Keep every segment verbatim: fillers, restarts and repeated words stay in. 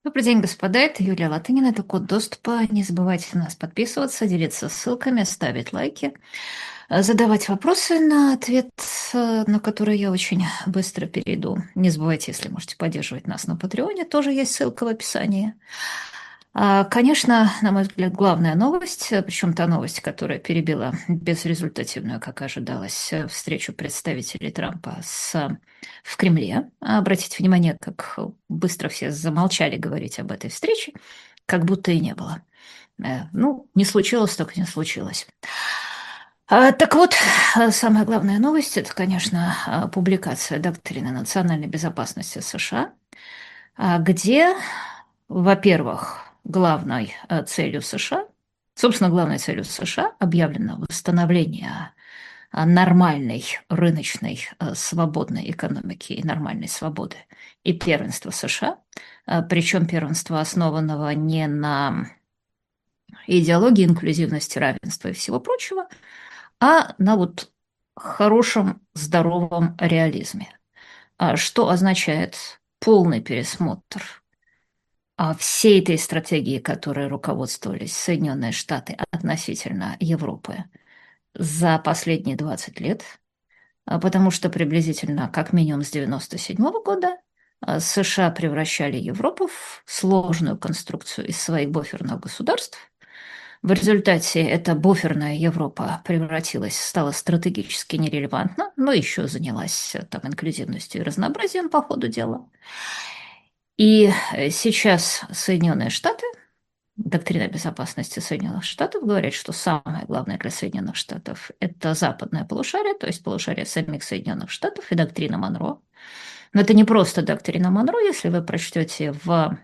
Добрый день, господа. Это Юлия Латынина. Это код доступа. Не забывайте на нас подписываться, делиться ссылками, ставить лайки, э, задавать вопросы, на ответ э, на которые я очень быстро перейду. Не забывайте, если можете поддерживать нас на Патреоне, тоже есть ссылка в описании. А, Конечно, на мой взгляд, главная новость, э, причем та новость, которая перебила безрезультативную, как ожидалось, э, встречу представителей Трампа с, в Кремле. А Обратите внимание, как быстро все замолчали говорить об этой встрече, как будто и не было. Э, Ну, не случилось, так не случилось. А, Так вот, э, самая главная новость – это, конечно, а, публикация доктрины национальной безопасности США, а, где, во-первых, главной э, целью США, собственно, главной целью США объявлено восстановление а, нормальной рыночной э, свободной экономики и нормальной свободы и первенства США, а, причем первенства, основанного не на идеологии инклюзивности, равенства и всего прочего, а на вот хорошем, здоровом реализме. А Что означает полный пересмотр а, всей этой стратегии, которой руководствовались Соединенные Штаты относительно Европы за последние двадцать лет, а, потому что приблизительно как минимум с девяносто седьмого года а, США превращали Европу в сложную конструкцию из своих буферных государств. В результате эта буферная Европа превратилась, стала стратегически нерелевантна, но еще занялась э, там инклюзивностью и разнообразием по ходу дела. И э, сейчас Соединенные Штаты, доктрина безопасности Соединенных Штатов говорит, что самое главное для Соединенных Штатов – это западное полушарие, то есть полушарие самих Соединенных Штатов и доктрина Монро. Но это не просто доктрина Монро, если вы прочтете в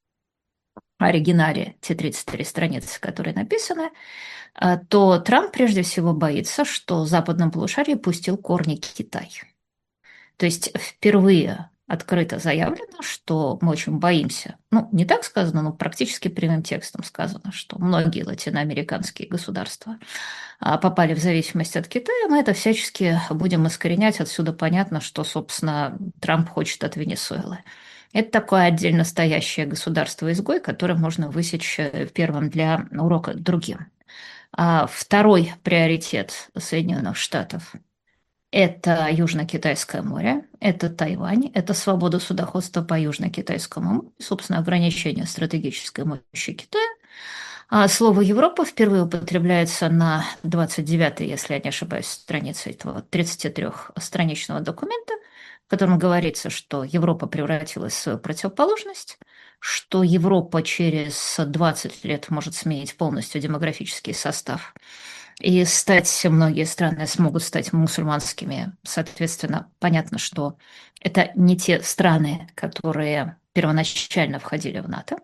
оригинале те тридцать три страницы, которые написаны, а, то Трамп прежде всего боится, что в западном полушарии пустил корни Китай. То есть впервые открыто заявлено, что мы очень боимся. Ну, не так сказано, но практически прямым текстом сказано, что многие латиноамериканские государства а, попали в зависимость от Китая. Мы это всячески будем искоренять. Отсюда понятно, что, собственно, Трамп хочет от Венесуэлы. Это такое отдельно стоящее государство-изгой, которое можно высечь э, первым для урока другим. А второй приоритет Соединенных Штатов – это Южно-Китайское море, это Тайвань, это свобода судоходства по Южно-Китайскому морю, собственно, ограничение стратегической мощи Китая. А слово «Европа» впервые употребляется на двадцать девятой, если я не ошибаюсь, странице этого тридцатитрёхстраничного документа, в котором говорится, что Европа превратилась в свою противоположность, что Европа через двадцать лет может сменить полностью демографический состав и стать, многие страны смогут стать мусульманскими. Соответственно, понятно, что это не те страны, которые первоначально входили в НАТО.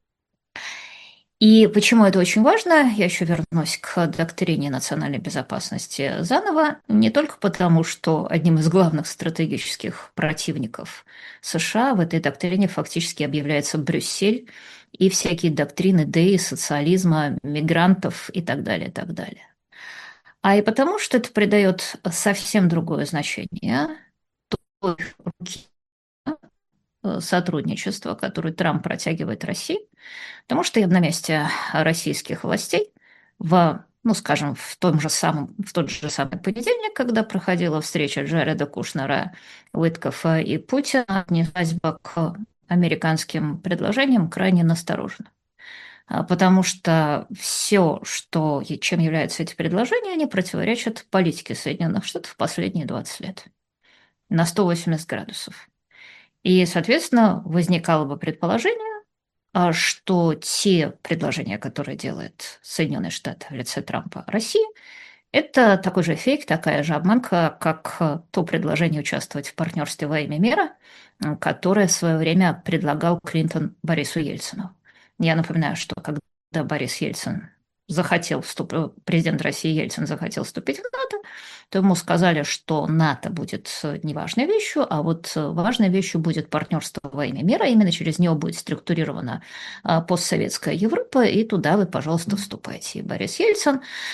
И почему это очень важно, я еще вернусь к доктрине национальной безопасности заново, не только потому, что одним из главных стратегических противников США в этой доктрине фактически объявляется Брюссель и всякие доктрины Д социализма, мигрантов и так далее, и так далее. А и потому, что это придает совсем другое значение той руки э, сотрудничества, которую Трамп протягивает России, потому что я бы на месте российских властей в, ну, скажем, в том же самом, в тот же самый понедельник, когда проходила встреча Джареда Кушнера, Уиткофа и Путина, отнеслась бы к американским предложениям крайне настороженно. А, Потому что все, что, чем являются эти предложения, они противоречат политике Соединенных Штатов в последние двадцать лет на сто восемьдесят градусов. И, соответственно, возникало бы предположение, а, что те предложения, которые делает Соединенные Штаты в лице Трампа России, это такой же фейк, такая же обманка, как э, то предложение участвовать в партнерстве во имя мира, м, которое в свое время предлагал Клинтон Борису Ельцину. Я напоминаю, что когда Борис Ельцин захотел вступить, президент России Ельцин захотел вступить в НАТО, то ему сказали, что НАТО будет э, не важной вещью, а вот э, важной вещью будет партнерство во имя мира. Именно через него будет структурирована а, постсоветская Европа, и туда вы, пожалуйста, вступайте. И Борис Ельцин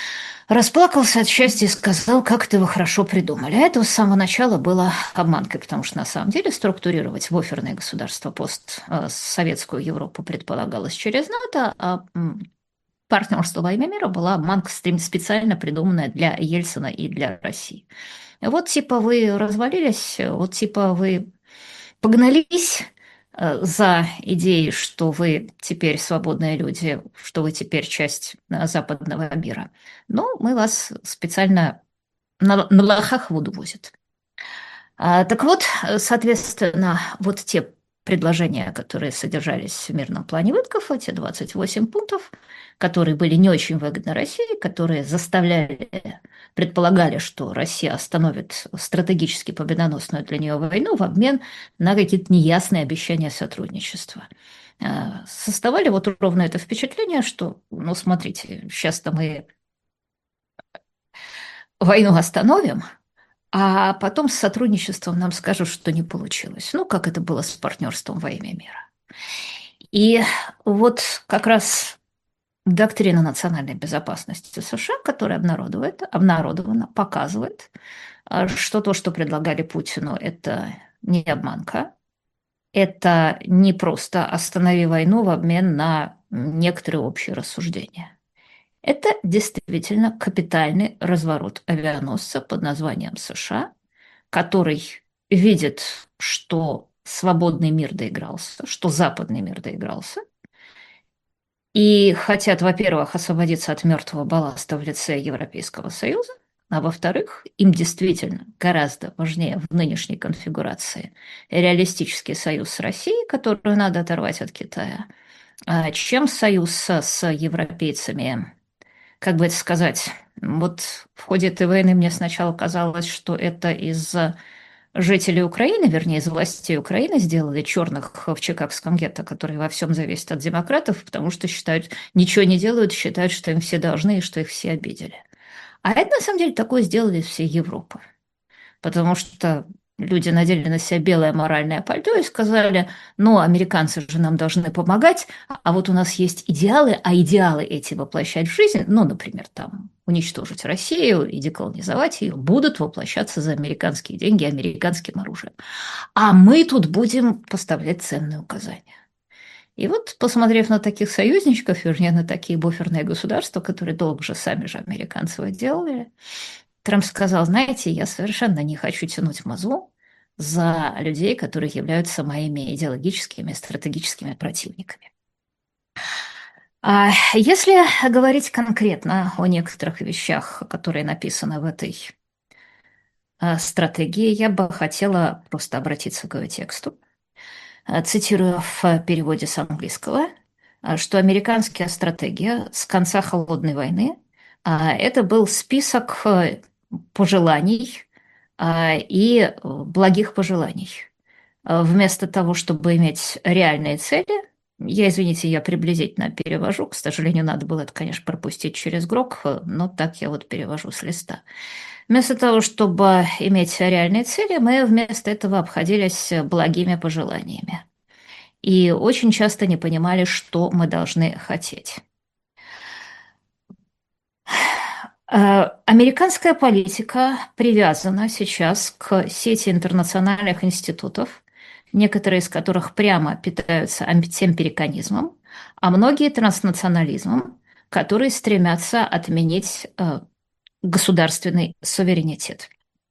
расплакался от счастья и сказал, как это вы хорошо придумали. А это с самого начала было обманкой, потому что на самом деле структурировать буферное государство постсоветскую Европу предполагалось через НАТО, а партнерство во имя мира была обманка специально придуманная для Ельцина и для России. Вот типа вы развалились, вот типа вы погнались э, за идеей, что вы теперь свободные люди, что вы теперь часть э, западного мира. Но мы вас специально на, на лохах в воду возят. А, так вот, э, соответственно, вот те предложения, которые содержались в мирном плане Виткофа, те двадцать восемь пунктов, которые были не очень выгодны России, которые заставляли, предполагали, что Россия остановит стратегически победоносную для нее войну в обмен на какие-то неясные обещания сотрудничества. А, создавали вот ровно это впечатление, что, ну, смотрите, сейчас-то мы войну остановим, а потом с сотрудничеством нам скажут, что не получилось. Ну, как это было с партнерством во имя мира. И вот как раз доктрина национальной безопасности США, которая обнародует, обнародована, показывает, а, что то, что предлагали Путину, это не обманка, это не просто останови войну в обмен на некоторые общие рассуждения. Это действительно капитальный разворот авианосца под названием США, который видит, что свободный мир доигрался, что западный мир доигрался, и хотят, во-первых, освободиться от мертвого балласта в лице Европейского Союза, а во-вторых, им действительно гораздо важнее в нынешней конфигурации реалистический союз с Россией, которую надо оторвать от Китая, а, чем союз с европейцами, как бы это сказать. Вот в ходе этой войны мне сначала казалось, что это из-за жители Украины, вернее, из властей Украины сделали черных в Чикагском гетто, которые во всем зависят от демократов, потому что считают, ничего не делают, считают, что им все должны и что их все обидели. А это, на самом деле, такое сделали все Европы. Потому что люди надели на себя белое моральное пальто и сказали, ну, американцы же нам должны помогать, а вот у нас есть идеалы, а идеалы эти воплощать в жизнь, ну, например, там, уничтожить Россию и деколонизовать ее, будут воплощаться за американские деньги американским оружием. А мы тут будем поставлять ценные указания. И вот, посмотрев на таких союзничков, вернее, на такие буферные государства, которые долго же сами же американцы делали, Трамп сказал, знаете, я совершенно не хочу тянуть мазу за людей, которые являются моими идеологическими, стратегическими противниками. А если говорить конкретно о некоторых вещах, которые написаны в этой а, стратегии, я бы хотела просто обратиться к тексту. А, Цитирую в переводе с английского, а, что американская стратегия с конца холодной войны а, это был список э, пожеланий а, и э, благих пожеланий. А, Вместо того, чтобы иметь реальные цели, я, извините, я приблизительно перевожу, к сожалению, надо было это, конечно, пропустить через грок, э, но так я вот перевожу с листа. Вместо того, чтобы иметь реальные цели, мы вместо этого обходились благими пожеланиями и очень часто не понимали, что мы должны хотеть. Э, Американская политика привязана сейчас к сети интернациональных институтов, некоторые из которых прямо питаются антиамериканизмом, а многие транснационализмом, которые стремятся отменить э, государственный суверенитет.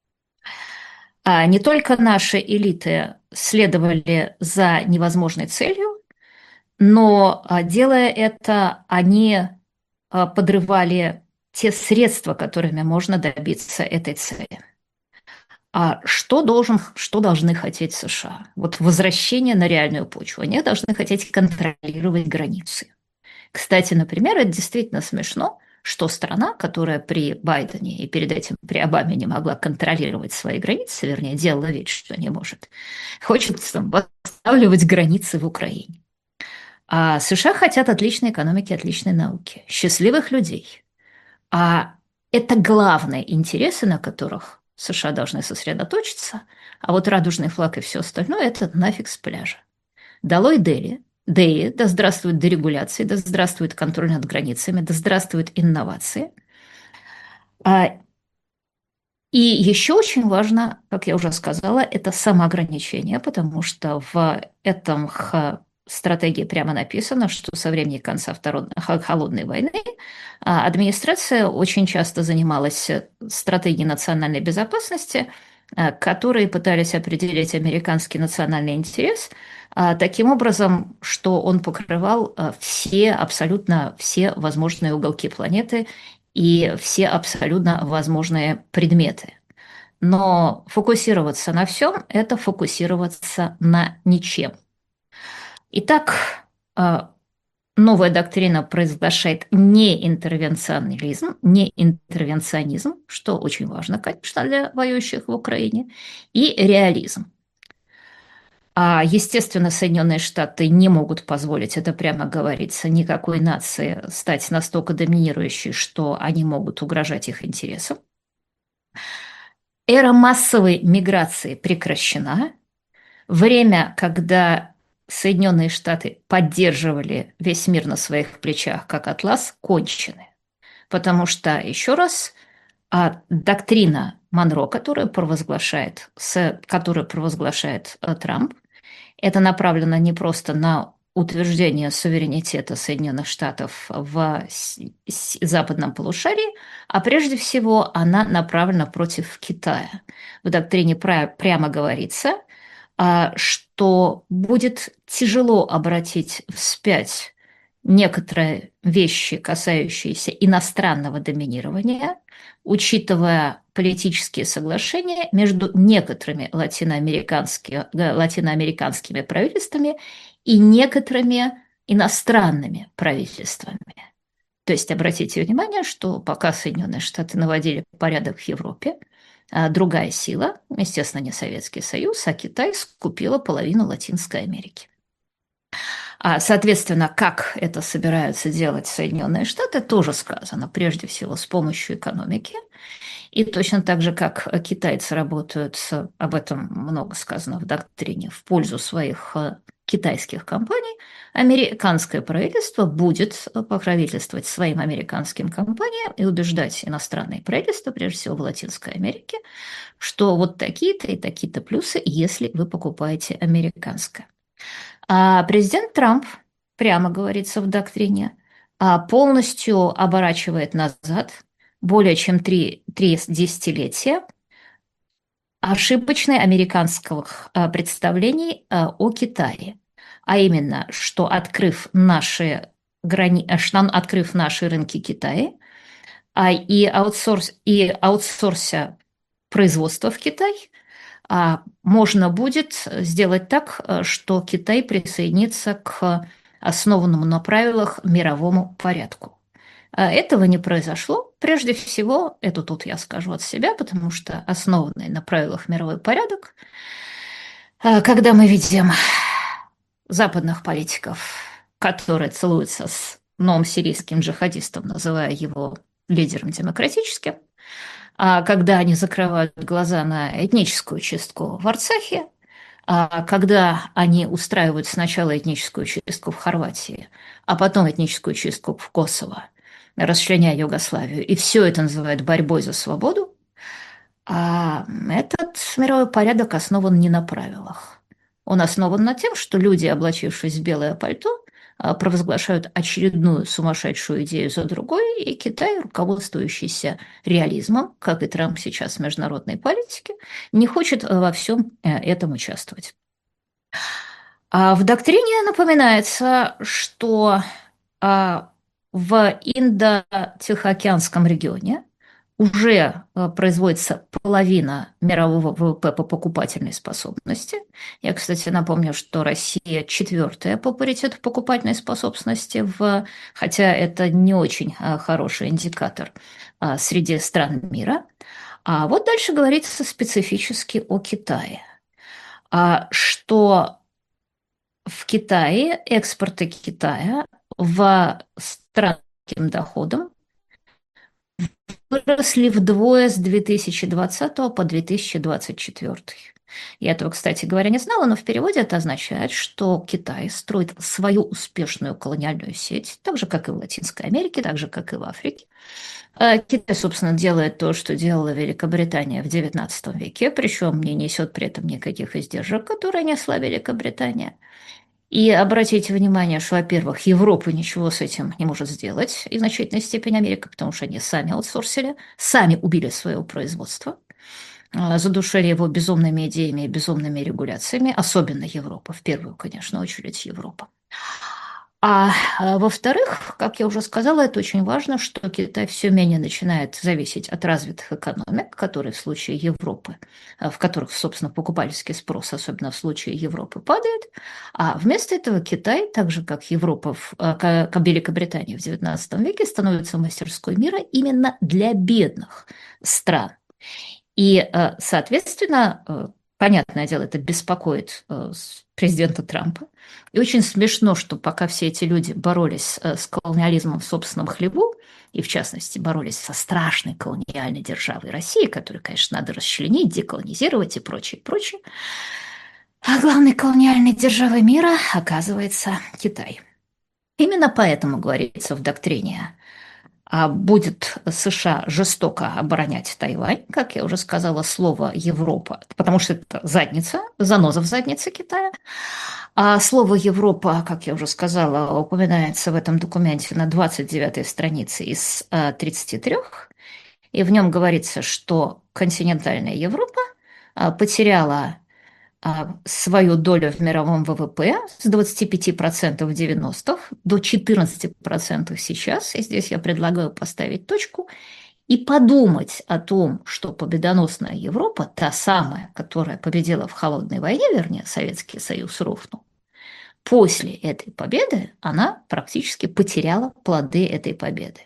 А не только наши элиты следовали за невозможной целью, но, а, делая это, они а, подрывали те средства, которыми можно добиться этой цели. А что должен, что должны хотеть США? Вот возвращение на реальную почву. Они должны хотеть контролировать границы. Кстати, например, это действительно смешно, что страна, которая при Байдене и перед этим при Обаме не могла контролировать свои границы, вернее, делала вид, что не может, хочет там, восстанавливать границы в Украине. А США хотят отличной экономики, отличной науки, счастливых людей. А это главные интересы, на которых США должны сосредоточиться, а вот радужный флаг и все остальное – это нафиг с пляжа. Долой Дели, Дэи, да здравствует дерегуляция, да здравствует контроль над границами, да здравствуют инновации. А, И еще очень важно, как я уже сказала, это самоограничение, потому что в этом х- стратегии прямо написано, что со времени конца Второй х- холодной войны а, администрация очень часто занималась э, стратегией национальной безопасности, а, которые пытались определить американский национальный интерес а, таким образом, что он покрывал а, все, абсолютно все возможные уголки планеты и все абсолютно возможные предметы. Но фокусироваться на всем– это фокусироваться на ничем. Итак, а, новая доктрина провозглашает не интервенционизм, не интервенционизм, что очень важно, конечно, для воюющих в Украине, и реализм. А, естественно, Соединенные Штаты не могут позволить, это прямо говорится, никакой нации стать настолько доминирующей, что они могут угрожать их интересам. Эра массовой миграции прекращена. Время, когда Соединенные Штаты поддерживали весь мир на своих плечах, как атлас, кончены. Потому что, еще раз, а доктрина Монро, которую провозглашает, с, которую провозглашает э, Трамп, это направлено не просто на утверждение суверенитета Соединенных Штатов в с- с- западном полушарии, а прежде всего она направлена против Китая. В доктрине пра- прямо говорится, а, что будет тяжело обратить вспять некоторые вещи, касающиеся иностранного доминирования, учитывая политические соглашения между некоторыми латиноамериканскими, э, латиноамериканскими правительствами и некоторыми иностранными правительствами. То есть обратите внимание, что пока Соединенные Штаты наводили порядок в Европе, а другая сила, естественно, не Советский Союз, а Китай скупила половину Латинской Америки. А, соответственно, как это собираются делать Соединенные Штаты, тоже сказано, прежде всего, с помощью экономики. И точно так же, как китайцы работают, с- об этом много сказано в доктрине, в пользу своих э, китайских компаний, американское правительство будет покровительствовать своим американским компаниям и убеждать иностранные правительства, прежде всего в Латинской Америке, что вот такие-то и такие-то плюсы, если вы покупаете американское. А президент Трамп, прямо говорится в доктрине, а, полностью оборачивает назад более чем три, три десятилетия ошибочных американских а, представлений а, о Китае. А именно, что открыв наши, грани... а, что открыв наши рынки Китая а, и, аутсорс... и аутсорся производство в Китай, а, можно будет сделать так, э, что Китай присоединится к основанному на правилах мировому порядку. А этого не произошло. Прежде всего, это тут я скажу от себя, потому что основанный на правилах мировой порядок, э, когда мы видим западных политиков, которые целуются с новым сирийским джихадистом, называя его лидером демократическим, а когда они закрывают глаза на этническую чистку в Арцахе, а когда они устраивают сначала этническую чистку в Хорватии, а потом этническую чистку в Косово, расчленяя Югославию, и все это называют борьбой за свободу, а этот мировой порядок основан не на правилах. Он основан на тем, что люди, облачившись в белое пальто, а, провозглашают очередную сумасшедшую идею за другой, и Китай, руководствующийся реализмом, как и Трамп сейчас в международной политике, не хочет во всем э, этом участвовать. А в доктрине напоминается, что а, в Индо-Тихоокеанском регионе уже а, производится половина мирового вэ вэ пэ по покупательной способности. Я, кстати, напомню, что Россия четвертая по паритету покупательной способности, в, хотя это не очень а, хороший индикатор а, среди стран мира. А вот дальше говорится специфически о Китае, а, что в Китае экспорты Китая в страны с низким доходом выросли вдвое с две тысячи двадцатого по две тысячи двадцать четвёртый. Я этого, кстати говоря, не знала, но в переводе это означает, что Китай строит свою успешную колониальную сеть, так же, как и в Латинской Америке, так же, как и в Африке. А Китай, собственно, делает то, что делала Великобритания в девятнадцатом веке, причем не несет при этом никаких издержек, которые несла Великобритания. И обратите внимание, что, во-первых, Европа ничего с этим не может сделать, и в значительной степени Америка, потому что они сами аутсорсили, сами убили свое производство, а, задушили его безумными идеями и безумными регуляциями, особенно Европа, в первую, конечно, очередь Европа. А, а, во-вторых, как я уже сказала, это очень важно, что Китай все менее начинает зависеть от развитых экономик, которые в случае Европы, а, в которых, собственно, покупательский спрос, особенно в случае Европы, падает. А вместо этого Китай, так же как Европа, в, а, ка- как Великобритания в девятнадцатом веке, становится мастерской мира именно для бедных стран. И, э, соответственно, э, понятное дело, это беспокоит э, с- президента Трампа. И очень смешно, что пока все эти люди боролись э, с колониализмом в собственном хлеву, и в частности боролись со страшной колониальной державой России, которую, конечно, надо расчленить, деколонизировать и прочее, прочее, а главной колониальной державой мира оказывается Китай. Именно поэтому говорится в доктрине, а будет США жестоко оборонять Тайвань, как я уже сказала, слово Европа, потому что это задница, заноза в заднице Китая. А слово Европа, как я уже сказала, упоминается в этом документе на двадцать девятой странице из э, тридцати трёх, и в нем говорится, что континентальная Европа а, потеряла а, свою долю в мировом вэ вэ пэ с двадцати пяти процентов в девяностых до четырнадцати процентов сейчас. И здесь я предлагаю поставить точку и подумать о том, что победоносная Европа, та самая, которая победила в холодной войне, вернее, Советский Союз рухнул, после этой победы она практически потеряла плоды этой победы.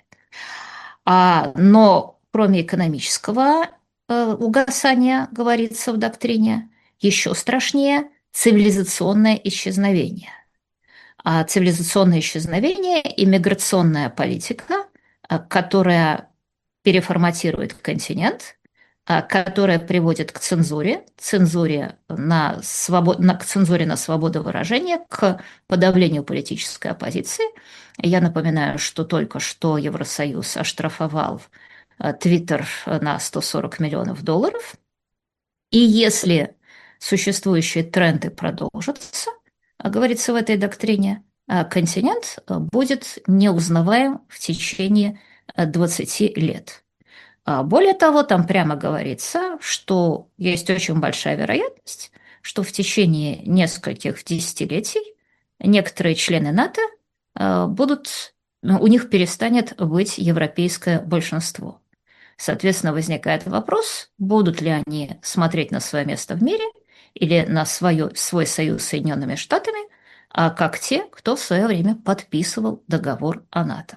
А, но кроме экономического э, угасания, говорится в доктрине, еще страшнее цивилизационное исчезновение. А цивилизационное исчезновение – и миграционная политика, а, которая переформатирует континент, а, которая приводит к цензуре, цензуре на свобод... на... к цензуре на свободу выражения, к подавлению политической оппозиции. Я напоминаю, что только что Евросоюз оштрафовал а, Твиттер на сто сорок миллионов долларов. И если существующие тренды продолжатся, а, говорится в этой доктрине, а, континент а, будет неузнаваем в течение а, двадцати лет. А более того, там прямо говорится, что есть очень большая вероятность, что в течение нескольких десятилетий некоторые члены НАТО а, будут, ну, у них перестанет быть европейское большинство. Соответственно, возникает вопрос, будут ли они смотреть на свое место в мире или на свое, свой союз с Соединенными Штатами, а как те, кто в свое время подписывал договор о НАТО.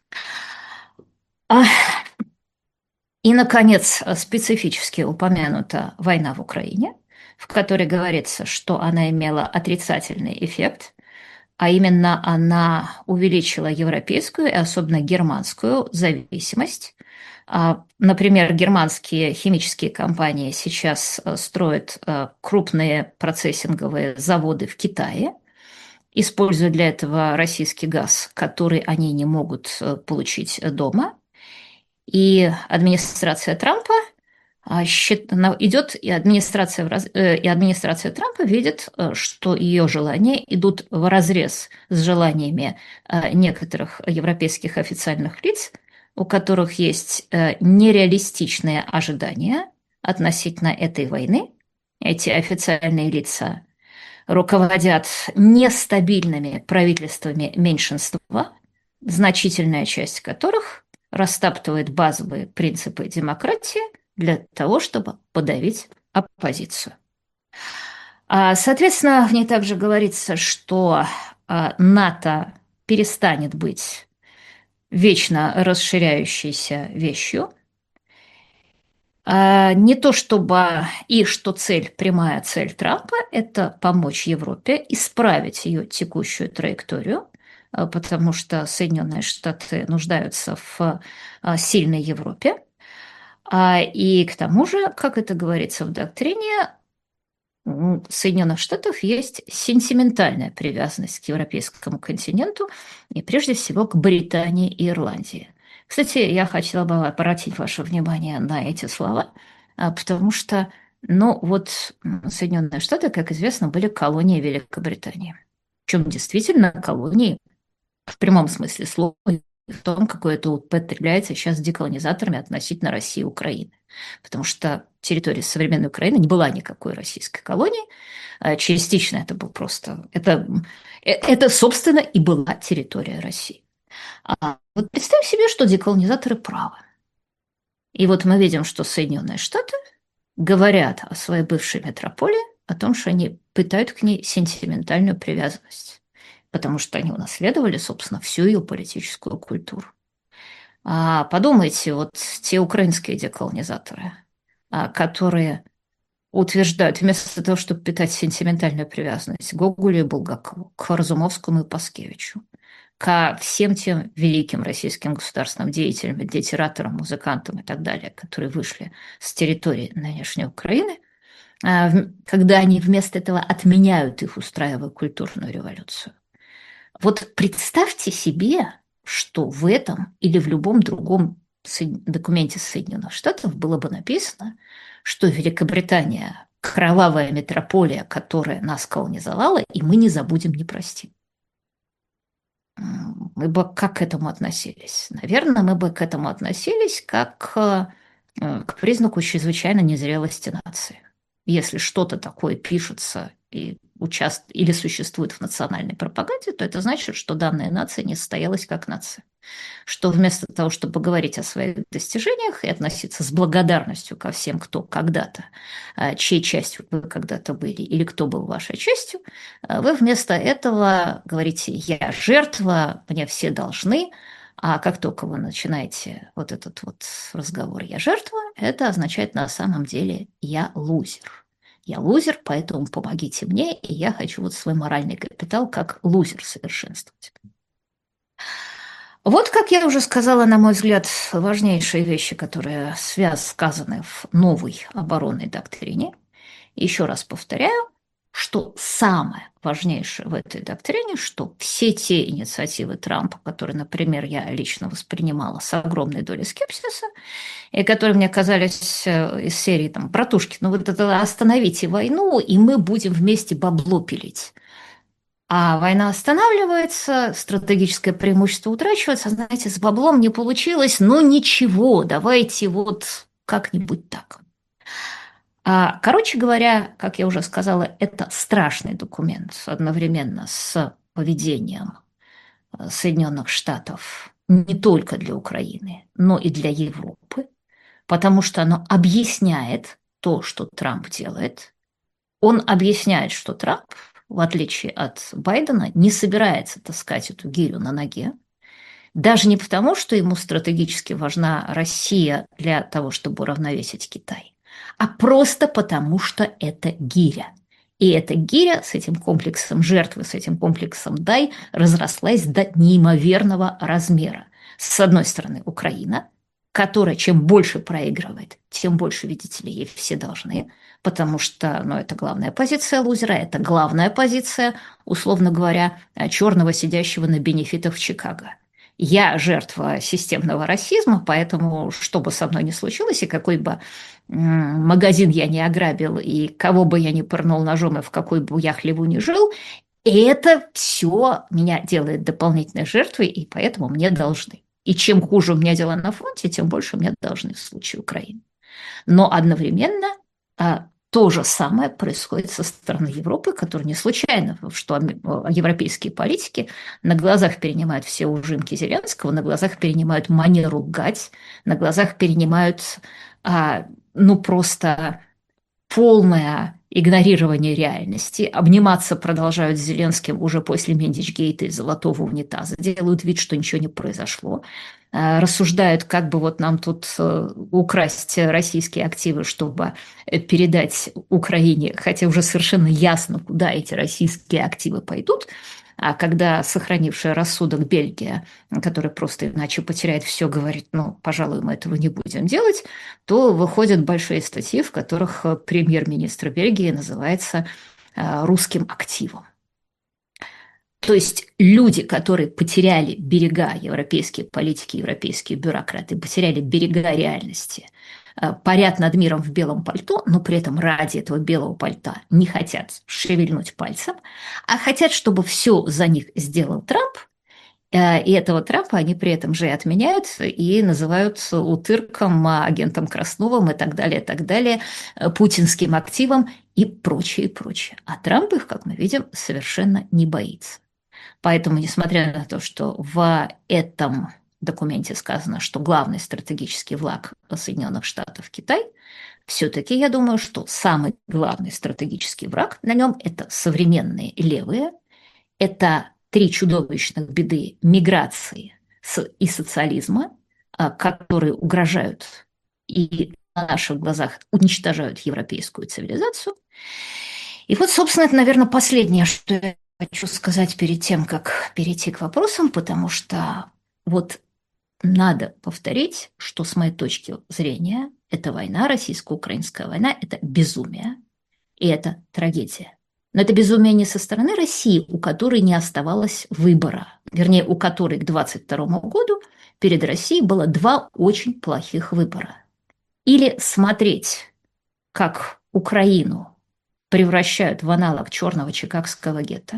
А, и, наконец, специфически упомянута война в Украине, в которой говорится, что она имела отрицательный эффект, а именно она увеличила европейскую и особенно германскую зависимость. А, Например, германские химические компании сейчас э, строят э, крупные процессинговые заводы в Китае, используя для этого российский газ, который они не могут э, получить дома. И администрация Трампа а, счит- на- идет, и администрация, в раз- э, и администрация Трампа видит, э, что ее желания идут вразрез с желаниями э, некоторых европейских официальных лиц, у которых есть э, нереалистичные ожидания относительно этой войны. Эти официальные лица руководят нестабильными правительствами меньшинства, значительная часть которых растаптывает базовые принципы демократии для того, чтобы подавить оппозицию. А, Соответственно, в ней также говорится, что а, НАТО перестанет быть вечно расширяющейся вещью. А, Не то чтобы и что цель, прямая цель Трампа – это помочь Европе исправить ее текущую траекторию, а, потому что Соединенные Штаты нуждаются в а, сильной Европе. А, И к тому же, как это говорится в доктрине, у Соединенных Штатов есть сентиментальная привязанность к европейскому континенту и прежде всего к Британии и Ирландии. Кстати, я хотела бы обратить ваше внимание на эти слова, а, потому что, ну, вот м, Соединенные Штаты, как известно, были колонией Великобритании. Причем действительно колонии в прямом смысле слова, и в том, какое это употребляется сейчас деколонизаторами относительно России и Украины. Потому что территория современной Украины не была никакой российской колонией. А частично это был просто... Это, э, это, собственно, и была территория России. А вот представь себе, что деколонизаторы правы. И вот мы видим, что Соединенные Штаты говорят о своей бывшей метрополии, о том, что они питают к ней сентиментальную привязанность, потому что они унаследовали, собственно, всю ее политическую культуру. А подумайте, вот те украинские деколонизаторы, а, которые утверждают, вместо того, чтобы питать сентиментальную привязанность к Гоголю и Булгакову, к Разумовскому и Паскевичу, ко всем тем великим российским государственным деятелям, литераторам, музыкантам и так далее, которые вышли с территории нынешней Украины, а, когда они вместо этого отменяют их, устраивая культурную революцию. Вот представьте себе, что в этом или в любом другом документе Соединенных Штатов было бы написано, что Великобритания – кровавая метрополия, которая нас колонизовала, и мы не забудем, не простим. Мы бы как к этому относились? Наверное, мы бы к этому относились как э, к признаку чрезвычайно незрелости нации. Если что-то такое пишется и участ... или существует в национальной пропаганде, то это значит, что данная нация не состоялась как нация. Что вместо того, чтобы говорить о своих достижениях и относиться с благодарностью ко всем, кто когда-то, а, чьей частью вы когда-то были или кто был вашей частью, а, вы вместо этого говорите «я жертва, мне все должны», а как только вы начинаете вот этот вот разговор «я жертва», это означает на самом деле «я лузер». Я лузер, поэтому помогите мне, и я хочу вот свой моральный капитал как лузер совершенствовать. Вот, как я уже сказала, на мой взгляд, важнейшие вещи, которые связ сказаны в новой оборонной доктрине. Еще раз повторяю, что самое важнейшее в этой доктрине, что все те инициативы Трампа, которые, например, я лично воспринимала с огромной долей скепсиса, и которые мне казались из серии там «Братушки, ну вот это остановите войну, и мы будем вместе бабло пилить». А война останавливается, стратегическое преимущество утрачивается, знаете, с баблом не получилось, но ничего, давайте вот как-нибудь так. А, короче говоря, как я уже сказала, это страшный документ одновременно с поведением э, Соединенных Штатов не только для Украины, но и для Европы, потому что оно объясняет то, что Трамп делает. Он объясняет, что Трамп, в отличие от Байдена, не собирается таскать эту гирю на ноге. Даже не потому, что ему стратегически важна Россия для того, чтобы уравновесить Китай, а просто потому, что это гиря. И эта гиря с этим комплексом жертвы, с этим комплексом дай разрослась до неимоверного размера. С одной стороны, Украина, которая чем больше проигрывает, тем больше, видите ли, ей все должны, потому что, ну, это главная позиция лузера, это главная позиция, условно говоря, черного, сидящего на бенефитах в Чикаго. Я жертва системного расизма, поэтому, что бы со мной ни случилось, и какой бы магазин я не ограбил, и кого бы я ни пырнул ножом, и в какой бы я хлеву ни жил, это все меня делает дополнительной жертвой, и поэтому мне должны. И чем хуже у меня дела на фронте, тем больше мне должны в случае Украины. Но одновременно а, то же самое происходит со стороны Европы, которая не случайно, что европейские политики на глазах перенимают все ужимки Зеленского, на глазах перенимают манеру лгать, на глазах перенимают а, ну просто полное игнорирование реальности. Обниматься продолжают с Зеленским уже после Мендичгейта и золотого унитаза. Делают вид, что ничего не произошло. Рассуждают, как бы вот нам тут украсть российские активы, чтобы передать Украине, хотя уже совершенно ясно, куда эти российские активы пойдут. А когда сохранившая рассудок Бельгия, которая просто иначе потеряет все, говорит, ну, пожалуй, мы этого не будем делать, то выходят большие статьи, в которых э, премьер-министр Бельгии называется э, русским активом. То есть люди, которые потеряли берега, европейские политики, европейские бюрократы, потеряли берега реальности, э, парят над миром в белом пальто, но при этом ради этого белого пальта не хотят шевельнуть пальцем, а хотят, чтобы все за них сделал Трамп, э, и этого Трампа они при этом же и отменяют и называют утырком, агентом Красновым и так далее, и так далее, э, путинским активом и прочее, и прочее. А Трамп их, как мы видим, совершенно не боится. Поэтому, несмотря на то, что в этом документе сказано, что главный стратегический враг Соединенных Штатов – Китай, все-таки я думаю, что самый главный стратегический враг на нем – это современные левые, это три чудовищных беды миграции и социализма, а, которые угрожают и на наших глазах уничтожают европейскую цивилизацию. И вот, собственно, это, наверное, последнее, что я хочу сказать перед тем, как перейти к вопросам, потому что вот надо повторить, что с моей точки зрения эта война, российско-украинская война, это безумие и это трагедия. Но это безумие не со стороны России, у которой не оставалось выбора. Вернее, у которой к двадцать второму году перед Россией было два очень плохих выбора. Или смотреть, как Украину превращают в аналог черного чикагского гетто,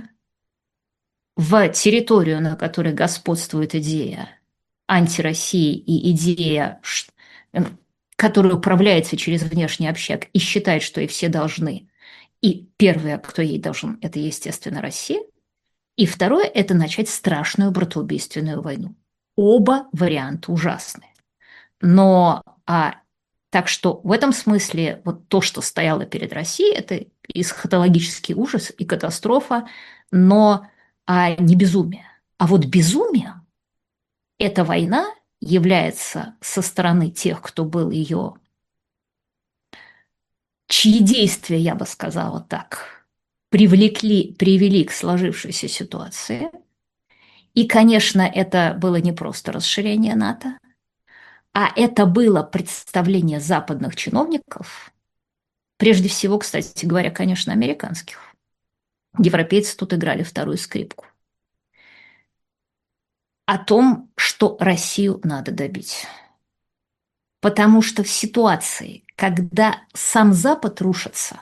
в территорию, на которой господствует идея антироссии и идея, которая управляется через внешний общак и считает, что и все должны. И первое, кто ей должен, это, естественно, Россия. И второе, это начать страшную братоубийственную войну. Оба варианта ужасны. Но а, так что в этом смысле вот то, что стояло перед Россией, это эсхатологический ужас и катастрофа, но а не безумие. А вот безумие эта война является со стороны тех, кто был ее, чьи действия, я бы сказала так, привлекли, привели к сложившейся ситуации. И, конечно, это было не просто расширение НАТО, а это было представление западных чиновников, прежде всего, кстати говоря, конечно, американских. Европейцы тут играли вторую скрипку. О том, что Россию надо добить. Потому что в ситуации, когда сам Запад рушится,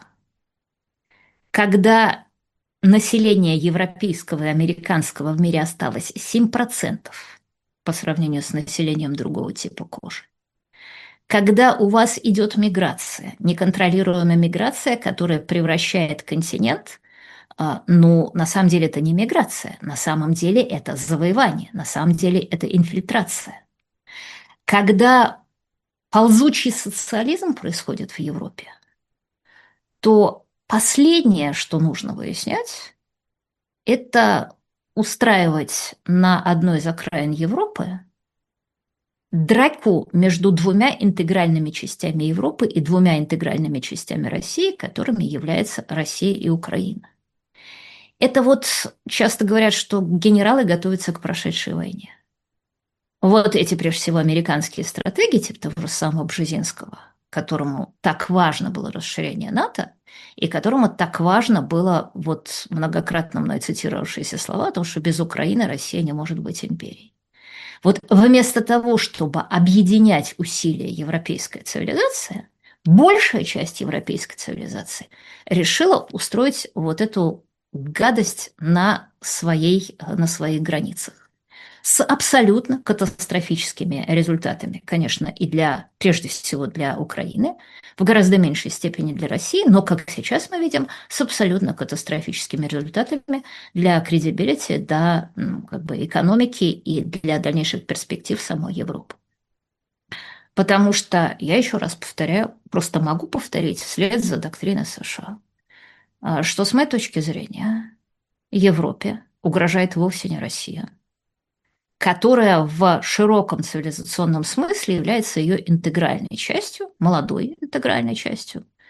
когда население европейского и американского в мире осталось семь процентов по сравнению с населением другого типа кожи, когда у вас идет миграция, неконтролируемая миграция, которая превращает континент, ну, на самом деле это не миграция, на самом деле это завоевание, на самом деле это инфильтрация. Когда ползучий социализм происходит в Европе, то последнее, что нужно выяснять, это устраивать на одной из окраин Европы драку между двумя интегральными частями Европы и двумя интегральными частями России, которыми являются Россия и Украина. Это вот часто говорят, что генералы готовятся к прошедшей войне. Вот эти, прежде всего, американские стратеги, типа того же самого Бжезинского, которому так важно было расширение НАТО, и которому так важно было вот многократно мной цитировавшиеся слова о том, что без Украины Россия не может быть империей. Вот вместо того, чтобы объединять усилия европейской цивилизации, большая часть европейской цивилизации решила устроить вот эту гадость на, своей, на своих границах. С абсолютно катастрофическими результатами, конечно, и для, прежде всего для Украины, в гораздо меньшей степени для России, но, как сейчас мы видим, с абсолютно катастрофическими результатами для credibility, да, как бы экономики и для дальнейших перспектив самой Европы. Потому что, я еще раз повторяю, просто могу повторить вслед за доктриной США, что с моей точки зрения Европе угрожает вовсе не Россия, которая в широком цивилизационном смысле является ее интегральной частью, молодой интегральной частью,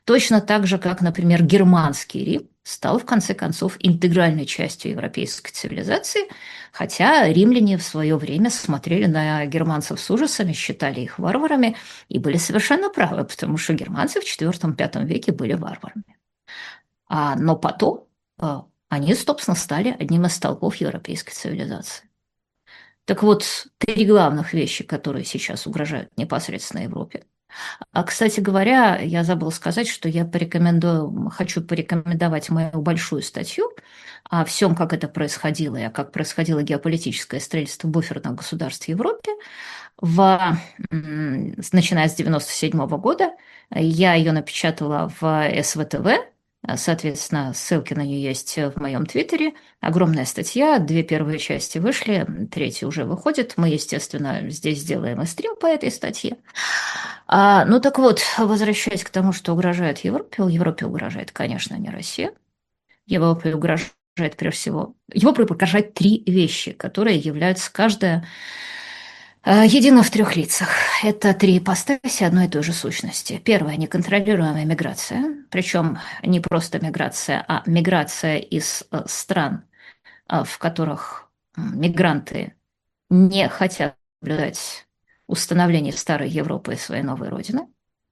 Точно так же, как, например, германский Рим стал, в конце концов, интегральной частью европейской цивилизации, хотя римляне в свое время смотрели на германцев с ужасами, считали их варварами и были совершенно правы, потому что германцы в четвёртом-пятом веке были варварами. А, но потом а, они, собственно, стали одним из столпов европейской цивилизации. Так вот, три главных вещи, которые сейчас угрожают непосредственно Европе. А, кстати говоря, я забыла сказать, что я порекомендую, хочу порекомендовать мою большую статью о всем, как это происходило, и как происходило геополитическое строительство буферных государств в Европе, в, начиная с девяносто седьмого года. Я ее напечатала в эс вэ тэ вэ, соответственно, ссылки на нее есть в моем твиттере. Огромная статья, две первые части вышли, третья уже выходит. Мы, естественно, здесь сделаем и стрим по этой статье. А, ну так вот, возвращаясь к тому, что угрожает Европе, Европе угрожает, конечно, не Россия. Европе угрожает прежде всего... Европе угрожает три вещи, которые являются каждая э, едино в трех лицах. Это три ипостаси одной и той же сущности. Первое – неконтролируемая миграция, причем не просто миграция, а миграция из э, стран, э, в которых э, мигранты не хотят наблюдать установление старой Европы и своей новой родины.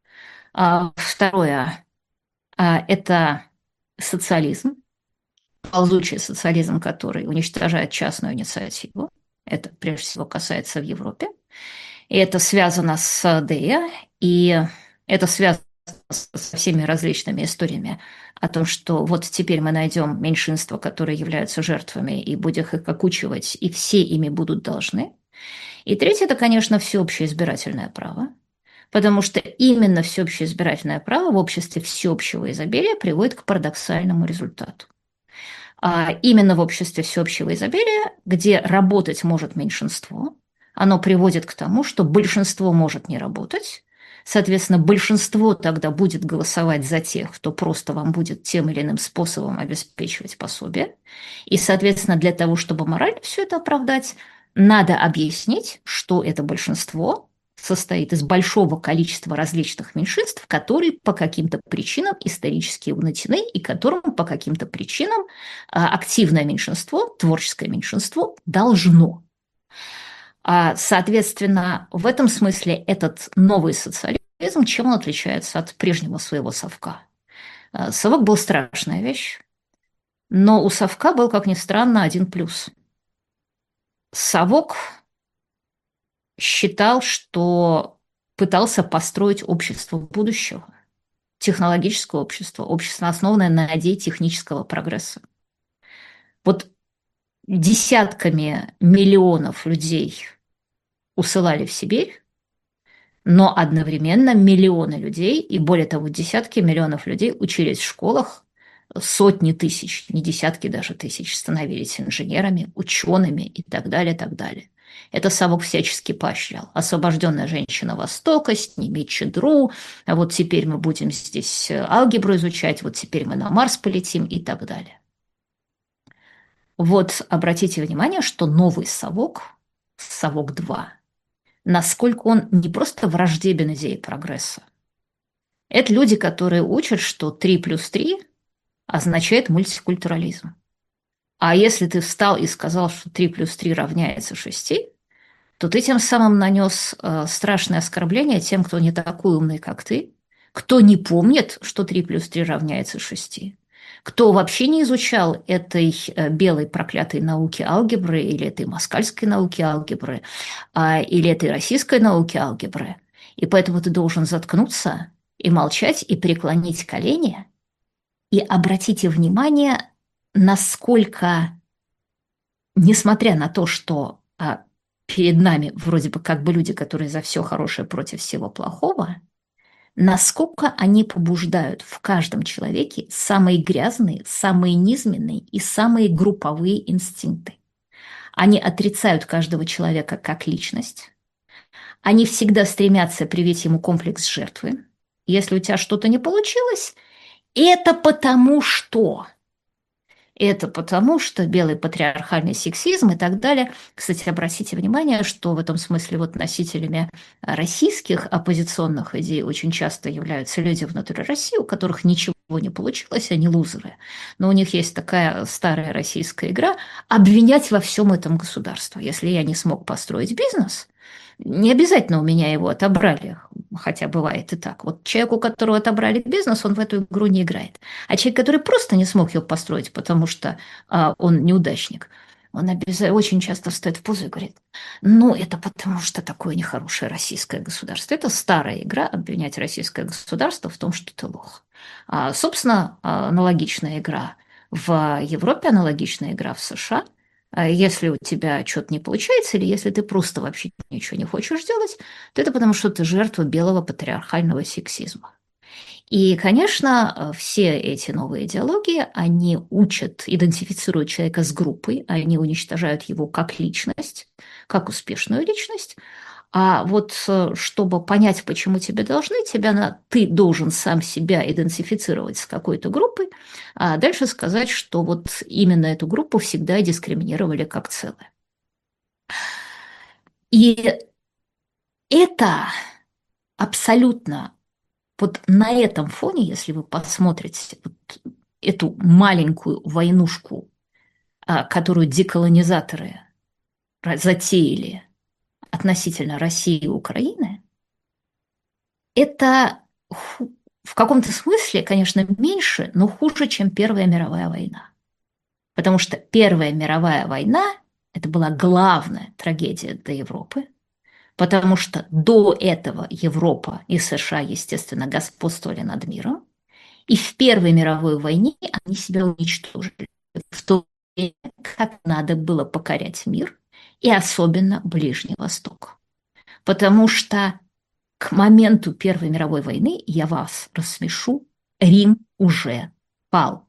А второе а, – это социализм, ползучий социализм, который уничтожает частную инициативу. Это прежде всего касается в Европе. И это связано с ДЭ, и это связано со всеми различными историями о том, что вот теперь мы найдем меньшинства, которые являются жертвами, и будем их окучивать, и все ими будут должны. И третье – это, конечно, всеобщее избирательное право, потому что именно всеобщее избирательное право в обществе всеобщего изобилия приводит к парадоксальному результату. А именно в обществе всеобщего изобилия, где работать может меньшинство, оно приводит к тому, что большинство может не работать. Соответственно, большинство тогда будет голосовать за тех, кто просто вам будет тем или иным способом обеспечивать пособие. И, соответственно, для того, чтобы морально все это оправдать, надо объяснить, что это большинство состоит из большого количества различных меньшинств, которые по каким-то причинам исторически угнетены и которым по каким-то причинам активное меньшинство, творческое меньшинство должно. А, соответственно, в этом смысле этот новый социализм, чем он отличается от прежнего своего совка? Совок был страшная вещь, но у совка был, как ни странно, один плюс. Совок считал, что пытался построить общество будущего, технологическое общество, общество, основанное на идее технического прогресса. Вот десятками миллионов людей усылали в Сибирь, но одновременно миллионы людей, и более того, десятки миллионов людей учились в школах, сотни тысяч, не десятки даже тысяч, становились инженерами, учеными и так далее, так далее. Это совок всячески поощрял. Освобожденная женщина Востока, сними чадру, а вот теперь мы будем здесь алгебру изучать, вот теперь мы на Марс полетим и так далее. Вот обратите внимание, что новый совок, совок два, насколько он не просто враждебен идее прогресса. Это люди, которые учат, что три плюс три означает мультикультурализм. А если ты встал и сказал, что три плюс три равняется шести, то ты тем самым нанес э, страшное оскорбление тем, кто не такой умный, как ты, кто не помнит, что три плюс три равняется шести, кто вообще не изучал этой э, белой проклятой науки алгебры или этой москальской науки алгебры, э, или этой российской науки алгебры. И поэтому ты должен заткнуться и молчать, и преклонить колени, и обратите внимание, насколько, несмотря на то, что а, перед нами вроде бы как бы люди, которые за все хорошее против всего плохого, насколько они побуждают в каждом человеке самые грязные, самые низменные и самые групповые инстинкты. Они отрицают каждого человека как личность. Они всегда стремятся привить ему комплекс жертвы. Если у тебя что-то не получилось, это потому что. Это потому, что белый патриархальный сексизм и так далее. Кстати, обратите внимание, что в этом смысле вот носителями российских оппозиционных идей очень часто являются люди внутри России, у которых ничего не получилось, они лузеры. Но у них есть такая старая российская игра – обвинять во всем этом государство. Если я не смог построить бизнес, не обязательно у меня его отобрали, хотя бывает и так. Вот человек, у которого отобрали бизнес, он в эту игру не играет. А человек, который просто не смог его построить, потому что а, он неудачник, он обязательно очень часто встает в позу и говорит, ну, это потому что такое нехорошее российское государство. Это старая игра обвинять российское государство в том, что ты лох. А, собственно, аналогичная игра в Европе, аналогичная игра в США – а если у тебя что-то не получается, или если ты просто вообще ничего не хочешь делать, то это потому, что ты жертва белого патриархального сексизма. И, конечно, все эти новые идеологии, они учат, идентифицируют человека с группой, они уничтожают его как личность, как успешную личность. А вот э, чтобы понять, почему тебе должны, тебя на, ты должен сам себя идентифицировать с какой-то группой, а дальше сказать, что вот именно эту группу всегда дискриминировали как целое. И это абсолютно вот на этом фоне, если вы посмотрите вот эту маленькую войнушку, а, которую деколонизаторы затеяли относительно России и Украины, это в каком-то смысле, конечно, меньше, но хуже, чем Первая мировая война. Потому что Первая мировая война – это была главная трагедия для Европы, потому что до этого Европа и США, естественно, господствовали над миром, и в Первой мировой войне они себя уничтожили, в то время как надо было покорять мир, и особенно Ближний Восток. Потому что к моменту Первой мировой войны, я вас рассмешу, Рим уже пал.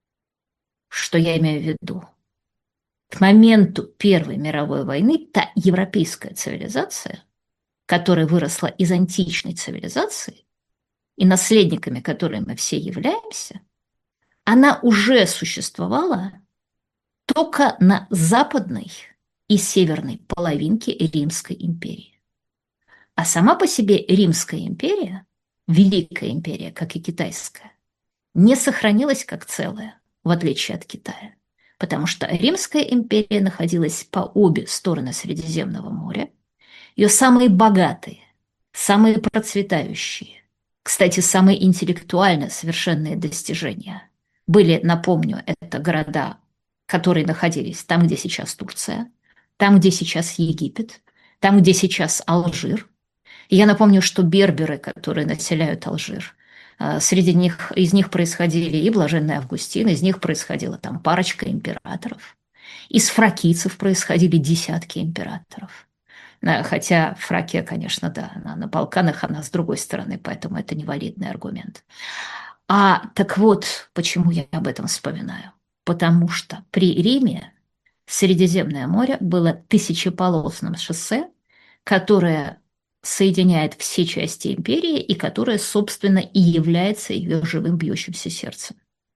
Что я имею в виду? К моменту Первой мировой войны та европейская цивилизация, которая выросла из античной цивилизации, и наследниками которой мы все являемся, она уже существовала только на западной и северной половинке Римской империи. А сама по себе Римская империя, Великая империя, как и китайская, не сохранилась как целое, в отличие от Китая. Потому что Римская империя находилась по обе стороны Средиземного моря. Ее самые богатые, самые процветающие, кстати, самые интеллектуально совершенные достижения были, напомню, это города, которые находились там, где сейчас Турция, там, где сейчас Египет, там, где сейчас Алжир. И я напомню, что берберы, которые населяют Алжир, среди них, из них происходили и Блаженный Августин, из них происходила там парочка императоров. Из фракийцев происходили десятки императоров. Хотя Фракия, конечно, да, она на Балканах, она с другой стороны, поэтому это невалидный аргумент. А так вот, почему я об этом вспоминаю? Потому что при Риме Средиземное море было тысячеполосным шоссе, которое соединяет все части империи и которое, собственно, и является ее живым бьющимся сердцем.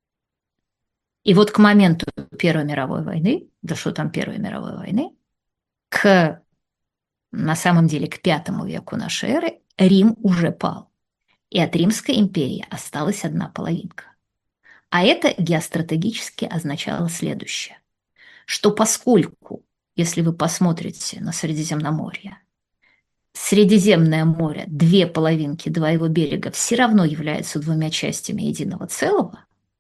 И вот к моменту Первой мировой войны, да что там Первой мировой войны, к, на самом деле к пятому веку нашей эры Рим уже пал. И от Римской империи осталась одна половинка. А это геостратегически означало следующее, что поскольку, если вы посмотрите на Средиземноморье, Средиземное море, две половинки, два его берега все равно являются двумя частями единого целого,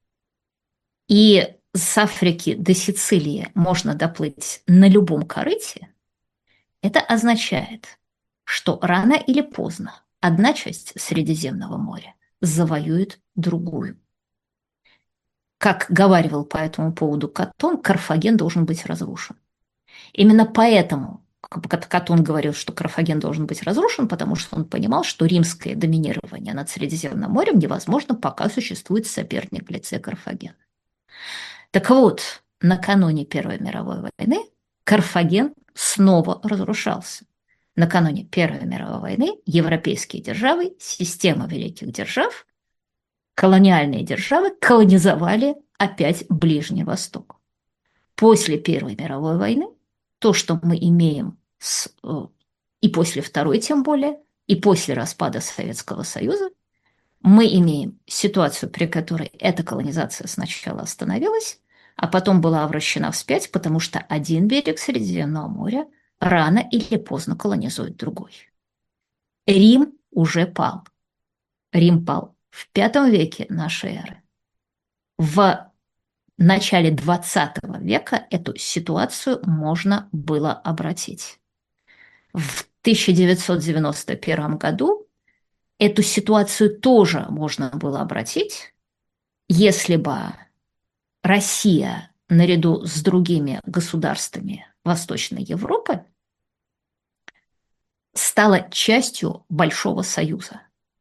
и с Африки до Сицилии можно доплыть на любом корыте, это означает, что рано или поздно одна часть Средиземного моря завоюет другую. Как говаривал по этому поводу Катон, Карфаген должен быть разрушен. Именно поэтому Катон говорил, что Карфаген должен быть разрушен, потому что он понимал, что римское доминирование над Средиземным морем невозможно, пока существует соперник в лице Карфагена. Так вот, накануне Первой мировой войны Карфаген снова разрушался. Накануне Первой мировой войны европейские державы, система великих держав, колониальные державы колонизовали опять Ближний Восток. После Первой мировой войны то, что мы имеем с, э, и после Второй тем более, и после распада Советского Союза, мы имеем ситуацию, при которой эта колонизация сначала остановилась, а потом была обращена вспять, потому что один берег Средиземного моря рано или поздно колонизует другой. Рим уже пал. Рим пал в пятом веке нашей эры. В начале двадцатого века эту ситуацию можно было обратить. В тысяча девятьсот девяносто первом году эту ситуацию тоже можно было обратить, если бы Россия наряду с другими государствами Восточной Европы стала частью Большого Союза.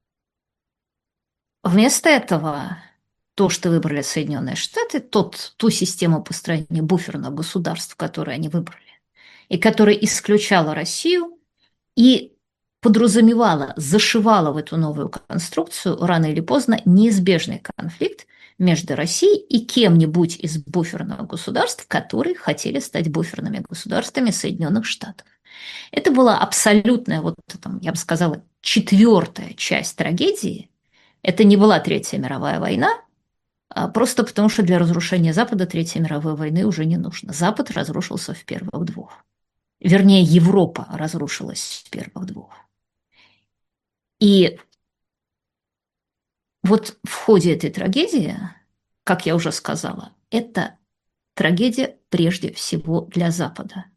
Вместо этого то, что выбрали Соединенные Штаты, тот, ту систему построения буферных государств, которую они выбрали, и которая исключала Россию и подразумевала, зашивала в эту новую конструкцию рано или поздно неизбежный конфликт между Россией и кем-нибудь из буферных государств, которые хотели стать буферными государствами Соединенных Штатов. Это была абсолютная, вот там, я бы сказала, четвертая часть трагедии. Это не была Третья мировая война, а просто потому что для разрушения Запада Третьей мировой войны уже не нужно. Запад разрушился в первых двух. Вернее, Европа разрушилась в первых двух. И вот в ходе этой трагедии, как я уже сказала, это трагедия прежде всего для Запада.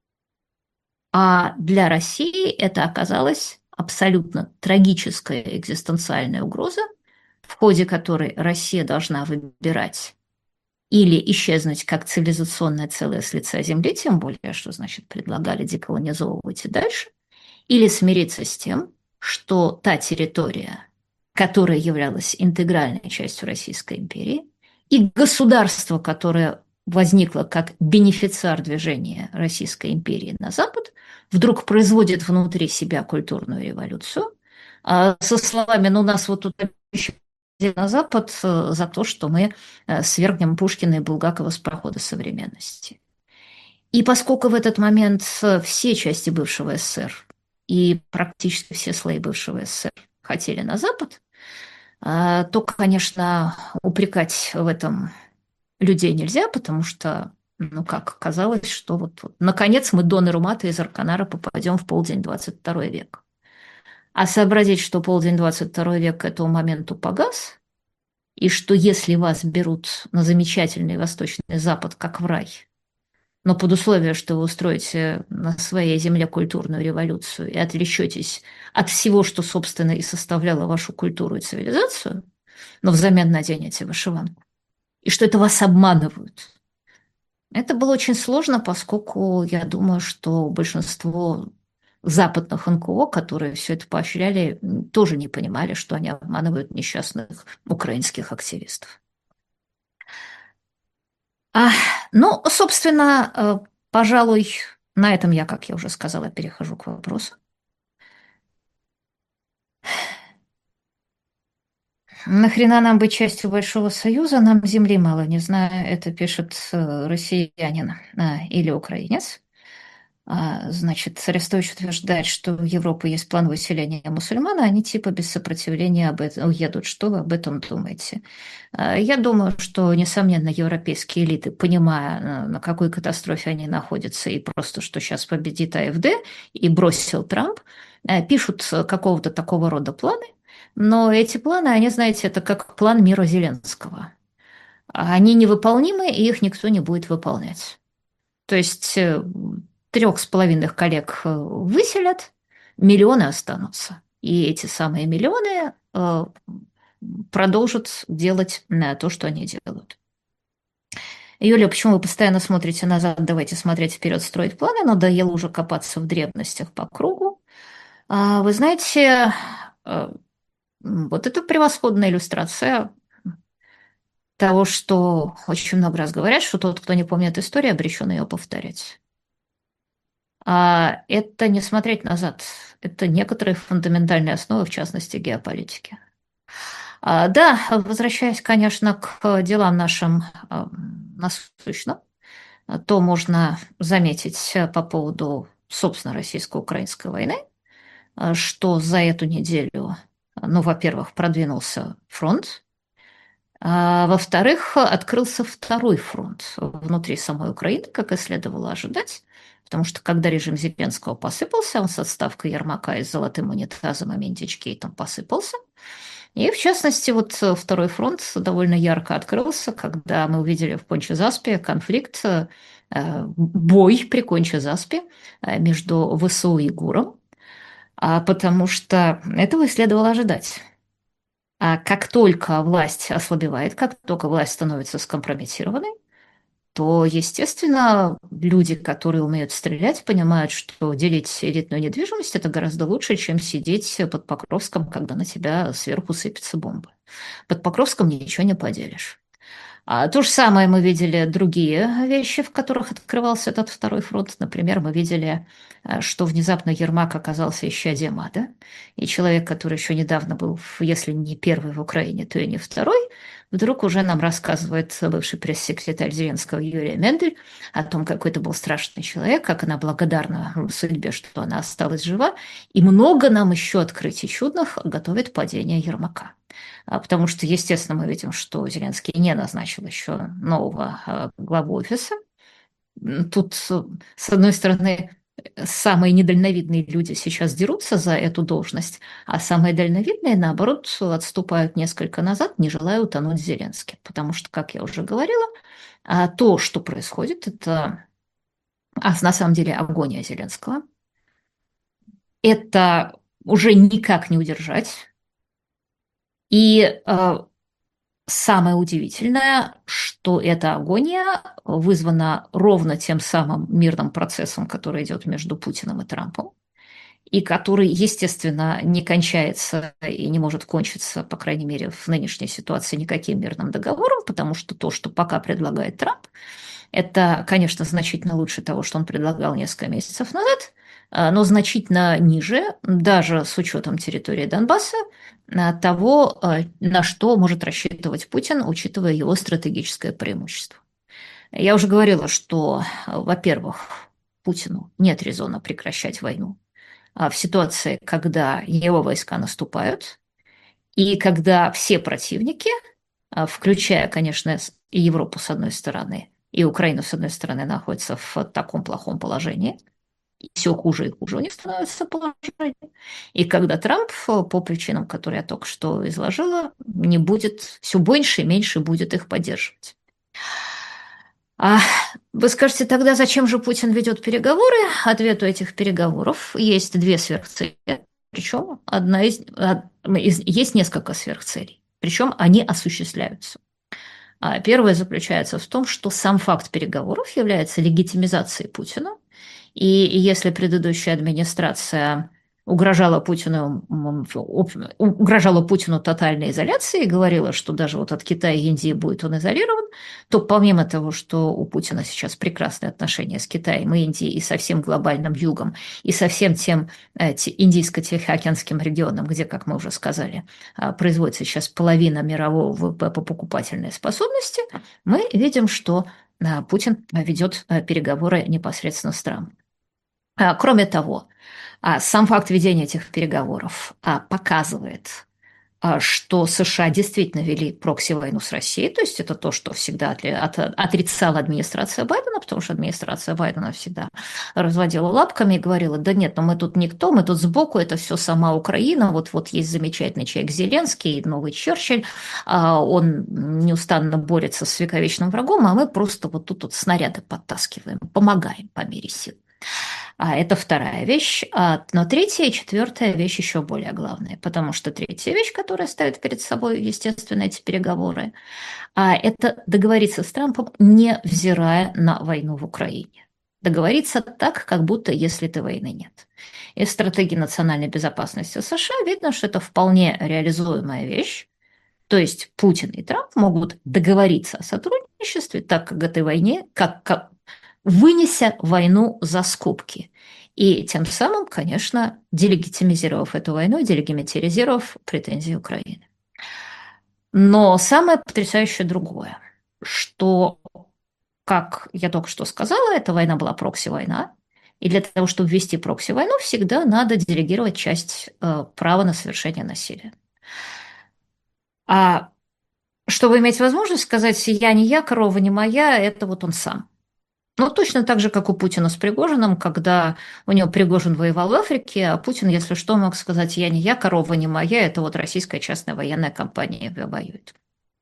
А для России это оказалась абсолютно трагическая экзистенциальная угроза, в ходе которой Россия должна выбирать или исчезнуть как цивилизационное целое с лица Земли, тем более, что, значит, предлагали деколонизовывать и дальше, или смириться с тем, что та территория, которая являлась интегральной частью Российской империи, и государство, которое возникло как бенефициар движения Российской империи на Запад, вдруг производит внутри себя культурную революцию, а со словами «ну нас вот тут еще на Запад за то, что мы свергнем Пушкина и Булгакова с парохода современности». И поскольку в этот момент все части бывшего СССР и практически все слои бывшего СССР хотели на Запад, то, конечно, упрекать в этом людей нельзя, потому что, ну как, казалось, что вот, вот наконец мы Дон и Румата из Арканара попадем в полдень двадцать второй век. А сообразить, что полдень двадцать второй век к этому моменту погас, и что если вас берут на замечательный Восточный Запад как в рай, но под условием, что вы устроите на своей земле культурную революцию и отречетесь от всего, что, собственно, и составляло вашу культуру и цивилизацию, но взамен наденете вышиванку, и что это вас обманывают. Это было очень сложно, поскольку я думаю, что большинство западных эн ка о, которые все это поощряли, тоже не понимали, что они обманывают несчастных украинских активистов. А, ну, собственно, э, пожалуй, на этом я, как я уже сказала, перехожу к вопросу. Нахрена нам быть частью Большого Союза? Нам земли мало, не знаю, это пишет э, россиянин а, или украинец. А, значит, Арестович утверждает, что в Европу есть план выселения мусульман, а они типа без сопротивления об этом уедут. Что вы об этом думаете? А, я думаю, что, несомненно, европейские элиты, понимая, на на какой катастрофе они находятся, и просто, что сейчас победит а эф дэ и бросил Трамп, э, пишут какого-то такого рода планы, но эти планы, они, знаете, это как план мира Зеленского. Они невыполнимы, и их никто не будет выполнять. То есть э, трех с половиной коллег э, выселят, миллионы останутся. И эти самые миллионы э, продолжат делать э, то, что они делают. Юля, почему вы постоянно смотрите назад? Давайте смотреть вперед, строить планы. Надоело уже копаться в древностях по кругу. А, вы знаете, э, вот это превосходная иллюстрация того, что очень много раз говорят, что тот, кто не помнит историю, обречен ее повторять. А это не смотреть назад. Это некоторые фундаментальные основы, в частности, геополитики. А, да, возвращаясь, конечно, к делам нашим а, насущным, а, то можно заметить э, по поводу, собственно, российско-украинской войны, а, что за эту неделю, а, ну, во-первых, продвинулся фронт, а во-вторых, открылся второй фронт внутри самой Украины, как и следовало ожидать, потому что когда режим Зеленского посыпался, он с отставкой Ермака и с золотым унитазом и ментичкейтом посыпался. И, в частности, вот э, второй фронт довольно ярко открылся, когда мы увидели в Конче-Заспе конфликт, э, бой при Конче-Заспе э, между ВСУ и ГУРом, а, потому что этого и следовало ожидать. А как только власть ослабевает, как только власть становится скомпрометированной, то, естественно, люди, которые умеют стрелять, понимают, что делить элитную недвижимость – это гораздо лучше, чем сидеть под Покровском, когда на тебя сверху сыпятся бомбы. Под Покровском ничего не поделишь. А то же самое мы видели другие вещи, в которых открывался этот второй фронт. Например, мы видели, э, что внезапно Ермак оказался исчадием ада, и человек, который еще недавно был, если не первый в Украине, то и не второй, вдруг уже нам рассказывает бывший пресс-секретарь Зеленского Юрия Мендель о том, какой это был страшный человек, как она благодарна судьбе, что она осталась жива, и много нам еще открытий чудных готовит падение Ермака. А, Потому что, естественно, мы видим, что Зеленский не назначил еще нового а, главу офиса. М, Тут, э, с одной стороны, э, самые недальновидные люди сейчас дерутся за эту должность, а самые дальновидные, наоборот, отступают несколько назад, не желая утонуть с Зеленским. Потому что, как я уже говорила, а, то, что происходит, это а, на самом деле агония Зеленского. Это уже никак не удержать. И э, самое удивительное, что эта агония вызвана ровно тем самым мирным процессом, который идет между Путиным и Трампом, и который, естественно, не кончается и не может кончиться, по крайней мере, в нынешней ситуации никаким мирным договором, потому что то, что пока предлагает Трамп, это, конечно, значительно лучше того, что он предлагал несколько месяцев назад, а, но значительно ниже, даже с учетом территории Донбасса, а, того, а, на что может рассчитывать Путин, учитывая его стратегическое преимущество. Я уже говорила, что, а, во-первых, Путину нет резона прекращать войну а, в ситуации, когда его войска наступают, и когда все противники, а, включая, конечно, с- и Европу с одной стороны, и Украину с одной стороны, находятся в таком плохом положении, и все хуже и хуже у них становится положение. И когда Трамп, э, по причинам, которые я только что изложила, не будет, все больше и меньше будет их поддерживать. А вы скажете, тогда зачем же Путин ведет переговоры? Ответ у этих переговоров есть две сверхцели. Причем одна из, од- из- есть несколько сверхцелей. Причем они осуществляются. А первое заключается в том, что сам факт переговоров является легитимизацией Путина. И если предыдущая администрация угрожала Путину, м, об- угрожала Путину тотальной изоляцией и говорила, что даже вот от Китая и Индии будет он изолирован, то помимо того, что у Путина сейчас прекрасные отношения с Китаем и Индией и со всем глобальным югом, и со всем тем э, те- индийско-тихоокеанским регионом, где, как мы уже сказали, а, производится сейчас половина мирового ВВП по покупательной способности, мы видим, что а, Путин ведет а, переговоры непосредственно с Трампом. А, Кроме того, а, сам факт ведения этих переговоров а, показывает, а, что США действительно вели прокси-войну с Россией, то есть это то, что всегда отли- от- отрицала администрация Байдена, потому что администрация Байдена всегда разводила лапками и говорила, да нет, но мы тут никто, мы тут сбоку, это все сама Украина, вот, вот есть замечательный человек Зеленский, новый Черчилль, а, он неустанно борется с вековечным врагом, а мы просто вот тут вот снаряды подтаскиваем, помогаем по мере сил. А это вторая вещь. А, но третья и четвертая вещь еще более главная, потому что третья вещь, которая ставит перед собой, естественно, эти переговоры, а, это договориться с Трампом, невзирая на войну в Украине. Договориться так, как будто если этой войны нет. Из стратегии национальной безопасности США видно, что это вполне реализуемая вещь. То есть Путин и Трамп могут договориться о сотрудничестве, так как этой войне, как, как вынеся войну за скобки. И тем самым, конечно, делегитимизировав эту войну, делегитимизировав претензии Украины. Но самое потрясающее другое, что, как я только что сказала, эта война была прокси-война, и для того, чтобы ввести прокси-войну, всегда надо делегировать часть э, права на совершение насилия. А чтобы иметь возможность сказать «я не я, корова не моя», это вот он сам. Ну, точно так же, как у Путина с Пригожиным, когда у него Пригожин воевал в Африке, а Путин, если что, мог сказать «я не я, корова не моя», это вот российская частная военная компания воюет.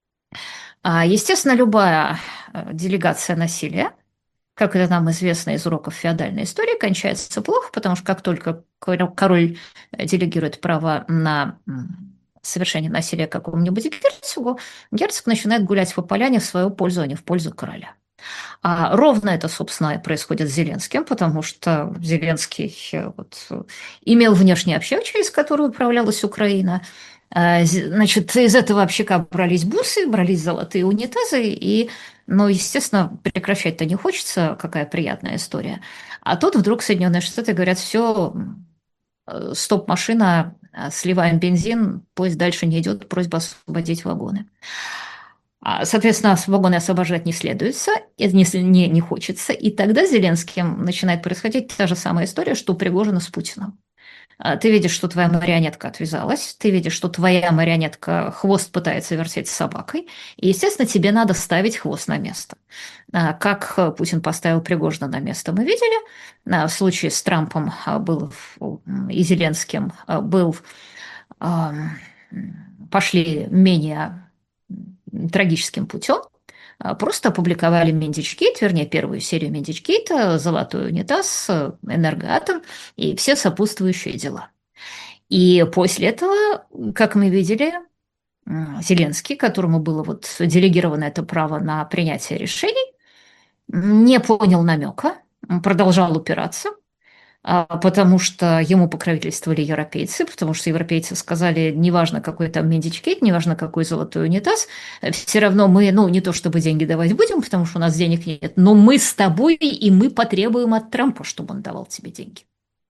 А, естественно, любая э, делегация насилия, как это нам известно из уроков феодальной истории, кончается плохо, потому что как только король делегирует право на совершение насилия какому-нибудь герцогу, герцог начинает гулять по поляне в свою пользу, а не в пользу короля. А ровно это, собственно, и происходит с Зеленским, потому что Зеленский э, вот, э, имел внешний общак, через который управлялась Украина. А, Значит, из этого общака брались бусы, брались золотые унитазы, и, ну, естественно, прекращать-то не хочется, какая приятная история. А тут вдруг Соединенные Штаты говорят, все, стоп, машина, э, сливаем бензин, поезд дальше не идет, просьба освободить вагоны. А, Соответственно, вагоны освобождать не следуется, и не, не, не хочется. И тогда с Зеленским начинает происходить та же самая история, что у Пригожина с Путиным. А, Ты видишь, что твоя марионетка отвязалась, ты видишь, что твоя марионетка хвост пытается вертеть с собакой, и, естественно, тебе надо ставить хвост на место. А, Как э, Путин поставил Пригожина на место, мы видели. А, В случае с Трампом а, был м, и Зеленским а, был ам, пошли менее трагическим путем. А, Просто опубликовали Мендичгейт, вернее, первую серию Мендичгейта, «Золотой унитаз», «Энергоатом» и все сопутствующие дела. И после этого, как мы видели, м, Зеленский, которому было вот делегировано это право на принятие решений, не понял намека, продолжал упираться, а, потому что ему покровительствовали европейцы, потому что европейцы сказали, неважно, какой там Медичгейт, неважно, какой золотой унитаз, все равно мы, ну, не то чтобы деньги давать будем, потому что у нас денег нет, но мы с тобой, и мы потребуем от Трампа, чтобы он давал тебе деньги.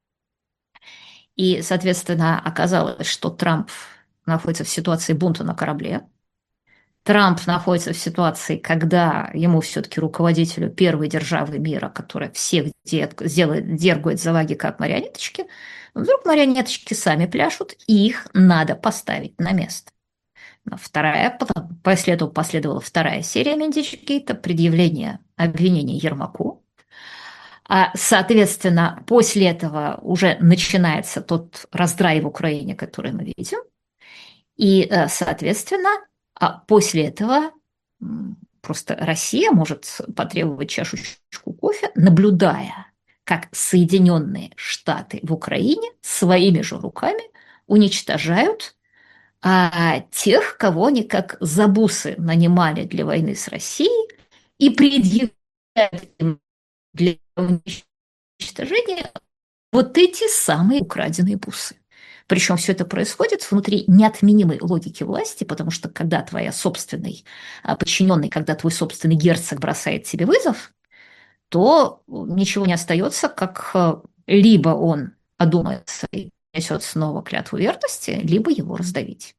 И, соответственно, оказалось, что Трамп находится в ситуации бунта на корабле. Трамп находится в ситуации, когда ему все-таки руководителю первой державы мира, которая всех делает, дергает за ваги как марионеточки, вдруг марионеточки сами пляшут, и их надо поставить на место. Вторая, после этого последовала вторая серия Мендичгейта, предъявление обвинений Ермаку. А, соответственно, после этого уже начинается тот раздрай в Украине, который мы видим. И, э, соответственно, а после этого просто Россия может потребовать чашечку кофе, наблюдая, как Соединенные Штаты в Украине своими же руками уничтожают а, тех, кого они как забусы нанимали для войны с Россией и предъявляют им для уничтожения вот эти самые украденные бусы. Причем все это происходит внутри неотменимой логики власти, потому что когда твоя собственный а, подчиненный, когда твой собственный герцог бросает тебе вызов, то ничего не остается, как а, либо он одумается и несет снова клятву верности, либо его раздавить.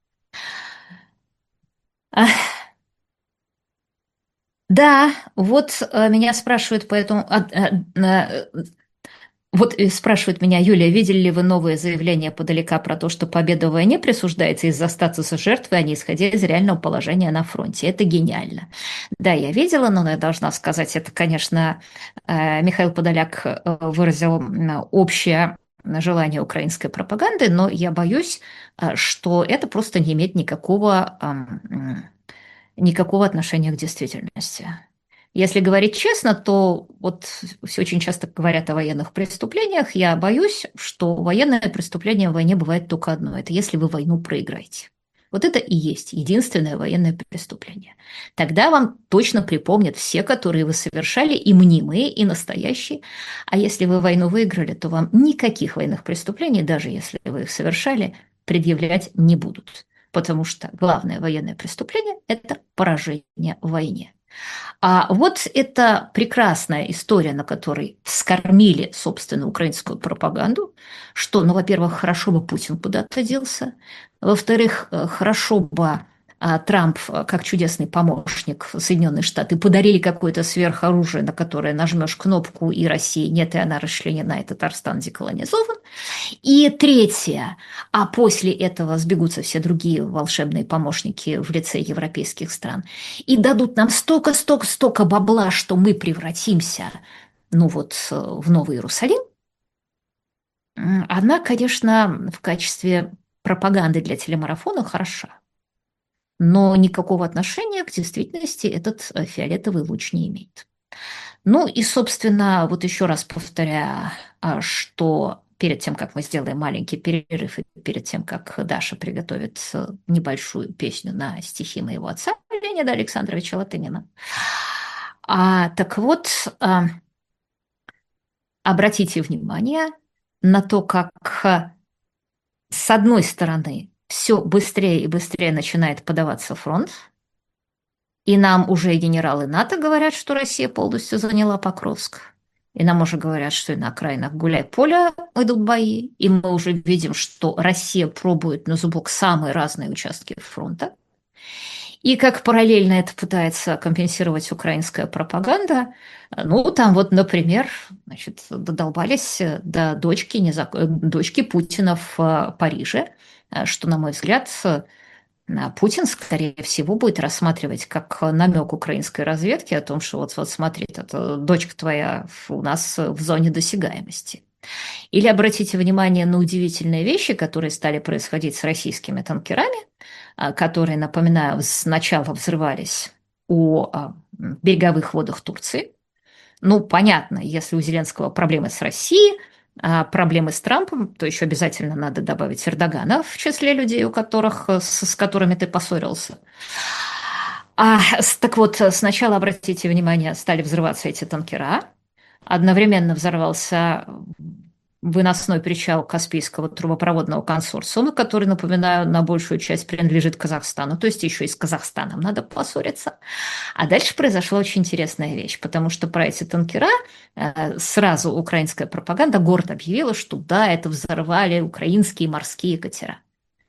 Ах, да, вот а, меня спрашивают по этому... а, а, а, Вот и спрашивает меня Юлия, видели ли вы новые заявления подалека про то, что победа в войне присуждается из-за статуса жертвы, а не исходя из реального положения на фронте? Это гениально. Да, я видела, но я должна сказать, это, конечно, э, Михаил Подоляк э, выразил м, общее желание украинской пропаганды, но я боюсь, э, что это просто не имеет никакого, ам, никакого отношения к действительности. Если говорить честно, то вот все очень часто говорят о военных преступлениях. Я боюсь, что военное преступление в войне бывает только одно. Это если вы войну проиграете. Вот это и есть единственное военное преступление. Тогда вам точно припомнят все, которые вы совершали, и мнимые, и настоящие. А если вы войну выиграли, то вам никаких военных преступлений, даже если вы их совершали, предъявлять не будут. Потому что главное военное преступление – это поражение в войне. А вот это прекрасная история, на которой вскормили, собственно, украинскую пропаганду, что, ну, во-первых, хорошо бы Путин куда-то делся, во-вторых, э, хорошо бы а Трамп, э, как чудесный помощник Соединенные Штаты, подарили какое-то сверхоружие, на которое нажмешь кнопку, и России нет, и она расчленена, и Татарстан деколонизован. И третье, а после этого сбегутся все другие волшебные помощники в лице европейских стран и дадут нам столько, столько, столько бабла, что мы превратимся, ну вот, э, в Новый Иерусалим. М, Она, конечно, в качестве пропаганды для телемарафона хороша, но никакого отношения к действительности этот э, фиолетовый луч не имеет. Ну и, собственно, вот еще раз повторяю, а, что перед тем, как мы сделаем маленький перерыв, и перед тем, как Даша приготовит э, небольшую песню на стихи моего отца, Леонида Александровича Латынина. А, так вот, а, обратите внимание на то, как а, с одной стороны все быстрее и быстрее начинает подаваться фронт, и нам уже генералы НАТО говорят, что Россия полностью заняла Покровск. И нам уже говорят, что и на окраинах Гуляй-Поля идут бои. И мы уже видим, что Россия пробует на зубок самые разные участки фронта. И как параллельно это пытается компенсировать украинская пропаганда, ну, там вот, например, значит, додолбались до дочки, незак... дочки Путина в э, Париже, э, что, на мой взгляд, а Путин, скорее всего, будет рассматривать как намек украинской разведки о том, что вот, вот смотри, это дочка твоя у нас в зоне досягаемости. Или обратите внимание на удивительные вещи, которые стали происходить с российскими танкерами, а, которые, напоминаю, сначала взрывались у а, береговых водах Турции. Ну, понятно, если у Зеленского проблемы с Россией, а проблемы с Трампом, то еще обязательно надо добавить Эрдогана в числе людей, у которых, с, с которыми ты поссорился. А, так вот, сначала, обратите внимание, стали взрываться эти танкера. Одновременно взорвался выносной причал Каспийского трубопроводного консорциума, который, напоминаю, на большую часть принадлежит Казахстану, то есть еще и с Казахстаном надо поссориться. А дальше произошла очень интересная вещь, потому что про эти танкера э, сразу украинская пропаганда гордо объявила, что да, это взорвали украинские морские катера.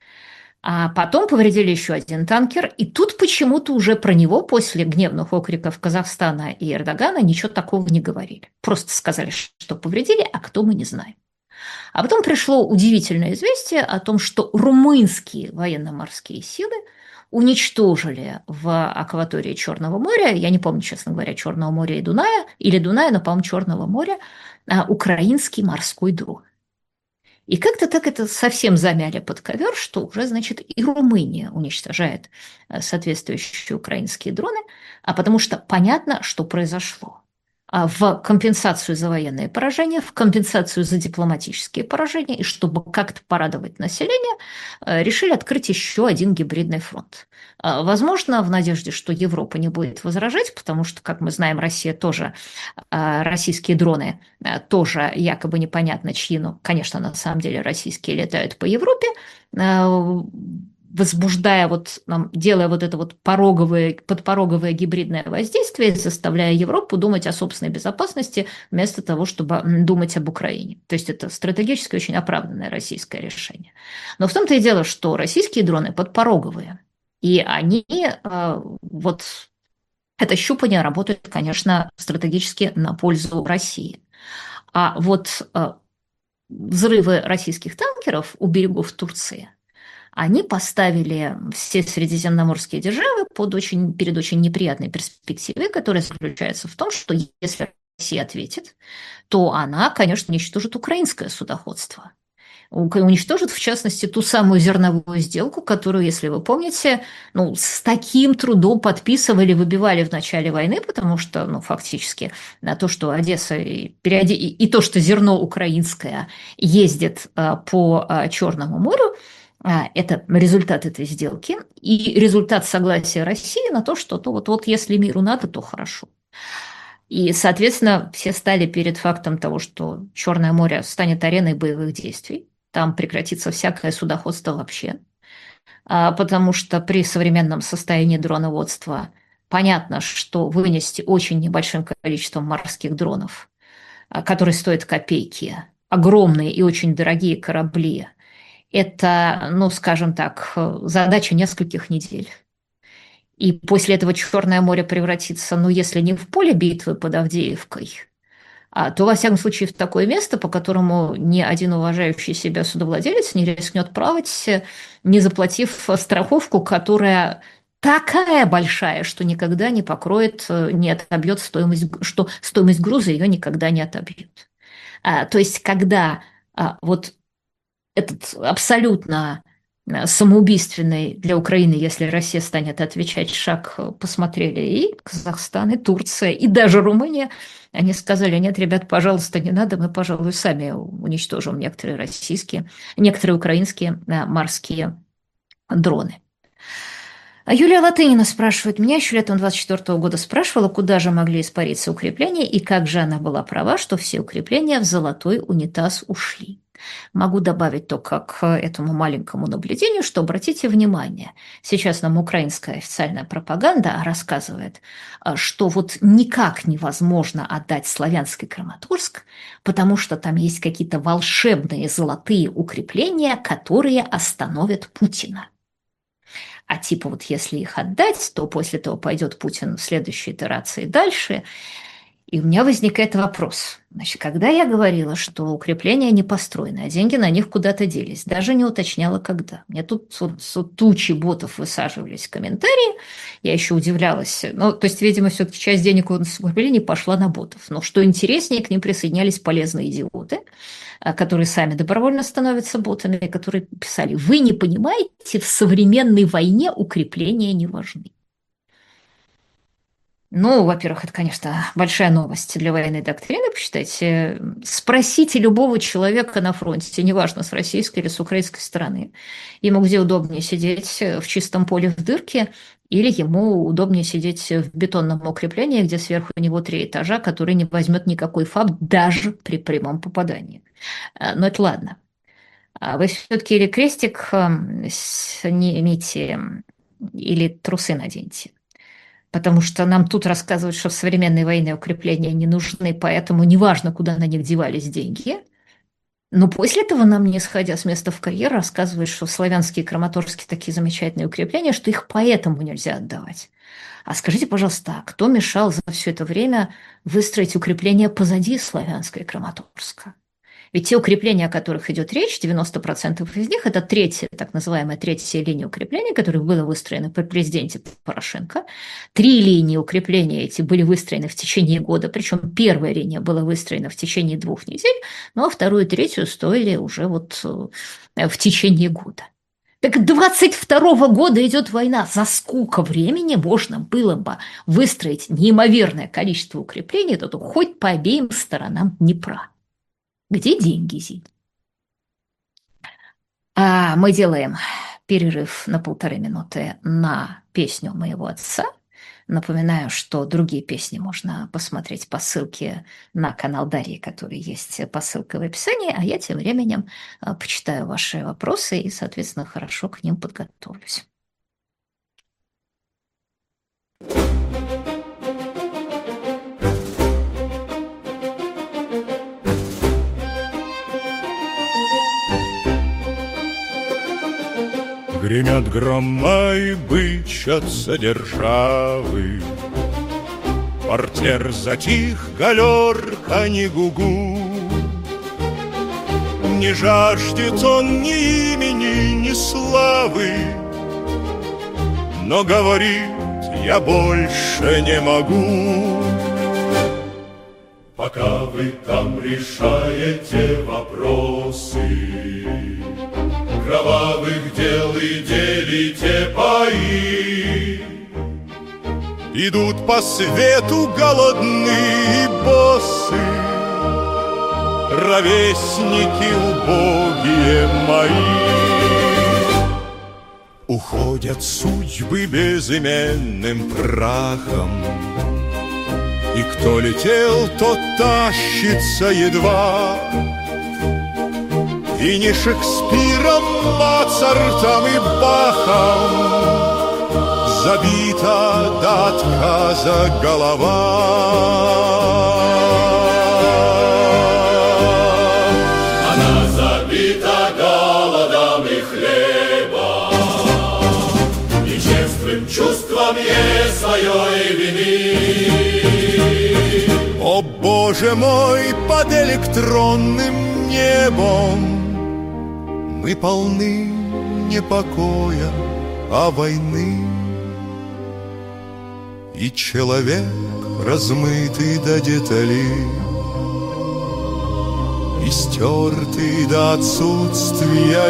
А потом повредили еще один танкер, и тут почему-то уже про него после гневных окриков Казахстана и Эрдогана ничего такого не говорили. Просто сказали, что повредили, а кто мы не знаем. А потом пришло удивительное известие о том, что румынские военно-морские силы уничтожили в акватории Черного моря, я не помню, честно говоря, Черного моря и Дуная, или Дуная, но, по-моему, Черного моря, а, украинский морской дрон. И как-то так это совсем замяли под ковер, что уже, значит, и Румыния уничтожает э, соответствующие украинские дроны, а потому что понятно, что произошло. А в компенсацию за военные поражения, в компенсацию за дипломатические поражения, и чтобы как-то порадовать население, э, решили открыть еще один гибридный фронт. А, Возможно, в надежде, что Европа не будет возражать, потому что, как мы знаем, Россия тоже, а, российские дроны а, тоже якобы непонятно чьи, но, конечно, на самом деле российские летают по Европе, а, возбуждая вот, нам, делая вот это вот пороговое, подпороговое гибридное воздействие, заставляя Европу думать о собственной безопасности вместо того, чтобы м, думать об Украине. То есть это стратегически очень оправданное российское решение. Но в том-то и дело, что российские дроны подпороговые, и они э, вот это щупание работает, конечно, стратегически на пользу России. А вот э, взрывы российских танкеров у берегов Турции, они поставили все средиземноморские державы под очень, перед очень неприятной перспективой, которая заключается в том, что если Россия ответит, то она, конечно, уничтожит украинское судоходство. Уничтожит, в частности, ту самую зерновую сделку, которую, если вы помните, ну, с таким трудом подписывали, выбивали в начале войны, потому что, ну, фактически, на то, что Одесса и, переоде... и то, что зерно украинское ездит а, по а, Черному морю, а, это результат этой сделки и результат согласия России на то, что то вот, вот если миру надо, то хорошо. И, соответственно, все стали перед фактом того, что Черное море станет ареной боевых действий. Там прекратится всякое судоходство вообще. А, потому что при современном состоянии дроноводства понятно, что вынести очень небольшим количеством морских дронов, а, которые стоят копейки, огромные и очень дорогие корабли, это, ну, скажем так, задача нескольких недель. и после этого Черное море превратится, ну, если не в поле битвы под Авдеевкой, а, то, во всяком случае, в такое место, по которому ни один уважающий себя судовладелец не рискнет плавать, не заплатив страховку, которая такая большая, что никогда не покроет, не отобьет стоимость, что стоимость груза ее никогда не отобьет. А, то есть, когда а, вот этот абсолютно а, самоубийственный для Украины, если Россия станет отвечать, шаг посмотрели и Казахстан, и Турция, и даже Румыния, они сказали: нет, ребят, пожалуйста, не надо, мы, пожалуй, сами уничтожим некоторые российские, некоторые украинские а, морские дроны. Юлия Латынина спрашивает меня, еще летом двадцать четвёртого года спрашивала, куда же могли испариться укрепления и как же она была права, что все укрепления в золотой унитаз ушли. Могу добавить только к этому маленькому наблюдению, что обратите внимание, сейчас нам украинская официальная пропаганда рассказывает, что вот никак невозможно отдать славянский Краматорск, потому что там есть какие-то волшебные золотые укрепления, которые остановят Путина. А типа вот если их отдать, то после того пойдет Путин в следующей итерации дальше. И у меня возникает вопрос. Значит, когда я говорила, что укрепления не построены, а деньги на них куда-то делись, даже не уточняла, когда. Мне тут, тут, тут тучи ботов высаживались в комментарии, я еще удивлялась. Ну, то есть, видимо, все-таки часть денег у укреплений пошла на ботов. Но что интереснее, к ним присоединялись полезные идиоты, которые сами добровольно становятся ботами, которые писали: вы не понимаете, в современной войне укрепления не важны. Ну, во-первых, это, конечно, большая новость для военной доктрины, посчитайте. Спросите любого человека на фронте, неважно, с российской или с украинской стороны, ему где удобнее сидеть, в чистом поле в дырке, или ему удобнее сидеть в бетонном укреплении, где сверху него три этажа, который не возьмет никакой ФАБ даже при прямом попадании. Но это ладно. Вы все-таки или крестик снимите, или трусы наденьте. Потому что нам тут рассказывают, что в современной войне укрепления не нужны, поэтому неважно, куда на них девались деньги. Но после этого нам, не сходя с места в карьер, рассказывают, что славянские и краматорские такие замечательные укрепления, что их поэтому нельзя отдавать. А скажите, пожалуйста, а кто мешал за все это время выстроить укрепления позади Славянска и Краматорска? Ведь те укрепления, о которых идет речь, девяносто процентов из них – это третья, так называемая третья линия укрепления, которая была выстроена при президенте Порошенко. Три линии укрепления эти были выстроены в течение года, причем первая линия была выстроена в течение двух недель, ну а вторую и третью строили уже вот в течение года. Так двадцать второго года идет война. За сколько времени можно было бы выстроить неимоверное количество укреплений, то хоть по обеим сторонам Днепра? Где деньги, Зин? А мы делаем перерыв на полторы минуты на песню моего отца. Напоминаю, что другие песни можно посмотреть по ссылке на канал Дарьи, который есть по ссылке в описании, а я тем временем почитаю ваши вопросы и, соответственно, хорошо к ним подготовлюсь. Гремят грома и бычатся державы, портер затих, галерка не гугу. Не жаждет он ни имени, ни славы, но говорит: я больше не могу. Пока вы там решаете вопросы кровавых дел и делите паи, идут по свету голодные боссы, ровесники убогие мои. Уходят судьбы безыменным прахом, и кто летел, тот тащится едва. И не Шекспиром, Моцартом и Бахом забита до отказа голова. Она забита голодом и хлебом, и честью Злым чувством не своей вины. О, Боже мой, под электронным небом мы полны не покоя, а войны. И человек, размытый до деталей, и стертый до отсутствия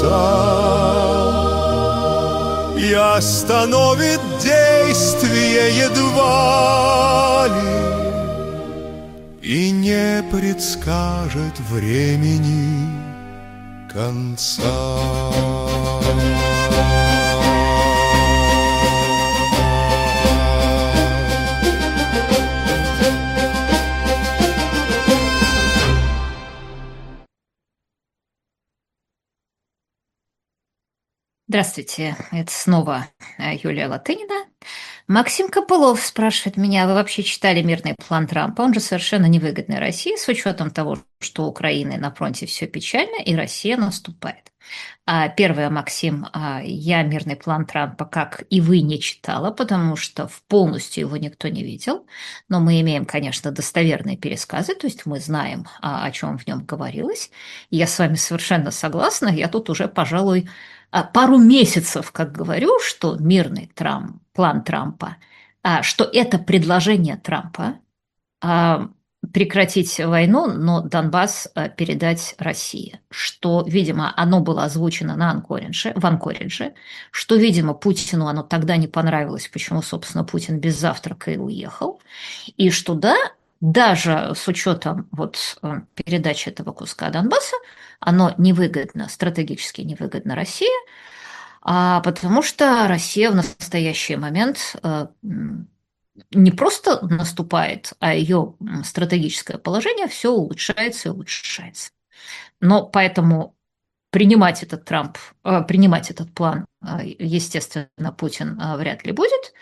лица, и остановит действие едва ли, и не предскажет времени конца. Здравствуйте, это снова э, Юлия Латынина. Максим Копылов спрашивает меня, вы вообще читали мирный план Трампа? Он же совершенно невыгодный России, с учетом того, что у Украины на фронте все печально, и Россия наступает. А первое, Максим, а, я мирный план Трампа, как и вы, не читала, потому что в полностью его никто не видел. Но мы имеем, конечно, достоверные пересказы, то есть мы знаем, а, о чем в нем говорилось. И я с вами совершенно согласна. Я тут уже, пожалуй, а, пару месяцев, как говорю, что мирный Трамп, план Трампа, а, что это предложение Трампа а, прекратить войну, но Донбасс а, передать России, что, видимо, оно было озвучено на Анкоридже, в Анкоридже, что, видимо, Путину оно тогда не понравилось, почему, собственно, Путин без завтрака и уехал, и что, да, даже с учетом вот э, передачи этого куска Донбасса, оно невыгодно, стратегически невыгодно России, а потому что Россия в настоящий момент э, м, не просто наступает, а ее м, стратегическое положение все улучшается и улучшается. Но поэтому принимать этот Трамп, э, принимать этот план, э, естественно, Путин э, вряд ли будет.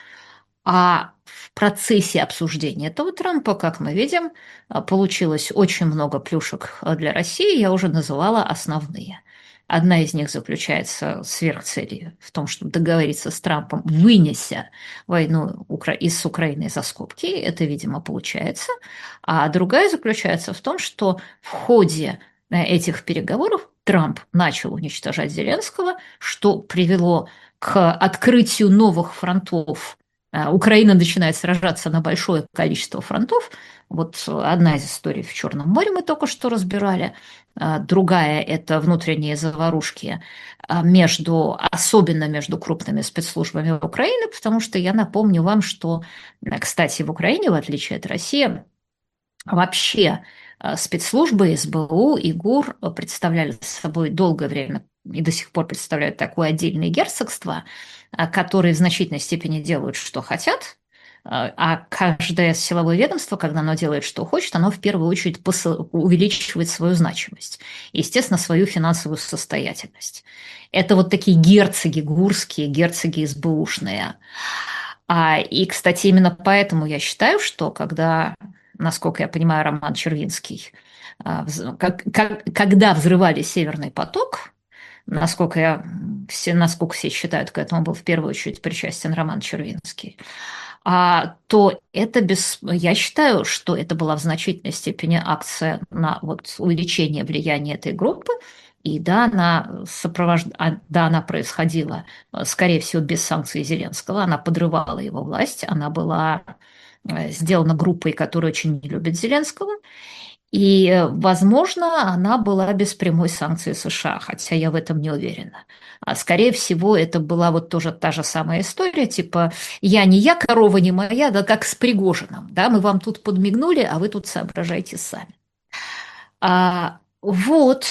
А в процессе обсуждения этого Трампа, как мы видим, а, получилось очень много плюшек а, для России. Я уже называла основные. Одна из них заключается сверхцелью в том, чтобы договориться с Трампом, вынеся войну Укра- из Украины за скобки. Это, видимо, получается. А другая заключается в том, что в ходе э, этих переговоров Трамп начал уничтожать Зеленского, что привело к открытию новых фронтов. А, Украина начинает сражаться на большое количество фронтов. Вот одна из историй в Черном море мы только что разбирали. А, Другая – это внутренние заварушки а, между, особенно между крупными спецслужбами Украины, потому что я напомню вам, что, э, кстати, в Украине, в отличие от России, вообще э, спецслужбы СБУ и ГУР представляли собой долгое время и до сих пор представляют такое отдельное герцогство, а, которые в значительной степени делают, что хотят, а а каждое силовое ведомство, когда оно делает, что хочет, оно в первую очередь посыл- увеличивает свою значимость и, естественно, свою финансовую состоятельность. Это вот такие герцоги гурские, герцоги СБУшные. А, и, кстати, именно поэтому я считаю, что когда, насколько я понимаю, Роман Червинский, а, вз- как- как- когда взрывали «Северный поток», насколько, я, все, насколько все считают, к этому был в первую очередь причастен Роман Червинский, а, то это без... Я считаю, что это была в значительной степени акция на вот увеличение влияния этой группы, и да, она, сопровож... а, да, она происходила, э, скорее всего, без санкций Зеленского, она подрывала его власть, она была э, сделана группой, которая очень не любит Зеленского, и, э, возможно, она была без прямой санкции США, хотя я в этом не уверена. А скорее всего, это была вот тоже та же самая история, типа «я не я, корова не моя», да как с Пригожиным, да, мы вам тут подмигнули, а вы тут соображайте сами. А, вот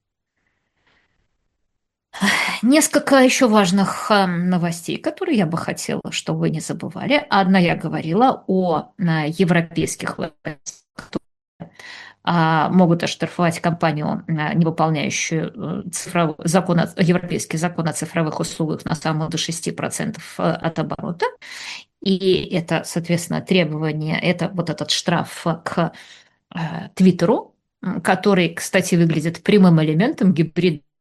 несколько еще важных а, новостей, которые я бы хотела, чтобы вы не забывали. Одна я говорила о а, европейских властях, а, могут оштрафовать компанию, а, не выполняющую э, цифров... закон о- европейский закон о цифровых услугах на самом до шести процентов э, от оборота. И это, соответственно, требование, это вот этот штраф к э, Твиттеру, м, который, кстати, выглядит прямым элементом гибридной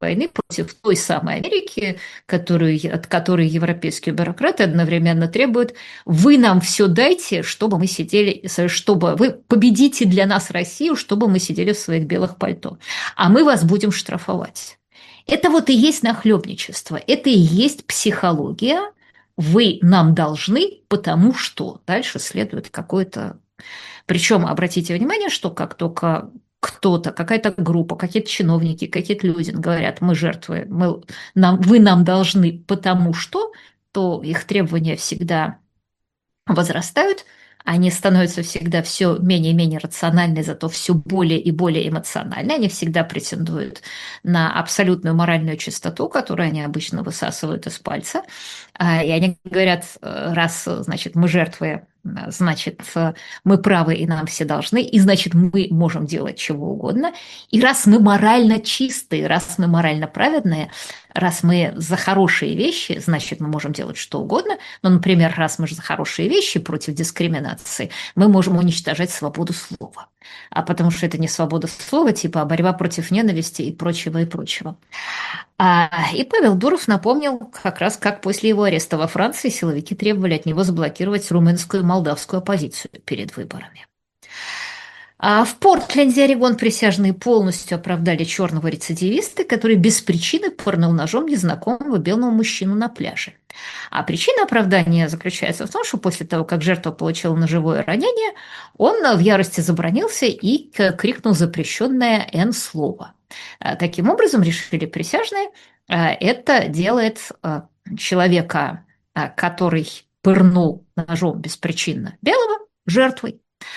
войны против той самой Америки, которую, от которой европейские бюрократы одновременно требуют: вы нам все дайте, чтобы мы сидели, чтобы вы победите для нас Россию, чтобы мы сидели в своих белых пальто, а мы вас будем штрафовать. Это вот и есть нахлебничество, это и есть психология. Вы нам должны, потому что дальше следует какое-то... Причем обратите внимание, что как только кто-то, какая-то группа, какие-то чиновники, какие-то люди говорят: мы жертвы, мы, нам, вы нам должны, потому что, то их требования всегда возрастают, они становятся всегда все менее и менее рациональны, зато все более и более эмоциональны. Они всегда претендуют на абсолютную моральную чистоту, которую они обычно высасывают из пальца. И они говорят: раз, значит, мы жертвы, значит, мы правы и нам все должны, и значит, мы можем делать чего угодно. И раз мы морально чистые, раз мы морально праведные, раз мы за хорошие вещи, значит, мы можем делать что угодно. Ну, например, раз мы же за хорошие вещи против дискриминации, мы можем уничтожать свободу слова. А потому что это не свобода слова, типа, а борьба против ненависти и прочего, и прочего. А, и Павел Дуров напомнил как раз, как после его ареста во Франции силовики требовали от него заблокировать румынскую и молдавскую оппозицию перед выборами. А в Портленде, Орегон, присяжные полностью оправдали черного рецидивиста, который без причины пырнул ножом незнакомого белого мужчину на пляже. А причина оправдания заключается в том, что после того, как жертва получила ножевое ранение, он в ярости забранился и крикнул запрещенное «Н» слово. Таким образом, решили присяжные, это делает человека, который пырнул ножом беспричинно белого, жертвой.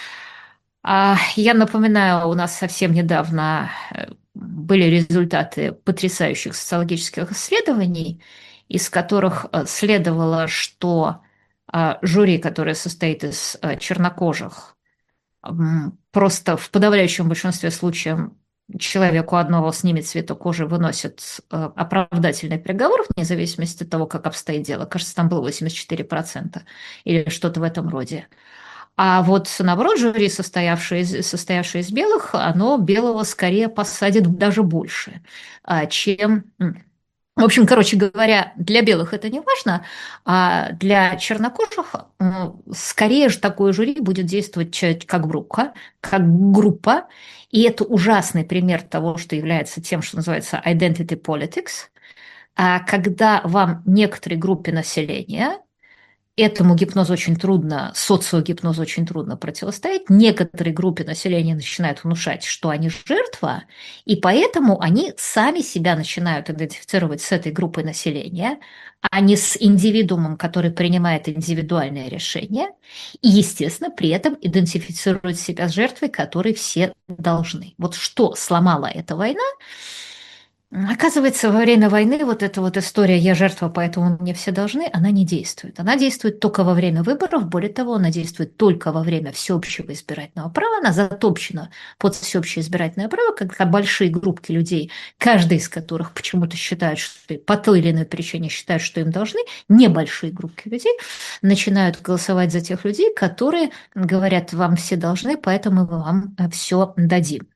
Я напоминаю, у нас совсем недавно были результаты потрясающих социологических исследований, из которых следовало, что жюри, которое состоит из чернокожих, просто в подавляющем большинстве случаев человеку одного снимет цвета кожи, выносит оправдательный приговор, вне зависимости от того, как обстоит дело. Кажется, там было восемьдесят четыре процента или что-то в этом роде. А вот, наоборот, жюри, состоявшее из, состоявшее из белых, оно белого скорее посадит даже больше, чем... В общем, короче говоря, для белых это не важно, а для чернокожих скорее же такое жюри будет действовать как группа, как группа, и это ужасный пример того, что является тем, что называется identity politics, когда вам некоторой группе населения, этому гипнозу очень трудно, социогипнозу очень трудно противостоять. Некоторой группе населения начинают внушать, что они жертва, и поэтому они сами себя начинают идентифицировать с этой группой населения, а не с индивидуумом, который принимает индивидуальное решение, и, естественно, при этом идентифицируют себя с жертвой, которой все должны. Вот что сломала эта война? Оказывается, во время войны вот эта вот история «я жертва, поэтому мне все должны», она не действует. Она действует только во время выборов, более того, она действует только во время всеобщего избирательного права, она затопчена под всеобщее избирательное право, когда большие группки людей, каждый из которых почему-то считает, что по той или иной причине считают, что им должны, небольшие группки людей начинают голосовать за тех людей, которые говорят: вам все должны, поэтому мы вам все дадим.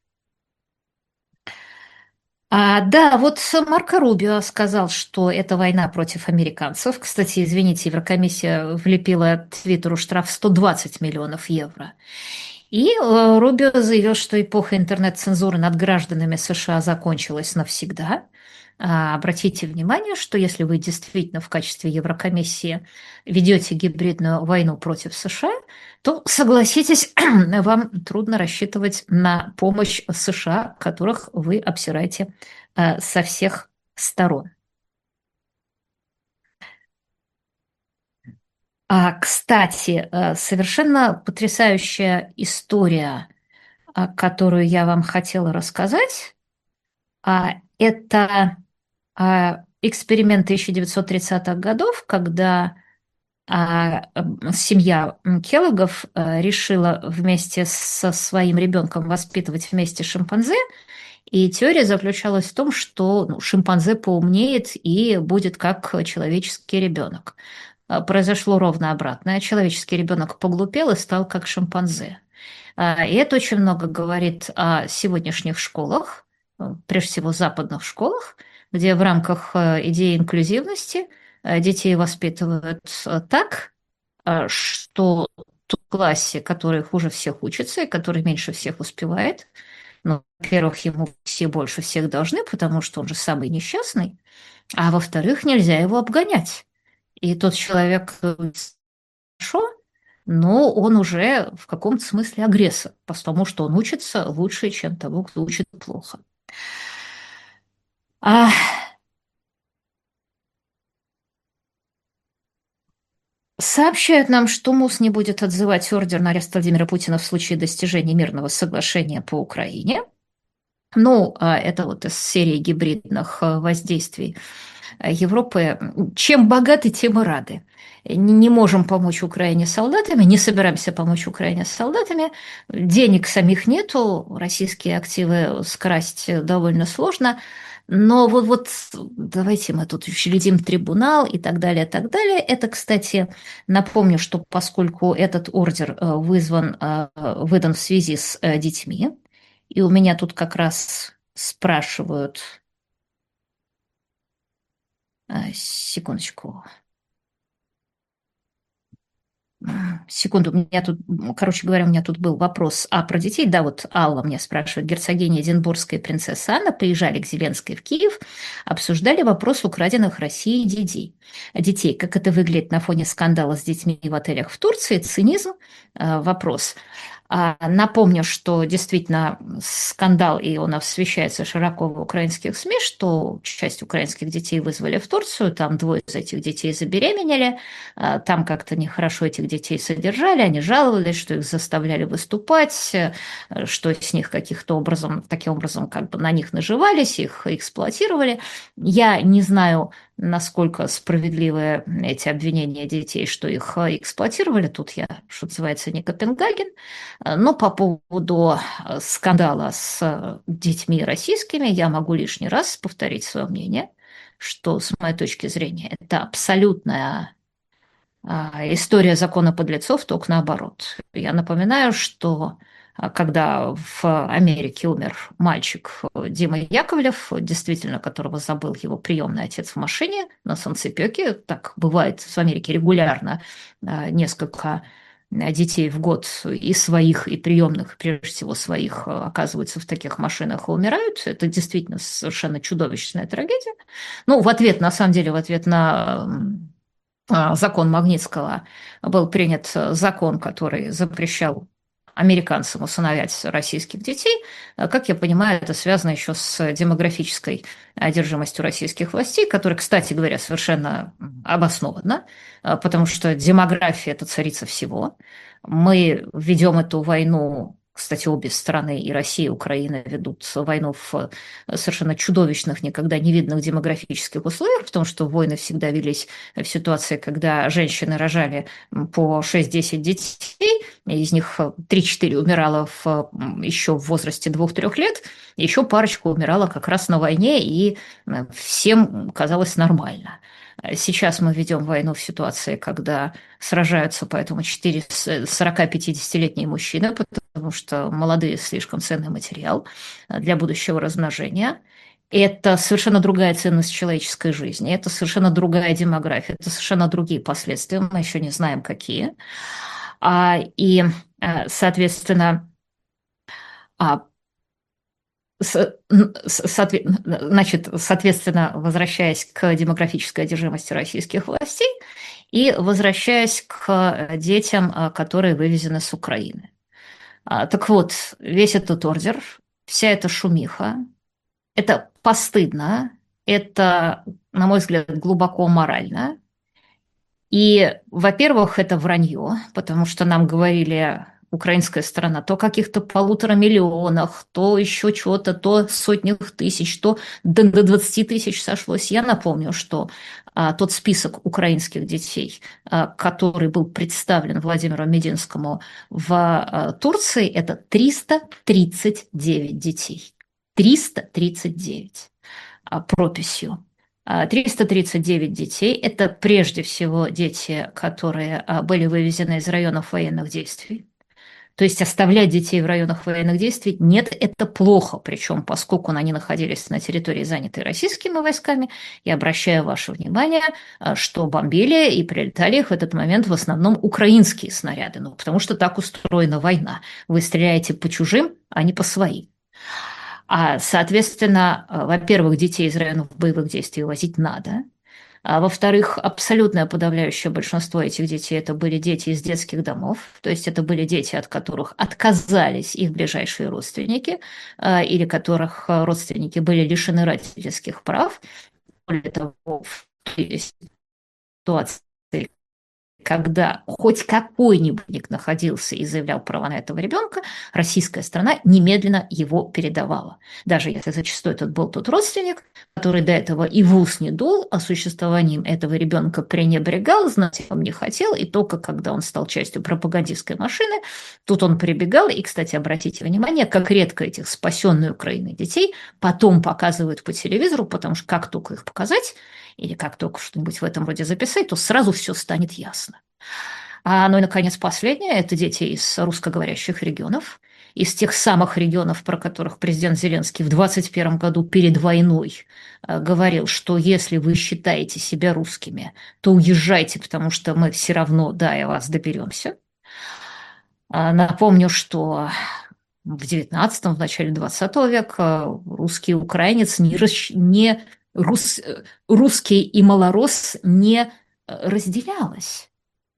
А, да, вот Марко Рубио сказал, что это война против американцев. Кстати, извините, Еврокомиссия влепила Твиттеру штраф в сто двадцать миллионов евро. И э, Рубио заявил, что эпоха интернет-цензуры над гражданами США закончилась навсегда. А, обратите внимание, что если вы действительно в качестве Еврокомиссии ведете гибридную войну против США, то, согласитесь, вам трудно рассчитывать на помощь США, которых вы обсираете э, со всех сторон. А, кстати, э, совершенно потрясающая история, э, которую я вам хотела рассказать, а, это а, эксперимент тысяча девятьсот тридцатых годов, когда а, семья Келлогов а, решила вместе со своим ребенком воспитывать вместе шимпанзе, и теория заключалась в том, что ну, шимпанзе поумнеет и будет как человеческий ребенок. А, произошло ровно обратное. Человеческий ребенок поглупел и стал как шимпанзе. А, и это очень много говорит о сегодняшних школах, прежде всего западных школах, где в рамках э, идеи инклюзивности э, детей воспитывают э, так, э, что тот в классе, который хуже всех учится и который меньше всех успевает, ну, во-первых, ему все больше всех должны, потому что он же самый несчастный, а во-вторых, нельзя его обгонять. И тот человек э, хорошо, но он уже в каком-то смысле агрессор, потому что он учится лучше, чем того, кто учит плохо. А сообщают нам, что МУС не будет отзывать ордер на арест Владимира Путина в случае достижения мирного соглашения по Украине. Ну, а это вот из серии гибридных э, воздействий Европы. Чем богаты, тем и рады. Не можем помочь Украине солдатами, не собираемся помочь Украине солдатами. Денег самих нету, российские активы скрасть довольно сложно. Но вот, вот давайте мы тут учредим трибунал и так далее, и так далее. Это, кстати, напомню, что поскольку этот ордер э, вызван, э, выдан в связи с э, детьми, и у меня тут как раз спрашивают, э, секундочку, секунду, у меня тут, короче говоря, у меня тут был вопрос а, про детей. Да, вот Алла меня спрашивает. Герцогиня Эдинбургская и принцесса Анна приезжали к Зеленской в Киев, обсуждали вопрос украденных Россией детей. Детей. Как это выглядит на фоне скандала с детьми в отелях в Турции? Цинизм? Э, Вопрос. А, Напомню, что действительно скандал, и он освещается широко в украинских СМИ, что часть украинских детей вызвали в Турцию, там двое из этих детей забеременели, а, там как-то нехорошо этих детей содержали, они жаловались, что их заставляли выступать, э, что с них каких-то образом, таким образом как бы на них наживались, их эксплуатировали. Я не знаю, насколько справедливы эти обвинения детей, что их э, эксплуатировали. Тут я, что называется, не Копенгаген. Но по поводу э, скандала с э, детьми российскими я могу лишний раз повторить свое мнение, что, с моей точки зрения, это абсолютная а, история закона подлецов, только наоборот. Я напоминаю, что а, когда в Америке умер мальчик э, Дима Яковлев, действительно, которого забыл его приемный отец в машине на солнцепёке, так бывает в Америке регулярно, а, несколько а, детей в год и своих, и приемных, прежде всего своих, а, оказываются в таких машинах и умирают. Это действительно совершенно чудовищная трагедия. Ну, в ответ, на самом деле, в ответ на м, а, закон Магнитского был принят э, закон, который запрещал американцам усыновлять российских детей. А, Как я понимаю, это связано еще с демографической одержимостью российских властей, которая, кстати говоря, совершенно обоснованна, а, потому что демография– это царица всего. Мы ведем эту войну, кстати, обе страны, и Россия, и Украина, ведут войну в совершенно чудовищных, никогда не видных демографических условиях, потому что войны всегда велись в ситуации, когда женщины рожали по шесть-десять детей, из них три-четыре умирало в, еще в возрасте двух-трех лет, еще парочка умирала как раз на войне, и всем казалось нормально. Сейчас мы ведем войну в ситуации, когда сражаются поэтому четыре сорок-пятидесятилетние мужчины, потому что молодые слишком ценный материал для будущего размножения. Это совершенно другая ценность человеческой жизни, это совершенно другая демография, это совершенно другие последствия, мы еще не знаем, какие. А, и, а, соответственно, а, с- н- с- соотве- значит, соответственно, возвращаясь к демографической одержимости российских властей и возвращаясь к детям, а, которые вывезены с Украины. А, Так вот, весь этот ордер, вся эта шумиха, это постыдно, это, на мой взгляд, глубоко морально. И, во-первых, это вранье, потому что нам говорили украинская сторона то о каких-то полутора миллионах, то еще чего-то, то сотнях тысяч, то до, до двадцати тысяч сошлось. Я напомню, что а, тот список украинских детей, а, который был представлен Владимиру Мединскому в а, Турции, это триста тридцать девять детей. триста тридцать девять а, прописью. А, триста тридцать девять детей– это прежде всего дети, которые а, были вывезены из районов военных действий. То есть оставлять детей в районах военных действий, нет, это плохо. Причем, поскольку они находились на территории, занятой российскими войсками, я обращаю ваше внимание, а, что бомбили и прилетали их в этот момент в основном украинские снаряды. Ну, потому что так устроена война. Вы стреляете по чужим, а не по своим. А, соответственно, а, во-первых, детей из районов боевых действий возить надо. А во-вторых, абсолютное подавляющее большинство этих детей это были дети из детских домов, то есть это были дети, от которых отказались их ближайшие родственники, а, или которых а, родственники были лишены родительских прав. Более того, в той ситуации, когда хоть какой-нибудь находился и заявлял права на этого ребенка, российская страна немедленно его передавала. Даже если зачастую этот был тот родственник, который до этого и в ус не дул, о существовании этого ребенка пренебрегал, знать он не хотел, и только когда он стал частью пропагандистской машины, тут он прибегал. И, кстати, обратите внимание, как редко этих спасенных Украиной детей потом показывают по телевизору, потому что как только их показать, или как только что-нибудь в этом роде записать, то сразу все станет ясно. А, ну и, наконец, последнее – это дети из русскоговорящих регионов, из тех самых регионов, про которых президент Зеленский в двадцать первом году перед войной э, говорил, что если вы считаете себя русскими, то уезжайте, потому что мы все равно, да, и вас доберемся. А, напомню, что в девятнадцатом, в начале двадцатого века русский и украинец не, расщ- не рус, русский и малорос не разделялось.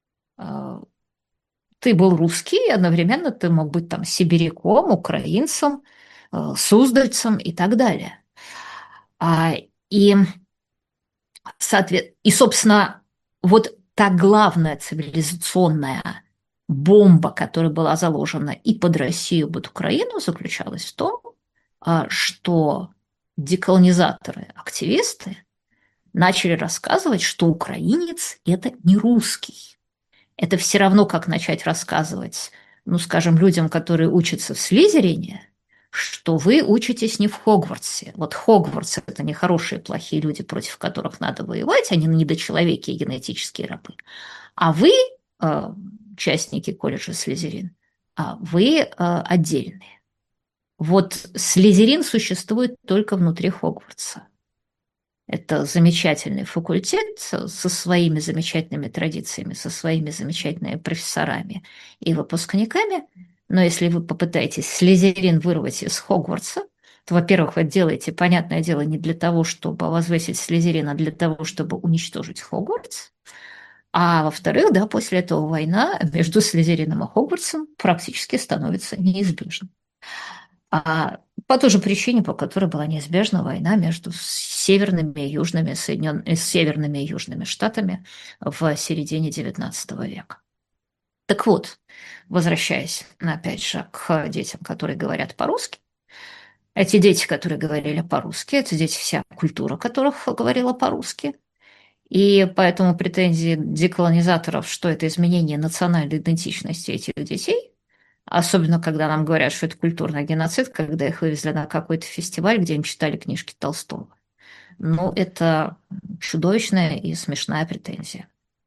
Ты был русский, и одновременно ты мог быть там сибиряком, украинцем, суздальцем и так далее. А, и, соответ... и, собственно, вот та главная цивилизационная бомба, которая была заложена и под Россию, и под Украину, заключалась в том, что деколонизаторы, активисты начали рассказывать, что украинец – это не русский. Это все равно, как начать рассказывать, ну, скажем, людям, которые учатся в Слизерине, что вы учитесь не в Хогвартсе. Вот Хогвартс – это не хорошие, плохие люди, против которых надо воевать, они недочеловеки и генетические рабы. А вы, участники колледжа Слизерин, вы отдельные. Вот Слизерин существует только внутри Хогвартса. Это замечательный факультет со своими замечательными традициями, со своими замечательными профессорами и выпускниками. Но если вы попытаетесь Слизерин вырвать из Хогвартса, то, во-первых, вы это делаете, понятное дело, не для того, чтобы возвысить Слизерин, а для того, чтобы уничтожить Хогвартс. А во-вторых, да, после этого война между Слизерином и Хогвартсом практически становится неизбежной. А по той же причине, по которой была неизбежна война между северными и южными, Соединен... северными и южными штатами в середине девятнадцатого века. Так вот, возвращаясь, опять же, к детям, которые говорят по-русски, эти дети, которые говорили по-русски, это дети, вся культура которых говорила по-русски, и поэтому претензии деколонизаторов, что это изменение национальной идентичности этих детей, особенно когда нам говорят, что это культурный геноцид, когда их вывезли на какой-то фестиваль, где им читали книжки Толстого. Ну, это чудовищная и смешная претензия.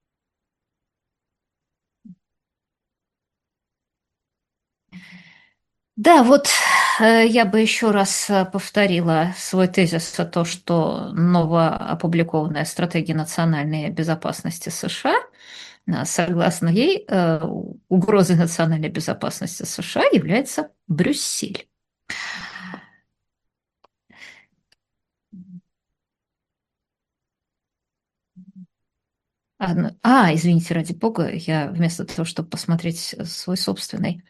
Да, вот я бы еще раз повторила свой тезис о том, что новоопубликованная стратегия национальной безопасности США, согласно ей, угрозой национальной безопасности США является Брюссель. А, извините, ради бога, я вместо того, чтобы посмотреть свой собственный,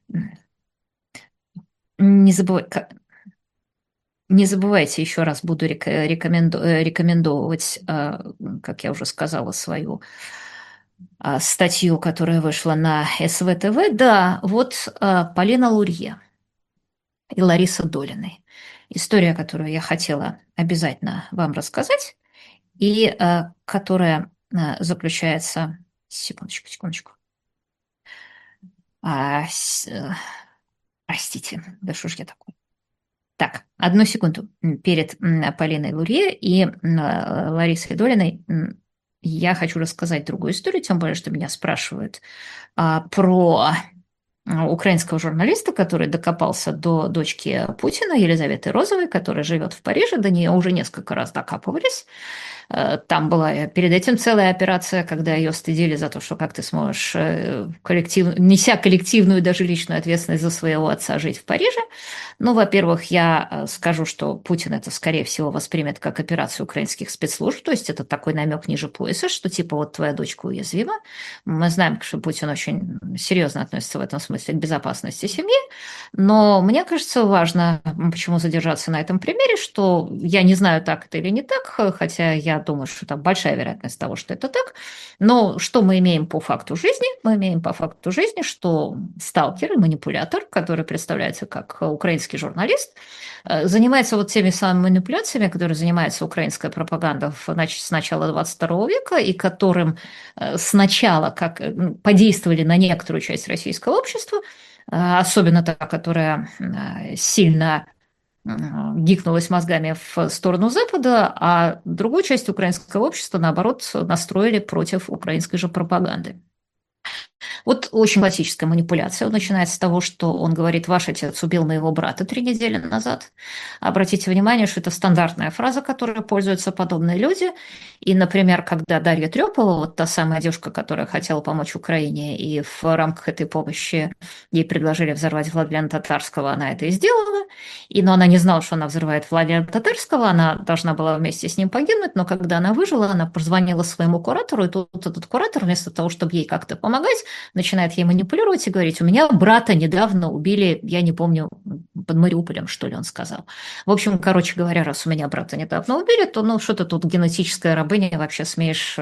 не забывай, не забывайте, еще раз буду рекоменду, рекомендовать, как я уже сказала, свою статью, которая вышла на эс вэ тэ вэ. Да, вот Полина Лурье и Лариса Долиной. История, которую я хотела обязательно вам рассказать, и которая заключается... Секундочку, секундочку. А, с... Простите, да что ж я такой? Так, одну секунду. Перед Полиной Лурье и Ларисой Долиной я хочу рассказать другую историю, тем более, что меня спрашивают а, про украинского журналиста, который докопался до дочки Путина, Елизаветы Розовой, которая живет в Париже, до нее уже несколько раз докапывались. Там была перед этим целая операция, когда ее стыдили за то, что как ты сможешь, коллектив... неся коллективную даже личную ответственность за своего отца, жить в Париже. Ну, во-первых, я скажу, что Путин это, скорее всего, воспримет как операцию украинских спецслужб, то есть это такой намек ниже пояса, что типа вот твоя дочка уязвима. Мы знаем, что Путин очень серьезно относится в этом смысле к безопасности семьи, но мне кажется, важно, почему задержаться на этом примере, что я не знаю, так это или не так, хотя я думаю, что там большая вероятность того, что это так, но что мы имеем по факту жизни? Мы имеем по факту жизни, что сталкер и манипулятор, который представляется как украинский журналист, занимается вот теми самыми манипуляциями, которые занимается украинская пропаганда значит, с начала двадцать второго века, и которым сначала как подействовали на некоторую часть российского общества, особенно та, которая сильно гикнулась мозгами в сторону Запада, а другую часть украинского общества, наоборот, настроили против украинской же пропаганды. Вот очень классическая манипуляция. Он начинается с того, что он говорит: ваш отец убил моего брата три недели назад. Обратите внимание, что это стандартная фраза, которой пользуются подобные люди. И, например, когда Дарья Трёпова, вот та самая девушка, которая хотела помочь Украине, и в рамках этой помощи ей предложили взорвать Владимира Татарского, она это и сделала. И, но она не знала, что она взрывает Владимира Татарского, она должна была вместе с ним погибнуть, но когда она выжила, она позвонила своему куратору, и тут этот куратор, вместо того, чтобы ей как-то помогать, начинает ей манипулировать и говорить: у меня брата недавно убили, я не помню, под Мариуполем, что ли, он сказал. В общем, короче говоря, раз у меня брата недавно убили, то ну что ты тут генетическая рабыня вообще смеешь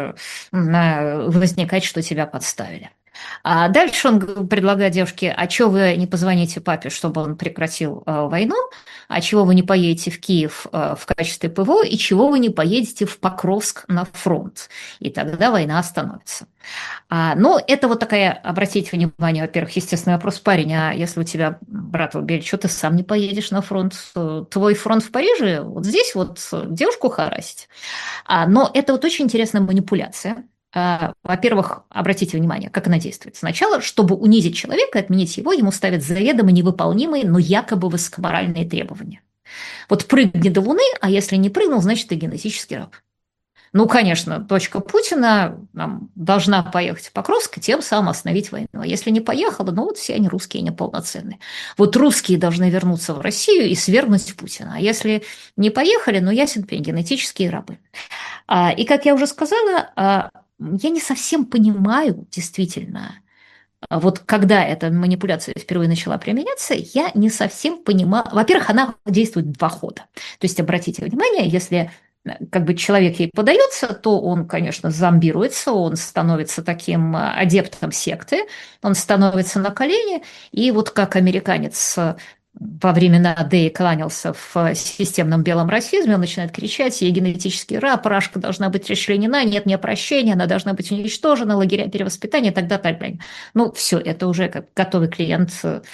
возникать, что тебя подставили. А дальше он предлагает девушке: а чего вы не позвоните папе, чтобы он прекратил э, войну, а чего вы не поедете в Киев э, в качестве ПВО, и чего вы не поедете в Покровск на фронт, и тогда война остановится. А, ну, это вот такая, обратите внимание, во-первых, естественный вопрос: парень, а если у тебя брата убили, что ты сам не поедешь на фронт? Твой фронт в Париже, вот здесь вот девушку харасить. А, но это вот очень интересная манипуляция. Во-первых, обратите внимание, как она действует. Сначала, чтобы унизить человека и отменить его, ему ставят заведомо невыполнимые, но якобы высокоморальные требования. Вот прыгни до Луны, а если не прыгнул, значит, ты генетический раб. Ну, конечно, дочка Путина нам, должна поехать в Покровск и тем самым остановить войну. А если не поехала, ну вот все они русские неполноценные. Вот русские должны вернуться в Россию и свергнуть Путина. А если не поехали, ну ясен пень, генетические рабы. И, как я уже сказала, я не совсем понимаю, действительно, вот когда эта манипуляция впервые начала применяться, я не совсем понимаю. Во-первых, она действует в два хода. То есть, обратите внимание, если как бы человек ей подается, то он, конечно, зомбируется, он становится таким адептом секты, он становится на колени, и вот как американец во времена Дэи кланялся в системном белом расизме, он начинает кричать: ей генетический раб, Рашка должна быть расчленена, нет мне прощения, она должна быть уничтожена, лагеря перевоспитания и так далее, так далее. Ну, все, это уже как готовый клиент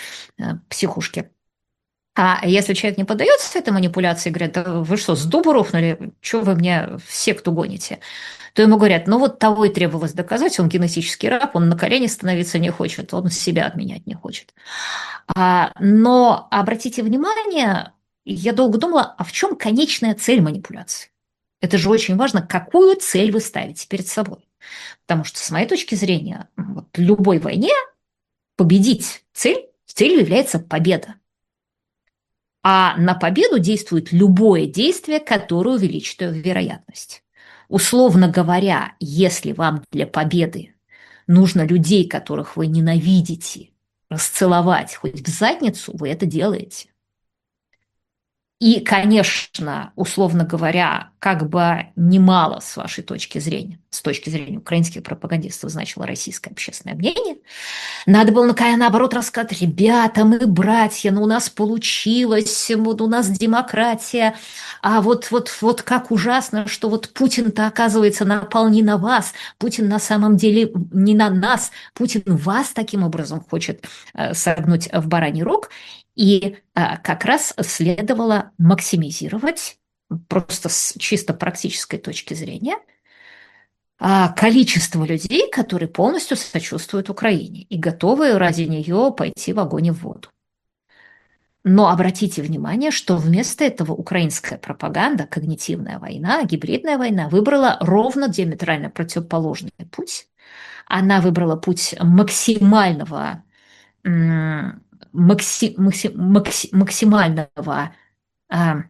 психушки. А если человек не поддается этой манипуляции, говорят: да вы что, с дубу рухнули, что вы мне в секту гоните? То ему говорят: ну вот того и требовалось доказать, он генетический раб, он на колени становиться не хочет, он себя отменять не хочет. А, но обратите внимание, я долго думала, а в чем конечная цель манипуляции? Это же очень важно, какую цель вы ставите перед собой. Потому что, с моей точки зрения, вот в любой войне победить цель, целью является победа. А на победу действует любое действие, которое увеличит ее вероятность. Условно говоря, если вам для победы нужно людей, которых вы ненавидите, расцеловать хоть в задницу, вы это делаете. И, конечно, условно говоря, как бы немало с вашей точки зрения, с точки зрения украинских пропагандистов, значило российское общественное мнение, надо было, наоборот, рассказать: ребята, мы братья, ну у нас получилось, вот у нас демократия, а вот, вот, вот как ужасно, что вот Путин-то, оказывается, напал не на вас, Путин на самом деле не на нас, Путин вас таким образом хочет согнуть в бараний рог. И а, как раз следовало максимизировать, просто с чисто практической точки зрения, количество людей, которые полностью сочувствуют Украине и готовы ради нее пойти в огонь и в воду. Но обратите внимание, что вместо этого украинская пропаганда, когнитивная война, гибридная война выбрала ровно диаметрально противоположный путь. Она выбрала путь максимального, макси, макси, макси, максимального а,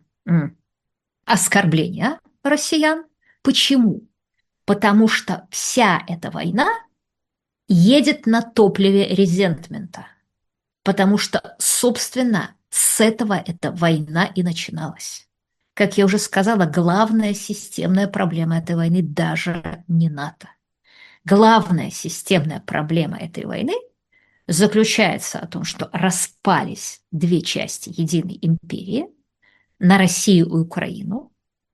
оскорбления россиян. Почему? Потому что вся эта война едет на топливе резентмента. Потому что, собственно, с этого эта война и начиналась. Как я уже сказала, главная системная проблема этой войны даже не НАТО. Главная системная проблема этой войны заключается в том, что распались две части единой империи на Россию и Украину,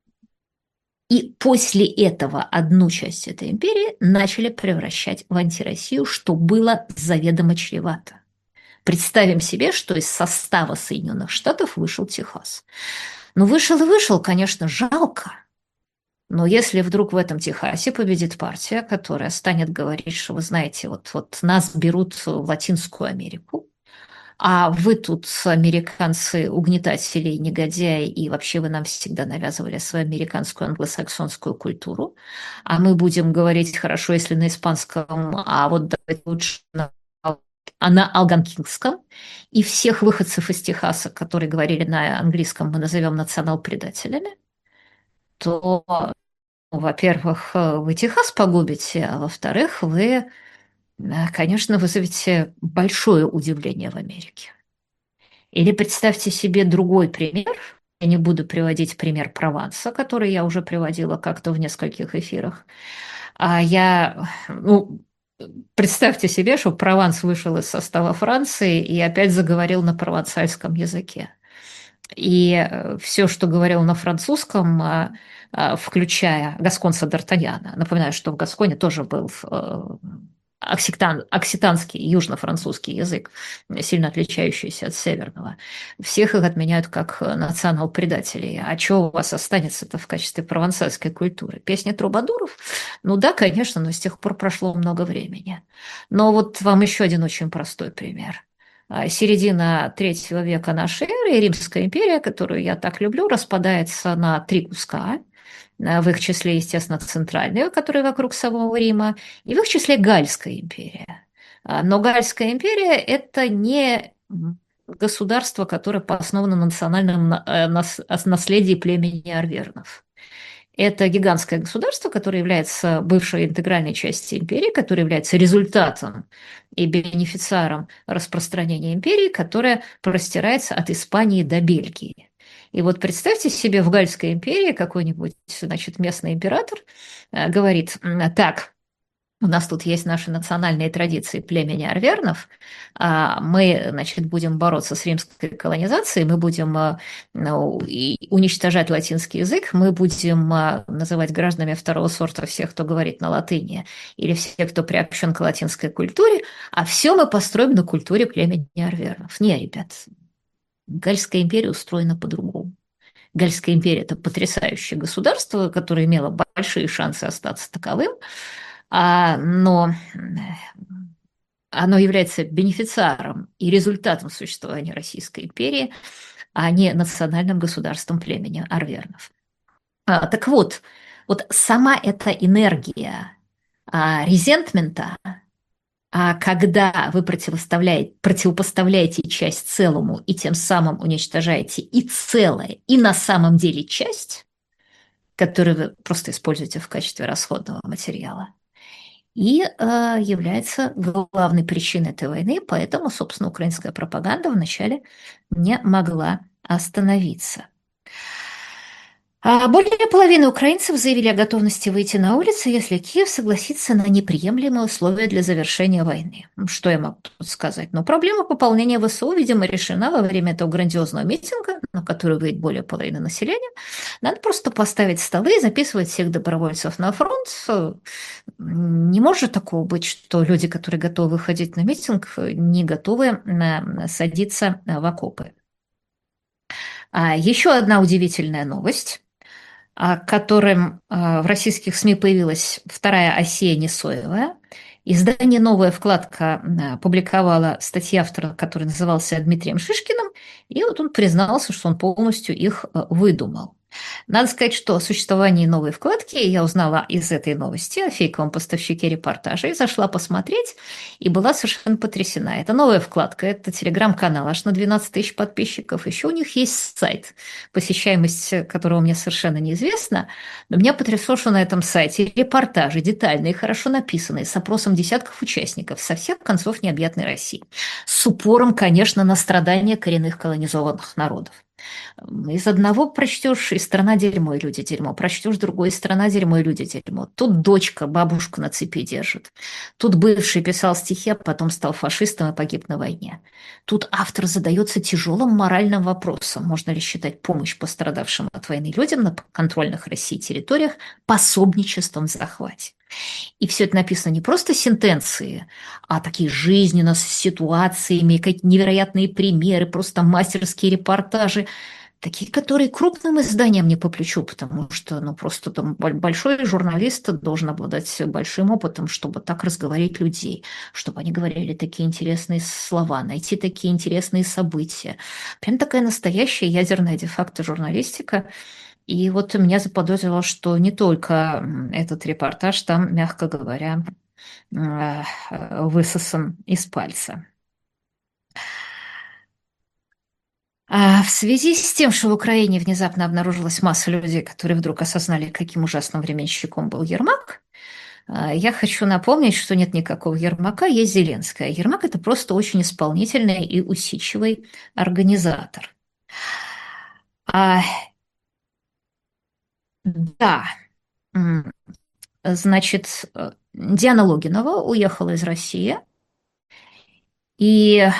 и после этого одну часть этой империи начали превращать в антироссию, что было заведомо чревато. Представим себе, что из состава Соединенных Штатов вышел Техас. Ну, вышел и вышел, конечно, жалко. Но если вдруг в этом Техасе победит партия, которая станет говорить, что, вы знаете, вот, вот нас берут в Латинскую Америку, а вы тут, американцы, угнетатели, негодяи, и вообще вы нам всегда навязывали свою американскую англосаксонскую культуру, а мы будем говорить хорошо, если на испанском, а вот давайте лучше на, а на алганкинском, и всех выходцев из Техаса, которые говорили на английском, мы назовем национал-предателями, то, ну, во-первых, вы Техас погубите, а во-вторых, вы, конечно, вызовете большое удивление в Америке. Или представьте себе другой пример. Я не буду приводить пример Прованса, который я уже приводила как-то в нескольких эфирах. А я, ну, представьте себе, что Прованс вышел из состава Франции и опять заговорил на провансальском языке. И все, что говорил на французском, включая гасконца Д'Артаньяна. Напоминаю, что в Гасконе тоже был окситан, окситанский, южно-французский язык, сильно отличающийся от северного. Всех их отменяют как национал-предателей. А что у вас останется-то в качестве провансальской культуры? Песни трубадуров? Ну да, конечно, но с тех пор прошло много времени. Но вот вам еще один очень простой пример. Середина третьего века нашей эры, Римская империя, которую я так люблю, распадается на три куска. В их числе, естественно, центральная, которая вокруг самого Рима, и в их числе Гальская империя. Но Гальская империя – это не государство, которое основано на национальном наследии племени арвернов. Это гигантское государство, которое является бывшей интегральной частью империи, которое является результатом и бенефициаром распространения империи, которая простирается от Испании до Бельгии. И вот представьте себе, в Гальской империи какой-нибудь, значит, местный император говорит: так, у нас тут есть наши национальные традиции племени арвернов, мы, значит, будем бороться с римской колонизацией, мы будем, ну, уничтожать латинский язык, мы будем называть гражданами второго сорта всех, кто говорит на латыни, или всех, кто приобщен к латинской культуре, а все мы построим на культуре племени арвернов. Не, ребят, Гальская империя устроена по-другому. Гальская империя – это потрясающее государство, которое имело большие шансы остаться таковым, но оно является бенефициаром и результатом существования Российской империи, а не национальным государством племени арвернов. Так вот, вот сама эта энергия резентмента, когда вы противопоставляете, противопоставляете часть целому и тем самым уничтожаете и целое, и на самом деле часть, которую вы просто используете в качестве расходного материала, и э, является главной причиной этой войны, поэтому, собственно, украинская пропаганда вначале не могла остановиться. Более половины украинцев заявили о готовности выйти на улицы, если Киев согласится на неприемлемые условия для завершения войны. Что я могу тут сказать? Но проблема пополнения ВСУ, видимо, решена во время этого грандиозного митинга, на который выйдет более половины населения. Надо просто поставить столы и записывать всех добровольцев на фронт. Не может такого быть, что люди, которые готовы выходить на митинг, не готовы садиться в окопы. Еще одна удивительная новость. а, которым а, в российских СМИ появилась вторая Осия Несоевая. Издание «Новая вкладка» а, публиковала статьи автора, который назывался Дмитрием Шишкиным, и вот он признался, что он полностью их а, выдумал. Надо сказать, что о существовании новой вкладки я узнала из этой новости о фейковом поставщике репортажей, зашла посмотреть и была совершенно потрясена. Это новая вкладка, это телеграм-канал, аж на двенадцать тысяч подписчиков. Еще у них есть сайт, посещаемость которого мне совершенно неизвестна. Но меня потрясло, что на этом сайте репортажи детальные, хорошо написанные, с опросом десятков участников со всех концов необъятной России. С упором, конечно, на страдания коренных колонизованных народов. Из одного прочтешь, и страна дерьмо, и люди дерьмо. Прочтешь другой, страна дерьмо, и люди дерьмо. Тут дочка бабушку на цепи держит. Тут бывший писал стихи, а потом стал фашистом и погиб на войне. Тут автор задается тяжелым моральным вопросом. Можно ли считать помощь пострадавшим от войны людям на контрольных России территориях пособничеством в захвате? И все это написано не просто сентенции, а такие жизненно с ситуациями, какие-то невероятные примеры, просто мастерские репортажи, такие, которые крупным изданиям не по плечу, потому что, ну, просто там большой журналист должен обладать большим опытом, чтобы так разговорить людей, чтобы они говорили такие интересные слова, найти такие интересные события. Прям такая настоящая ядерная де-факто журналистика. И вот меня заподозрило, что не только этот репортаж там, мягко говоря, э, высосан из пальца. А в связи с тем, что в Украине внезапно обнаружилась масса людей, которые вдруг осознали, каким ужасным временщиком был Ермак, э, я хочу напомнить, что нет никакого Ермака, есть Зеленская. Ермак – это просто очень исполнительный и усидчивый организатор. А, да, значит, Диана Логинова уехала из России, и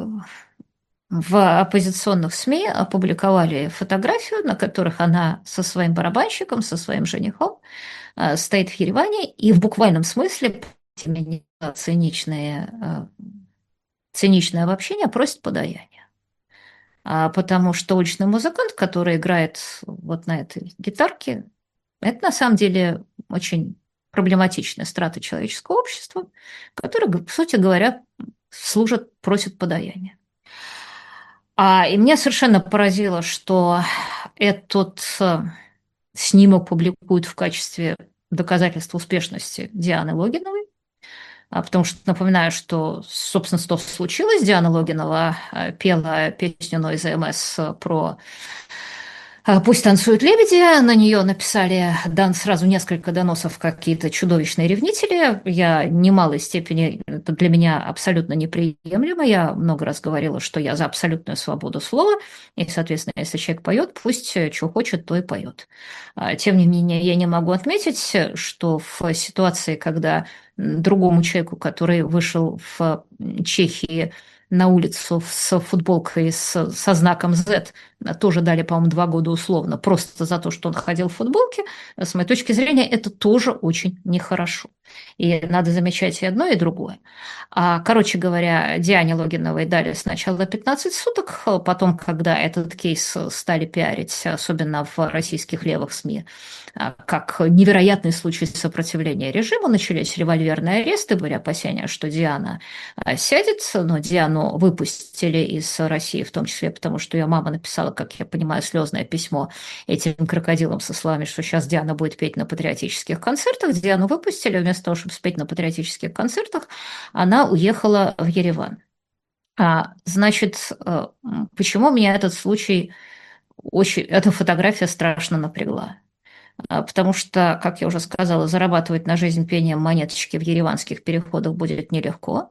в оппозиционных СМИ опубликовали фотографию, на которых она со своим барабанщиком, со своим женихом стоит в Ереване и в буквальном смысле циничное, циничное обобщение просит подаяние. Потому что уличный музыкант, который играет вот на этой гитарке, это на самом деле очень проблематичная страта человеческого общества, которая, по сути говоря, служит, просит подаяния. А, и меня совершенно поразило, что этот снимок публикуют в качестве доказательства успешности Дианы Логиновой, потому что напоминаю, что, собственно, что случилось. Диана Логинова пела песню Noise эм эс про «Пусть танцуют лебеди», на нее написали дан сразу несколько доносов какие-то чудовищные ревнители. Я в немалой степени, это для меня абсолютно неприемлемо. Я много раз говорила, что я за абсолютную свободу слова, и, соответственно, если человек поет, пусть что хочет, то и поет. Тем не менее, я не могу отметить, что в ситуации, когда другому человеку, который вышел в Чехии на улицу с футболкой с, со знаком Z, тоже дали, по-моему, два года условно, просто за то, что он ходил в футболке. С моей точки зрения, это тоже очень нехорошо. И надо замечать и одно, и другое. А, короче говоря, Диане Логиновой дали сначала пятнадцать суток, потом, когда этот кейс стали пиарить, особенно в российских левых СМИ, как невероятный случай сопротивления режиму, начались револьверные аресты, были опасения, что Диана сядет, но Диану выпустили из России, в том числе потому, что ее мама написала, как я понимаю, слезное письмо этим крокодилам со словами, что сейчас Диана будет петь на патриотических концертах. Диану выпустили, вместо того, чтобы спеть на патриотических концертах, она уехала в Ереван. А, значит, почему меня этот случай, очень, эта фотография страшно напрягла? Потому что, как я уже сказала, зарабатывать на жизнь пением монеточки в ереванских переходах будет нелегко.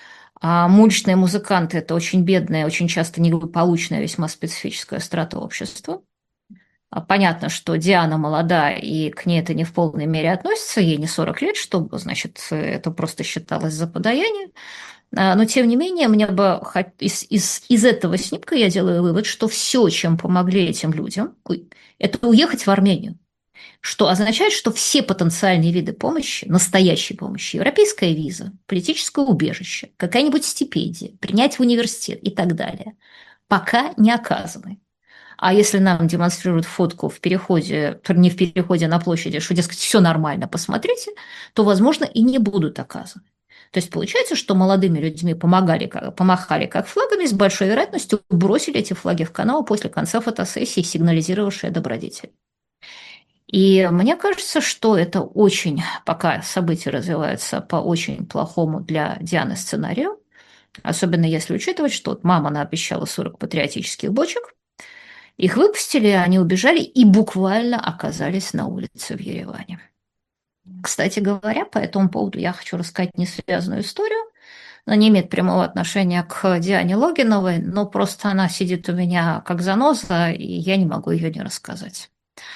А уличные музыканты – это очень бедная, очень часто неблагополучная, весьма специфическая страта общества. Понятно, что Диана молода, и к ней это не в полной мере относится, ей не сорок лет, чтобы, значит, это просто считалось за подаяние. Но, тем не менее, мне бы из, из, из этого снимка я делаю вывод, что все, чем помогли этим людям, это уехать в Армению. Что означает, что все потенциальные виды помощи, настоящей помощи, европейская виза, политическое убежище, какая-нибудь стипендия, принять в университет и так далее, пока не оказаны. А если нам демонстрируют фотку в переходе, не в переходе на площади, что, дескать, все нормально, посмотрите, то, возможно, и не будут оказывать. То есть получается, что молодыми людьми помогали, помахали как флагами, с большой вероятностью бросили эти флаги в канал после конца фотосессии, сигнализировавшие добродетель. И мне кажется, что это очень, пока события развиваются по очень плохому для Дианы сценарию, особенно если учитывать, что вот мама наобещала сорок патриотических бочек, их выпустили, они убежали и буквально оказались на улице в Ереване. Кстати говоря, по этому поводу я хочу рассказать несвязанную историю. Она не имеет прямого отношения к Диане Логиновой, но просто она сидит у меня как заноза, и я не могу ее не рассказать.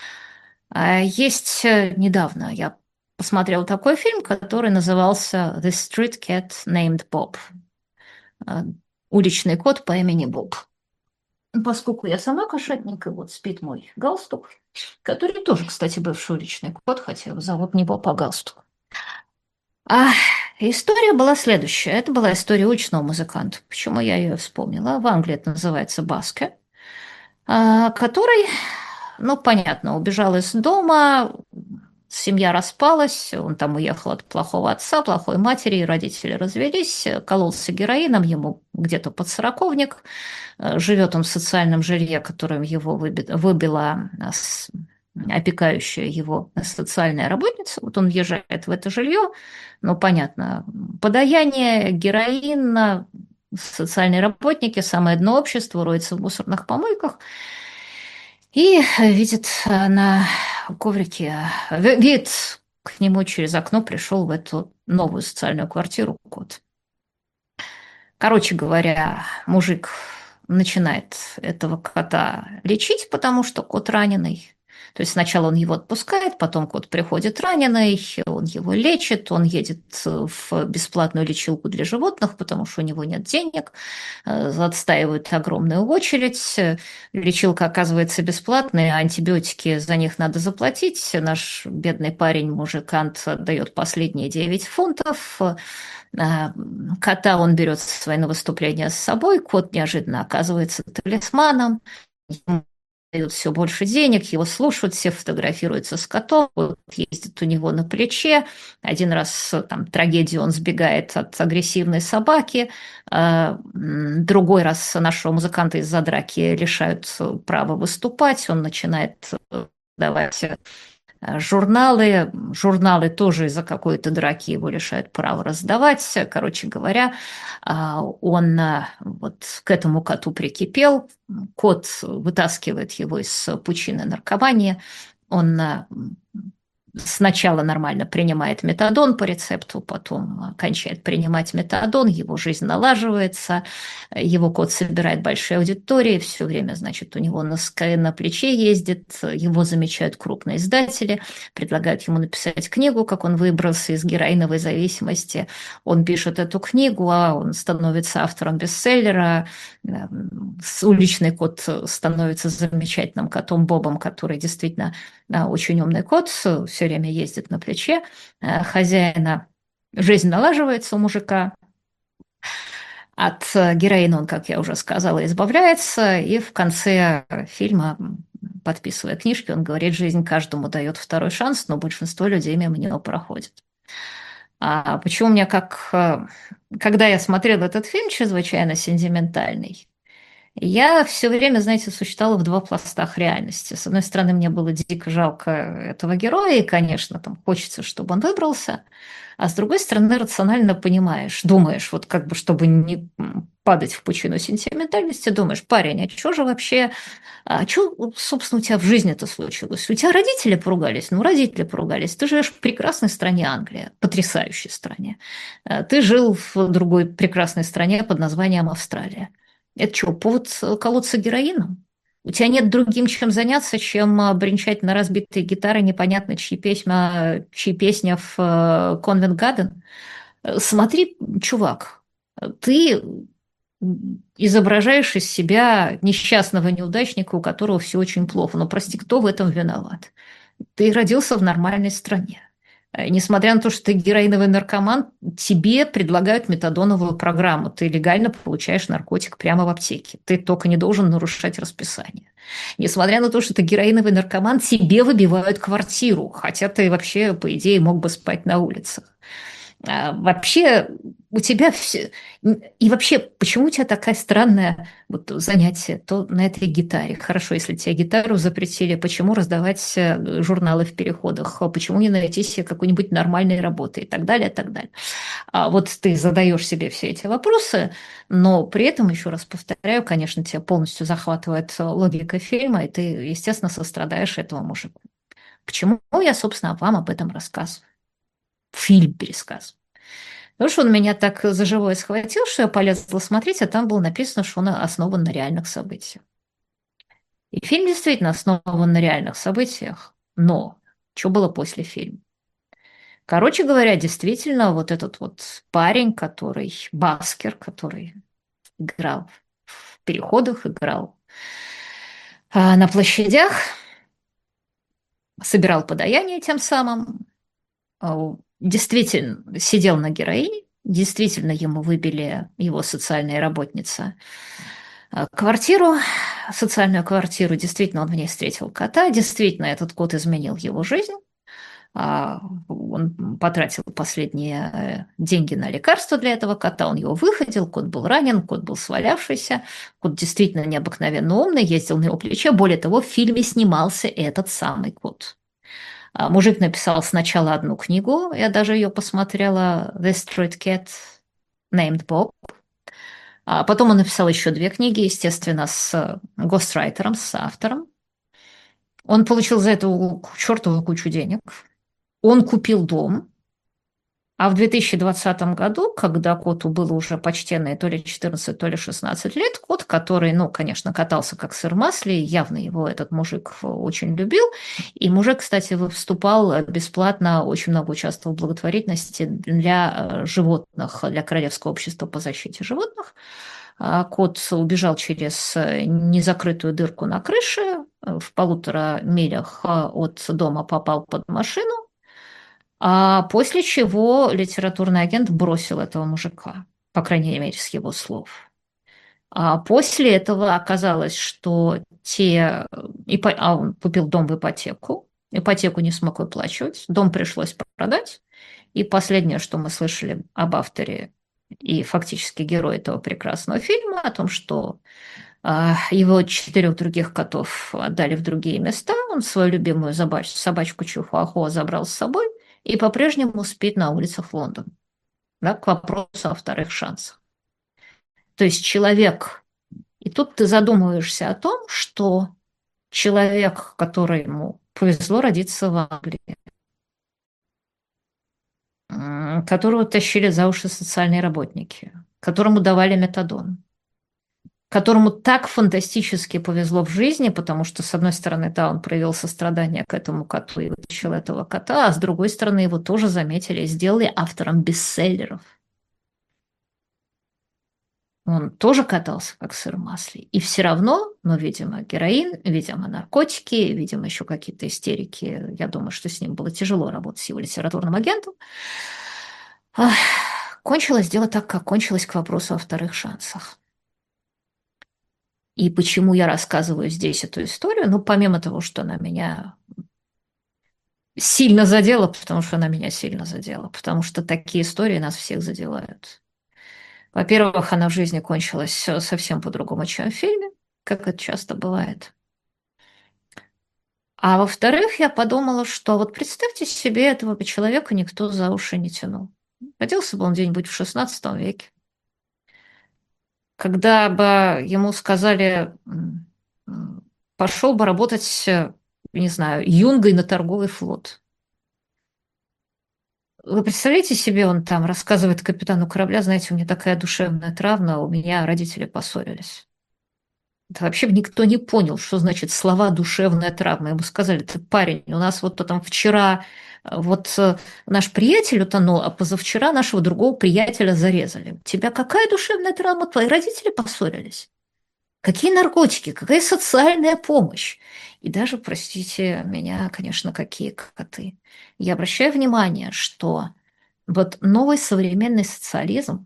Есть недавно я посмотрела такой фильм, который назывался «The Street Cat Named Bob». Уличный кот по имени Боб. Поскольку я сама кошатник, и вот спит мой галстук, который тоже, кстати, бывший уличный кот, хотя его зовут не Боб, а галстук. А история была следующая. Это была история уличного музыканта. Почему я ее вспомнила? В Англии это называется баске, который, ну, понятно, убежал из дома, семья распалась, он там уехал от плохого отца, плохой матери, родители развелись, кололся героином, ему где-то под сороковник, живет он в социальном жилье, которым его выбила опекающая его социальная работница. Вот он въезжает в это жилье, ну, понятно, подаяние, героин, социальные работники, самое дно общества, роется в мусорных помойках и видит на коврике, видит, к нему через окно пришел в эту новую социальную квартиру кот. Короче говоря, мужик начинает этого кота лечить, потому что кот раненый. То есть сначала он его отпускает, потом кот приходит раненый, он его лечит, он едет в бесплатную лечилку для животных, потому что у него нет денег, отстаивают огромную очередь, лечилка оказывается бесплатной, а антибиотики за них надо заплатить. Наш бедный парень, мужикант, дает последние девять фунтов, кота он берет свои на выступление с собой, кот неожиданно оказывается талисманом, ему дают все больше денег, его слушают, все фотографируются с котом, кот ездит у него на плече, один раз там трагедию, он сбегает от агрессивной собаки, другой раз нашего музыканта из-за драки лишают права выступать, он начинает давать журналы, журналы тоже из-за какой-то драки его лишают права раздавать. Короче говоря, он вот к этому коту прикипел, кот вытаскивает его из пучины наркомании, он сначала нормально принимает метадон по рецепту, потом кончает принимать метадон, его жизнь налаживается, его кот собирает большие аудитории, все время, значит, у него на, на плече ездит, его замечают крупные издатели, предлагают ему написать книгу, как он выбрался из героиновой зависимости. Он пишет эту книгу, а он становится автором бестселлера, уличный кот становится замечательным котом Бобом, который действительно очень умный кот, все время ездит на плече, хозяина жизнь налаживается у мужика, от героина он, как я уже сказала, избавляется, и в конце фильма, подписывая книжки, он говорит, жизнь каждому дает второй шанс, но большинство людей мимо него проходит. А почему у меня как... Когда я смотрела этот фильм, чрезвычайно сентиментальный, я все время, знаете, существовала в два пластах реальности. С одной стороны, мне было дико жалко этого героя, и, конечно, там хочется, чтобы он выбрался, а с другой стороны, рационально понимаешь, думаешь, вот как бы, чтобы не падать в пучину сентиментальности, думаешь, парень, а что же вообще, а что, собственно, у тебя в жизни-то случилось? У тебя родители поругались? Ну, родители поругались. Ты живешь в прекрасной стране Англия, потрясающей стране. Ты жил в другой прекрасной стране под названием Австралия. Это что, повод колоться героином? У тебя нет другим чем заняться, чем бренчать на разбитой гитаре непонятно чьи, песня, чьи песня в Конвент-Гарден? Смотри, чувак, ты изображаешь из себя несчастного неудачника, у которого все очень плохо. Но, прости, кто в этом виноват? Ты родился в нормальной стране. Э, Несмотря на то, что ты героиновый наркоман, тебе предлагают метадоновую программу. Ты легально получаешь наркотик прямо в аптеке. Ты только не должен нарушать расписание. Несмотря на то, что ты героиновый наркоман, тебе выбивают квартиру, хотя ты вообще, по идее, мог бы спать на улицах. А, вообще у тебя все... И вообще, почему у тебя такая странная вот занятие то на этой гитаре? Хорошо, если тебе гитару запретили, почему раздавать э, журналы в переходах? А почему не найти себе какой-нибудь нормальной работы и так далее, и так далее? А вот ты задаешь себе все эти вопросы, но при этом, еще раз повторяю, конечно, тебя полностью захватывает э, логика фильма, и ты, естественно, сострадаешь этому мужику. Почему я, собственно, вам об этом рассказываю? Фильм пересказ. Потому что он меня так за живое схватил, что я полезла смотреть, а там было написано, что он основан на реальных событиях. И фильм действительно основан на реальных событиях, но что было после фильма? Короче говоря, действительно, вот этот вот парень, который, Баскер, который играл в переходах, играл а, на площадях, собирал подаяние тем самым, а, действительно сидел на героине, действительно ему выбили его социальная работница а, квартиру, социальную квартиру, действительно он в ней встретил кота, действительно этот кот изменил его жизнь. А, Он потратил последние э, деньги на лекарства для этого кота, он его выходил, кот был ранен, кот был свалявшийся, кот действительно необыкновенно умный, ездил на его плече. Более того, в фильме снимался этот самый кот. А Мужик написал сначала одну книгу, я даже ее посмотрела, The Street Cat Named Bob. А потом он написал еще две книги, естественно, с гострайтером, с автором. Он получил за это чертову кучу денег. Он купил дом. А в две тысячи двадцатом году, когда коту было уже почтенные то ли четырнадцать, то ли шестнадцать лет, кот, который, ну, конечно, катался как сыр в масле, явно его этот мужик очень любил. И мужик, кстати, выступал бесплатно, очень много участвовал в благотворительности для животных, для Королевского общества по защите животных. А Кот убежал через незакрытую дырку на крыше, в полутора милях от дома попал под машину, а после чего литературный агент бросил этого мужика, по крайней мере, с его слов. А после этого оказалось, что те... ипо- А он купил дом в ипотеку, ипотеку не смог выплачивать, дом пришлось продать. И последнее, что мы слышали об авторе и фактически герое этого прекрасного фильма, о том, что а, его четырех других котов отдали в другие места, он свою любимую собач- собачку Чихуахуа забрал с собой и по-прежнему спит на улицах Лондона. Да, к вопросу о вторых шансах. То есть человек, и тут ты задумываешься о том, что человек, которому повезло родиться в Англии, м, которого тащили за уши социальные работники, которому давали метадон, которому так фантастически повезло в жизни, потому что, с одной стороны, да, он проявил сострадание к этому коту и вытащил этого кота, а с другой стороны, его тоже заметили и сделали автором бестселлеров. Он тоже катался как сыр в масле. И все равно, ну, видимо, героин, видимо, наркотики, видимо, еще какие-то истерики. Я думаю, что с ним было тяжело работать с его литературным агентом. Ах, кончилось дело так, как кончилось, к вопросу о вторых шансах. И почему я рассказываю здесь эту историю? Ну, помимо того, что она меня сильно задела, потому что она меня сильно задела, потому что такие истории нас всех задевают. Во-первых, она в жизни кончилась совсем по-другому, чем в фильме, как это часто бывает. А во-вторых, я подумала, что вот представьте себе, этого бы человека никто за уши не тянул. Родился бы он где-нибудь в шестнадцатом веке. Когда бы ему сказали, пошел бы работать, не знаю, юнгой на торговый флот. Вы представляете себе, он там рассказывает капитану корабля, знаете, у меня такая душевная травма, у меня родители поссорились. Да вообще никто не понял, что значит слова «душевная травма». Ему сказали: ты парень, у нас вот там вчера вот наш приятель утонул, а позавчера нашего другого приятеля зарезали. У тебя какая душевная травма? Твои родители поссорились. Какие наркотики, какая социальная помощь? И даже, простите меня, конечно, какие коты. Я обращаю внимание, что вот новый современный социализм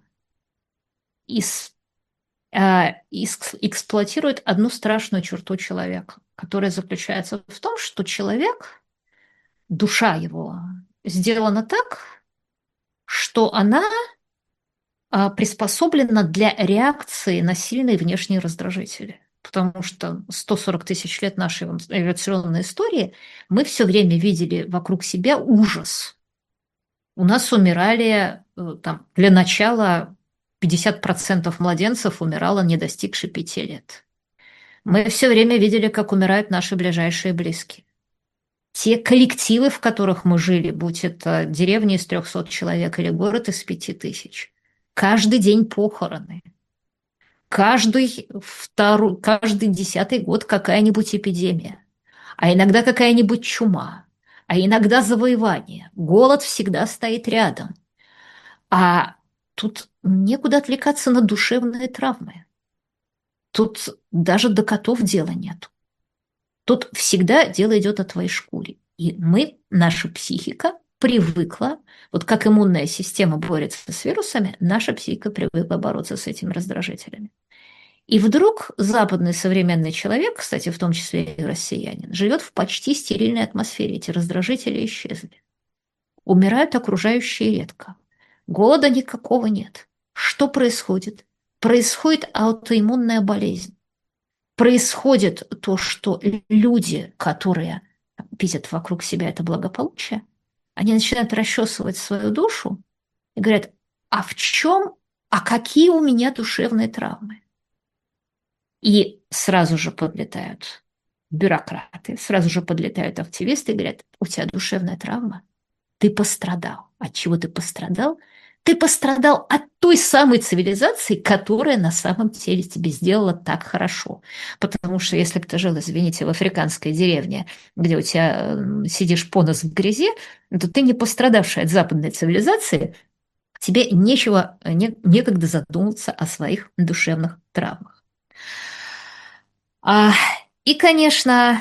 из, э, иск- эксплуатирует одну страшную черту человека, которая заключается в том, что человек, душа его, сделана так, что она а, приспособлена для реакции на сильные внешние раздражители. Потому что сто сорок тысяч лет нашей эволюционной истории мы все время видели вокруг себя ужас. У нас умирали, э, там, для начала пятьдесят процентов младенцев умирало, не достигши пяти лет. Мы все время видели, как умирают наши ближайшие близкие. Те коллективы, в которых мы жили, будь это деревня из трехсот человек или город из пяти тысяч, каждый день похороны. Каждый, второй, каждый десятый год какая-нибудь эпидемия, а иногда какая-нибудь чума, а иногда завоевание. Голод всегда стоит рядом. А тут некуда отвлекаться на душевные травмы. Тут даже до котов дела нет. Тут всегда дело идет о твоей шкуре. И мы, наша психика, привыкла, вот как иммунная система борется с вирусами, наша психика привыкла бороться с этими раздражителями. И вдруг западный современный человек, кстати, в том числе и россиянин, живет в почти стерильной атмосфере. Эти раздражители исчезли. Умирают окружающие редко. Голода никакого нет. Что происходит? Происходит аутоиммунная болезнь. Происходит то, что люди, которые видят вокруг себя это благополучие, они начинают расчесывать свою душу и говорят, а в чем, а какие у меня душевные травмы? И сразу же подлетают бюрократы, сразу же подлетают активисты и говорят, у тебя душевная травма, ты пострадал. От чего ты пострадал? Ты пострадал от той самой цивилизации, которая на самом деле тебе сделала так хорошо. Потому что если бы ты жил, извините, в африканской деревне, где у тебя сидишь по нос в грязи, то ты не пострадавший от западной цивилизации, тебе нечего, не, некогда задуматься о своих душевных травмах. А, и, конечно,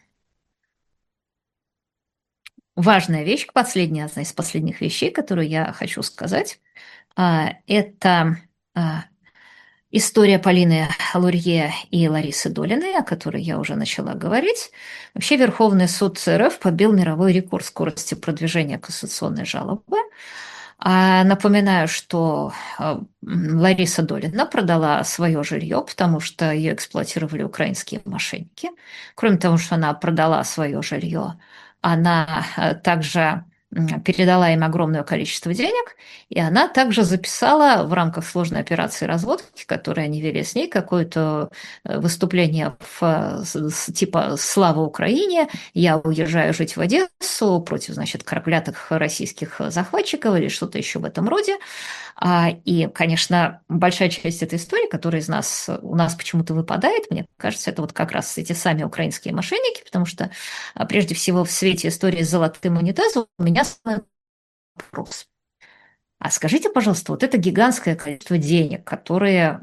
важная вещь, последняя, одна из последних вещей, которую я хочу сказать, а, это а, история Полины Лурье и Ларисы Долиной, о которой я уже начала говорить. Вообще Верховный суд РФ побил мировой рекорд скорости продвижения кассационной жалобы. А напоминаю, что Лариса Долина продала свое жилье, потому что ее эксплуатировали украинские мошенники. Кроме того, что она продала свое жилье, она также передала им огромное количество денег, и она также записала в рамках сложной операции разводки, которую они вели с ней, какое-то выступление в, типа «Слава Украине», «Я уезжаю жить в Одессу» против, значит, проклятых российских захватчиков или что-то еще в этом роде. И, конечно, большая часть этой истории, которая из нас, у нас почему-то выпадает, мне кажется, это вот как раз эти сами украинские мошенники, потому что, прежде всего, в свете истории с золотым унитазом у меня самый вопрос. А скажите, пожалуйста, вот это гигантское количество денег, которые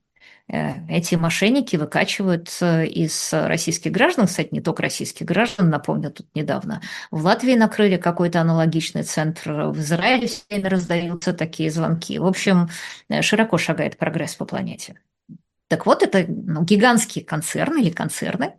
эти мошенники выкачивают из российских граждан, кстати, не только российских граждан, напомню, тут недавно в Латвии накрыли какой-то аналогичный центр, в Израиле все время раздаются такие звонки. В общем, широко шагает прогресс по планете. Так вот, это ну, гигантские концерны или концерны.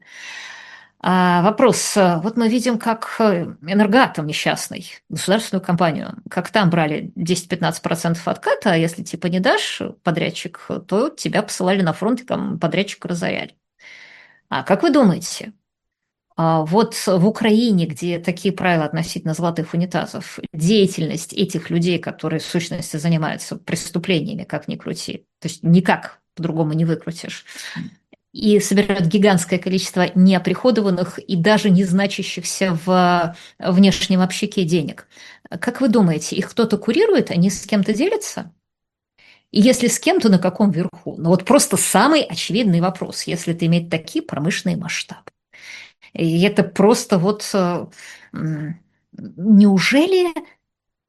А вопрос, вот мы видим, как Энергоатом несчастный, государственную компанию, как там брали десять-пятнадцать процентов отката, а если типа не дашь подрядчик, то тебя посылали на фронт, и там подрядчика разоряли. А как вы думаете, вот в Украине, где такие правила относительно золотых унитазов, деятельность этих людей, которые в сущности занимаются преступлениями, как ни крути, то есть никак по-другому не выкрутишь, и собирают гигантское количество неоприходованных и даже не значащихся в внешнем общаке денег. Как вы думаете, их кто-то курирует, они с кем-то делятся? И если с кем-то, на каком верху? Ну вот просто самый очевидный вопрос, если это имеет такие промышленные масштабы. И это просто вот... Неужели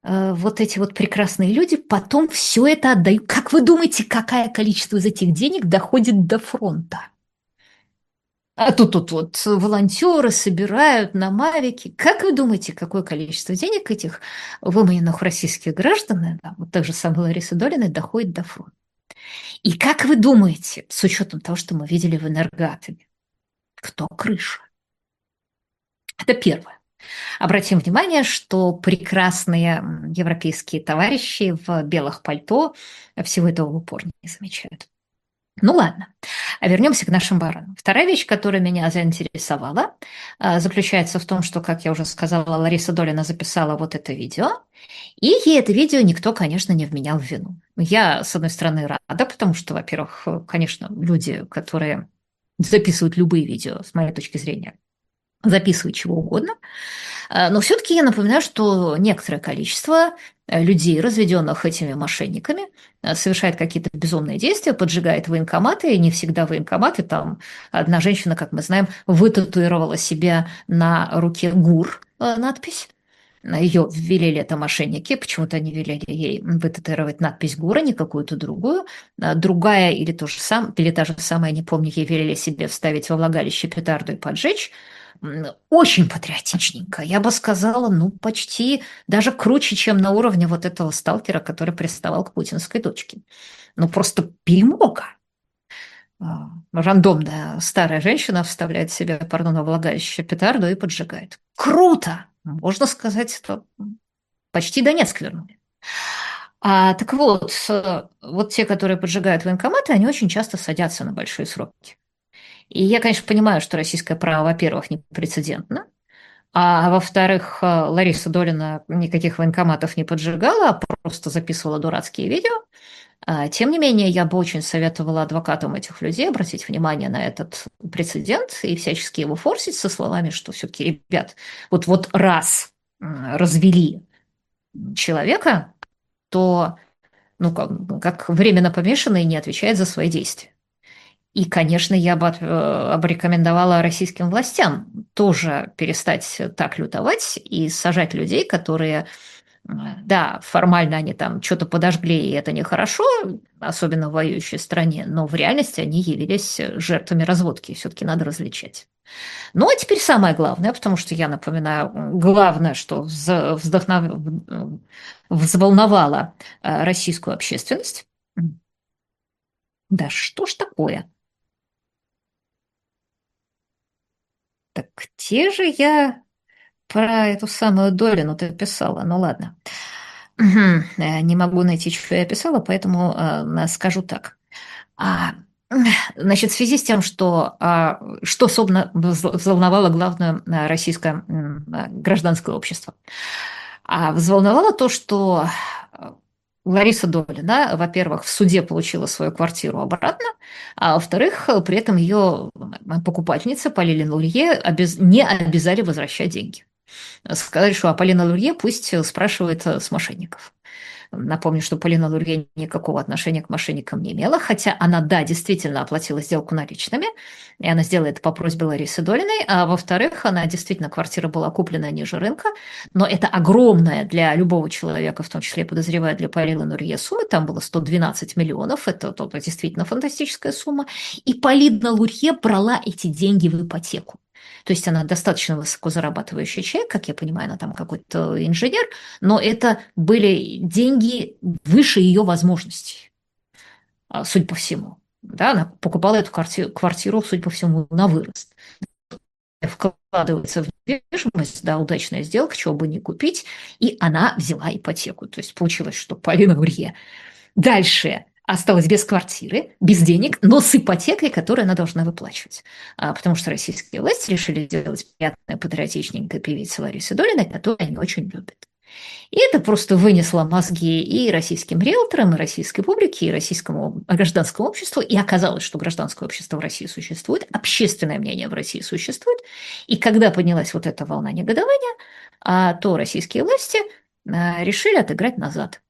вот эти вот прекрасные люди потом все это отдают. Как вы думаете, какое количество из этих денег доходит до фронта? А тут тут вот волонтеры собирают на Мавике. Как вы думаете, какое количество денег этих выманенных российских граждан, да, вот так же самой Ларисы Долиной, доходит до фронта? И как вы думаете, с учетом того, что мы видели в Энергоатоме, кто крыша? Это первое. Обратим внимание, что прекрасные европейские товарищи в белых пальто всего этого в упор не замечают. Ну ладно, а вернемся к нашим баранам. Вторая вещь, которая меня заинтересовала, заключается в том, что, как я уже сказала, Лариса Долина записала вот это видео, и ей это видео никто, конечно, не вменял в вину. Я, с одной стороны, рада, потому что, во-первых, конечно, люди, которые записывают любые видео, с моей точки зрения, записывают чего угодно, но все-таки я напоминаю, что некоторое количество людей, разведенных этими мошенниками, совершает какие-то безумные действия, поджигает военкоматы, и не всегда военкоматы. Там одна женщина, как мы знаем, вытатуировала себя на руке ГУР надпись. Ее велели это мошенники, почему-то они велели ей вытатуировать надпись ГУР, а не какую-то другую. Другая или, то же сам, или та же самая, не помню, ей велели себе вставить во влагалище петарду и поджечь. Очень патриотичненько. Я бы сказала, ну, почти даже круче, чем на уровне вот этого сталкера, который приставал к путинской дочке. Ну, просто перемога. Рандомная старая женщина вставляет себе, пардон, во влагалище петарду и поджигает. Круто! Можно сказать, это почти Донецк вернули. А, так вот, вот те, которые поджигают военкоматы, они очень часто садятся на большие сроки. И я, конечно, понимаю, что российское право, во-первых, не прецедентно, а во-вторых, Лариса Долина никаких военкоматов не поджигала, а просто записывала дурацкие видео. Тем не менее, я бы очень советовала адвокатам этих людей обратить внимание на этот прецедент и всячески его форсить со словами, что все-таки, ребят, вот, вот раз развели человека, то, ну, как, как временно помешанный не отвечает за свои действия. И, конечно, я бы рекомендовала российским властям тоже перестать так лютовать и сажать людей, которые, да, формально они там что-то подожгли, и это нехорошо, особенно в воюющей стране, но в реальности они явились жертвами разводки, все-таки надо различать. Ну, а теперь самое главное, потому что я напоминаю, главное, что вздохнов... взволновало российскую общественность. Да что ж такое? Так где же я про эту самую Долину-то писала? Ну ладно. Не могу найти, что я писала, поэтому э, скажу так. А, значит, в связи с тем, что, а, что собственно, взволновало главное российское гражданское общество, а взволновало то, что Лариса Долина, во-первых, в суде получила свою квартиру обратно, а во-вторых, при этом ее покупательница Полина Лурье обез... не обязали возвращать деньги. Сказали, что а Полина Лурье пусть спрашивает с мошенников. Напомню, что Полина Лурье никакого отношения к мошенникам не имела, хотя она, да, действительно оплатила сделку наличными, и она сделала это по просьбе Ларисы Долиной, а во-вторых, она действительно, квартира была куплена ниже рынка, но это огромная для любого человека, в том числе, подозреваю, для Полины Лурье сумма, там было сто двенадцать миллионов, это, это действительно фантастическая сумма, и Полина Лурье брала эти деньги в ипотеку. То есть она достаточно высоко зарабатывающий человек, как я понимаю, она там какой-то инженер, но это были деньги выше ее возможностей, судя по всему. Да, она покупала эту квартиру, квартиру, судя по всему, на вырост. Вкладывается в недвижимость, да, удачная сделка, чего бы не купить, и она взяла ипотеку. То есть получилось, что Полина Лурье дальше осталась без квартиры, без денег, но с ипотекой, которую она должна выплачивать. А, потому что российские власти решили сделать приятное, патриотичненькое певице Ларисе Долиной, которую они очень любят. И это просто вынесло мозги и российским риэлторам, и российской публике, и российскому гражданскому обществу. И оказалось, что гражданское общество в России существует, общественное мнение в России существует. И когда поднялась вот эта волна негодования, то российские власти решили отыграть назад.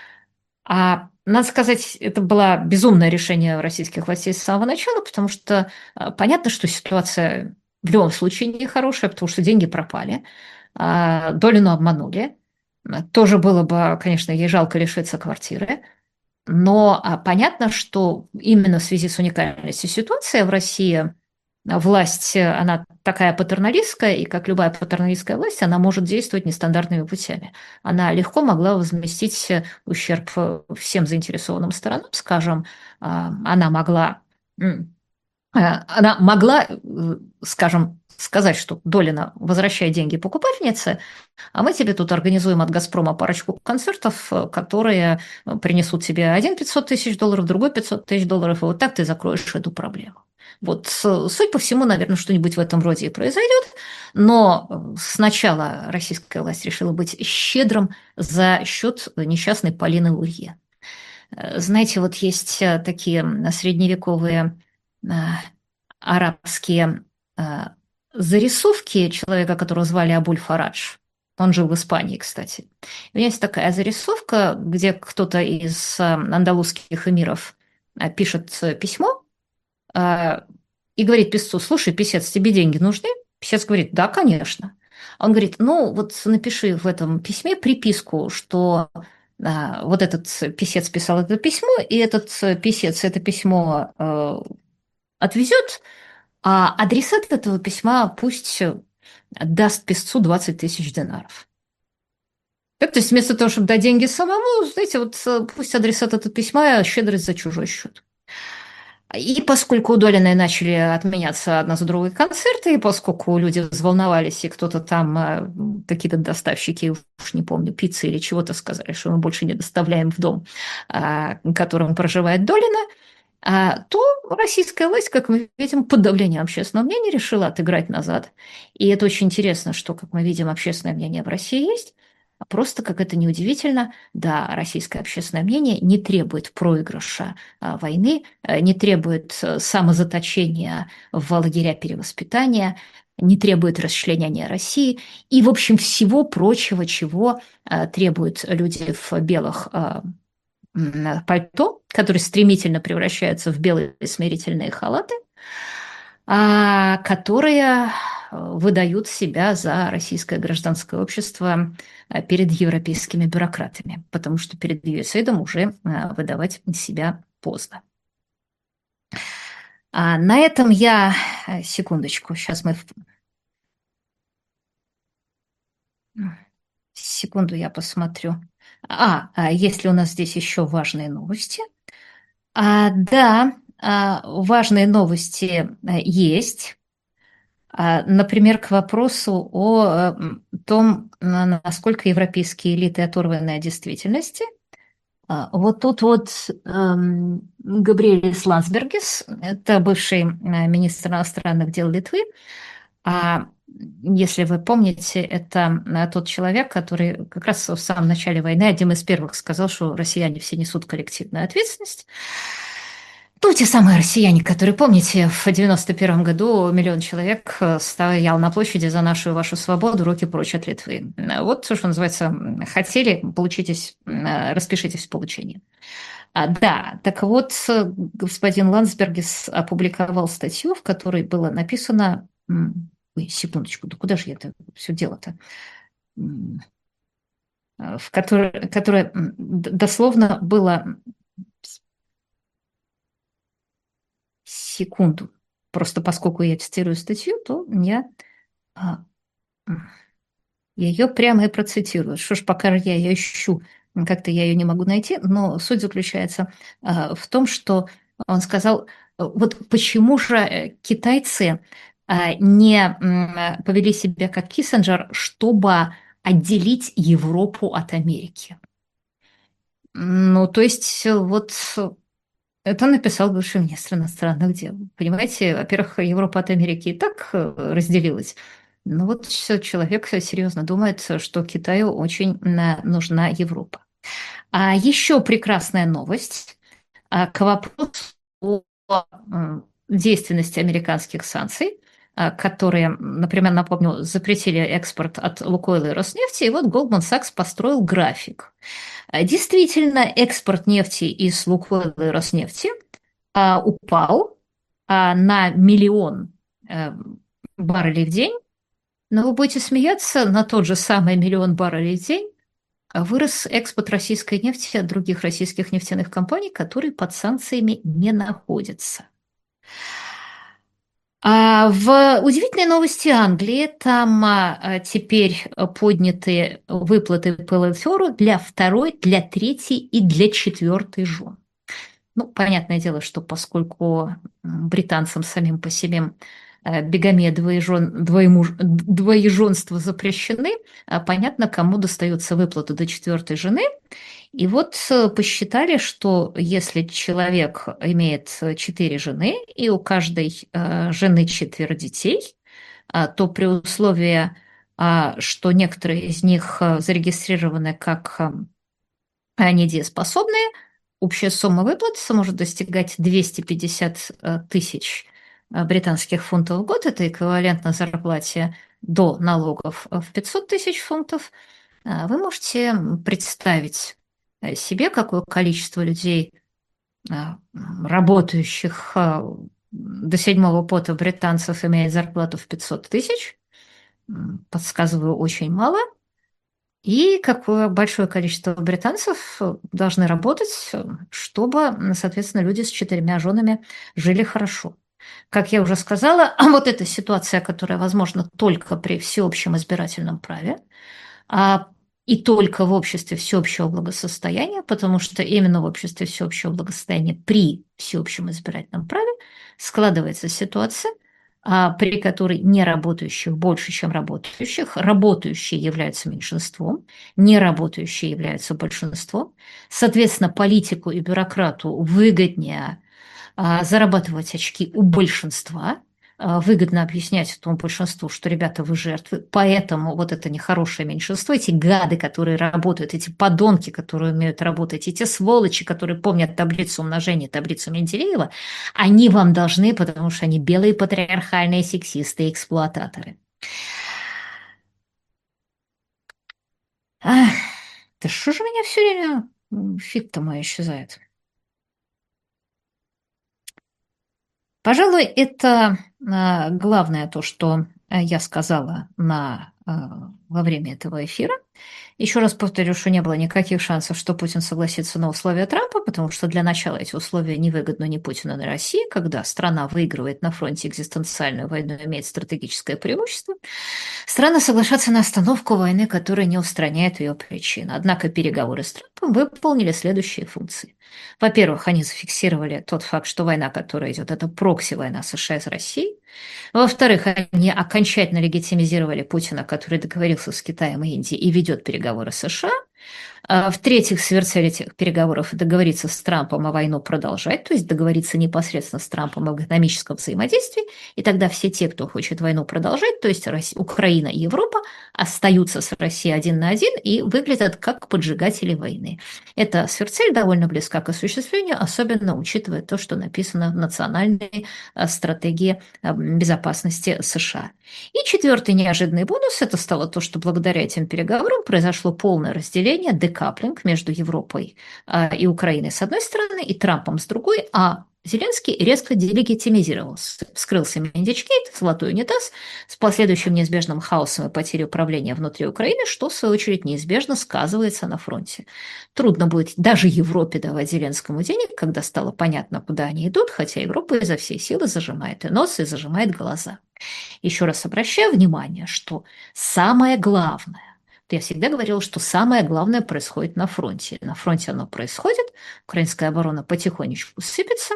А надо сказать, это было безумное решение российских властей с самого начала, потому что понятно, что ситуация в любом случае нехорошая, потому что деньги пропали, Долину обманули. Тоже было бы, конечно, ей жалко лишиться квартиры. Но а, понятно, что именно в связи с уникальностью ситуации в России власть, э, она такая патерналистская, и как любая патерналистская власть, она может действовать нестандартными путями. Она легко могла возместить э, ущерб э, всем заинтересованным сторонам, скажем, а, она могла, м, э, она могла, э, скажем, сказать, что Долина, возвращай деньги покупательнице, а мы тебе тут организуем от «Газпрома» парочку концертов, э, которые э, принесут тебе один пятьсот тысяч долларов, другой пятьсот тысяч долларов, и вот так ты закроешь эту проблему. Вот, э, судя по всему, наверное, что-нибудь в этом роде и произойдет, но э, сначала российская власть решила быть щедрым за счет несчастной Полины Лурье. Э, Знаете, вот есть э, такие м, средневековые э, арабские э, зарисовки человека, которого звали Абуль-Фарадж. Он жил в Испании, кстати. У меня есть такая зарисовка, где кто-то из э, андалузских эмиров э, пишет э, письмо э, и говорит писцу: слушай, писец, тебе деньги нужны? Писец говорит: да, конечно. Он говорит: ну вот напиши в этом письме приписку, что а, вот этот писец писал это письмо, и этот писец это письмо э, отвезет, а адресат этого письма пусть даст писцу двадцать тысяч динаров. Так, то есть вместо того, чтобы дать деньги самому, знаете, вот э, пусть адресат этого письма щедрость за чужой счет. И поскольку у Долиной начали отменяться одна за другой концерты, и поскольку люди взволновались, и кто-то там, э, какие-то доставщики, уж не помню, пиццы или чего-то сказали, что мы больше не доставляем в дом, а, в котором проживает Долина, а, то российская власть, как мы видим, под давлением общественного мнения решила отыграть назад. И это очень интересно, что, как мы видим, общественное мнение в России есть. А просто, как это неудивительно, да, российское общественное мнение не требует проигрыша а, войны, э, не требует э, самозаточения в лагеря перевоспитания, не требует расчленения России и, в общем, всего прочего, чего э, требуют люди в белых э, м, пальто, которые стремительно превращаются в белые смирительные халаты, а, которые выдают себя за российское гражданское общество а, перед европейскими бюрократами, потому что перед ю эс эй ай ди уже а, выдавать себя поздно. А на этом я... а, Секундочку, сейчас мы... в- Секунду, я посмотрю. А, а есть ли у нас здесь еще важные новости? А, да, а, важные новости а, есть. А, Например, к вопросу о э, м, том, на- насколько европейские элиты оторваны от действительности. А, Вот тут вот эм, Габриэлис Лансбергис, это бывший э, министр иностранных дел Литвы, а если вы помните, это э, тот человек, который как раз в самом начале войны одним из первых сказал, что россияне все несут коллективную ответственность. Ну, те самые россияне, которые, помните, в девяносто первом году миллион человек э, стоял на площади за нашу и вашу свободу, руки прочь от Литвы. Э, Вот, то, что называется, м, хотели, получитесь, э, распишитесь в получении. А, да, так вот, э, господин Ландсбергис опубликовал статью, в которой было написано... м, Ой, секундочку, да куда же я это все дело-то? М, э, В которой, которая м, д- дословно было... Секунду. Просто поскольку я цитирую статью, то я, а, м, я ее прямо и процитирую. Что ж, пока я ее ищу, как-то я ее не могу найти, но суть заключается а, в том, что он сказал, э, вот почему же э, китайцы а, не м, повели себя как Киссинджер, чтобы отделить Европу от Америки. Ну, то есть, э, вот это написал бывший министр иностранных дел. Понимаете, во-первых, Европа от Америки и так э, разделилась. Но вот ч- человек серьезно думает, что Китаю очень э, нужна Европа. А еще прекрасная новость а, к вопросу о м, действенности американских санкций, а, которые, например, напомню, запретили экспорт от Лукойла и Роснефти. И вот Goldman Sachs построил график. А, Действительно, экспорт нефти из Лукойла и Роснефти а, упал а, на миллион э, баррелей в день, но вы будете смеяться, на тот же самый миллион баррелей в день вырос экспорт российской нефти от других российских нефтяных компаний, которые под санкциями не находятся. А в удивительной новости Англии там а, теперь подняты выплаты по ЛФРу для второй, для третьей и для четвертой жен. Ну, понятное дело, что поскольку британцам самим по себе э, бигамия, двоежен, двоемуж, двоеженство запрещены, а понятно, кому достается выплата до четвертой жены. И вот э, посчитали, что если человек имеет четыре жены, и у каждой э, жены четверо детей, а, то при условии, а, что некоторые из них э, зарегистрированы как э, недееспособные, общая сумма выплат может достигать двести пятьдесят э, тысяч э, британских фунтов в год. Это эквивалентно зарплате до налогов в пятьсот тысяч фунтов. Э, Вы можете представить э, себе, какое количество людей, э, работающих э, до седьмого пота британцев, имеет зарплату в пятьсот тысяч. М, Подсказываю, очень мало. И какое большое количество британцев должны работать, чтобы, соответственно, люди с четырьмя женами жили хорошо. Как я уже сказала, вот эта ситуация, которая возможна только при всеобщем избирательном праве, а и только в обществе всеобщего благосостояния, потому что именно в обществе всеобщего благосостояния при всеобщем избирательном праве складывается ситуация, а, при которой неработающих больше, чем работающих, работающие являются меньшинством, неработающие являются большинством. Соответственно, политику и бюрократу выгоднее а, зарабатывать очки у большинства, а, выгодно объяснять этому большинству, что, ребята, вы жертвы, поэтому вот это нехорошее меньшинство, эти гады, которые работают, эти подонки, которые умеют работать, эти сволочи, которые помнят таблицу умножения, таблицу Менделеева, они вам должны, потому что они белые патриархальные сексисты и эксплуататоры. Ах, да что же меня все время фиг-то мой исчезает? Пожалуй, это а, главное то, что а, я сказала на, а, во время этого эфира. Еще раз повторю, что не было никаких шансов, что Путин согласится на условия Трампа, потому что для начала эти условия невыгодны ни Путину, ни России, когда страна выигрывает на фронте экзистенциальную войну и имеет стратегическое преимущество. Страны соглашаться на остановку войны, которая не устраняет ее причин. Однако переговоры с Трампом выполнили следующие функции. Во-первых, они зафиксировали тот факт, что война, которая идет, это прокси-война США с Россией. Во-вторых, они окончательно легитимизировали Путина, который договорился с Китаем и Индией и ведет переговоры с США. А В-третьих, сверх этих переговоров договориться с Трампом, а войну продолжать, то есть договориться непосредственно с Трампом об экономическом взаимодействии, и тогда все те, кто хочет войну продолжать, то есть Россия, Украина и Европа, остаются с Россией один на один и выглядят как поджигатели войны. Эта сверхцель довольно близка к осуществлению, особенно учитывая то, что написано в национальной а, стратегии а, безопасности США. И четвертый неожиданный бонус – это стало то, что благодаря этим переговорам произошло полное разделение, декаплинг между Европой а, и Украиной с одной стороны и Трампом с другой, а Зеленский резко делегитимизировался. Вскрылся Мендичгейт, золотой унитаз, с последующим неизбежным хаосом и потерей управления внутри Украины, что, в свою очередь, неизбежно сказывается на фронте. Трудно будет даже Европе давать Зеленскому денег, когда стало понятно, куда они идут, хотя Европа изо всей силы зажимает и нос, и зажимает глаза. Еще раз обращаю внимание, что самое главное, я всегда говорила, что самое главное происходит на фронте. На фронте оно происходит, украинская оборона потихонечку сыпется,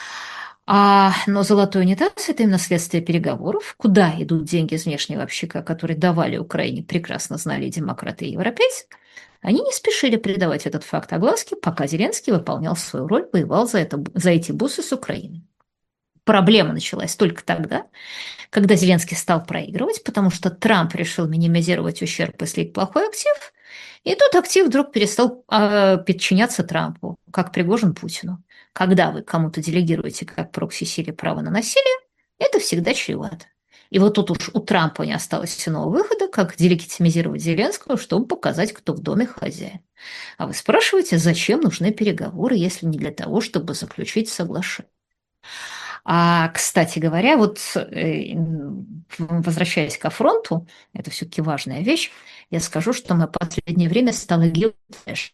а, но золотой унитаз – это именно следствие переговоров, куда идут деньги из внешнего общака, которые давали Украине, прекрасно знали и демократы, и европейцы. Они не спешили придавать этот факт огласке, пока Зеленский выполнял свою роль, воевал за, это, за эти бусы с Украиной. Проблема началась только тогда, когда Зеленский стал проигрывать, потому что Трамп решил минимизировать ущерб и слить плохой актив, и тут актив вдруг перестал э, подчиняться Трампу, как Пригожин Путину. Когда вы кому-то делегируете как прокси-силе право на насилие, это всегда чревато. И вот тут уж у Трампа не осталось иного выхода, как делегитимизировать Зеленского, чтобы показать, кто в доме хозяин. А вы спрашиваете, зачем нужны переговоры, если не для того, чтобы заключить соглашение? А, кстати говоря, вот э, возвращаясь к фронту, это все-таки важная вещь, я скажу, что мы в последнее время стало guilty.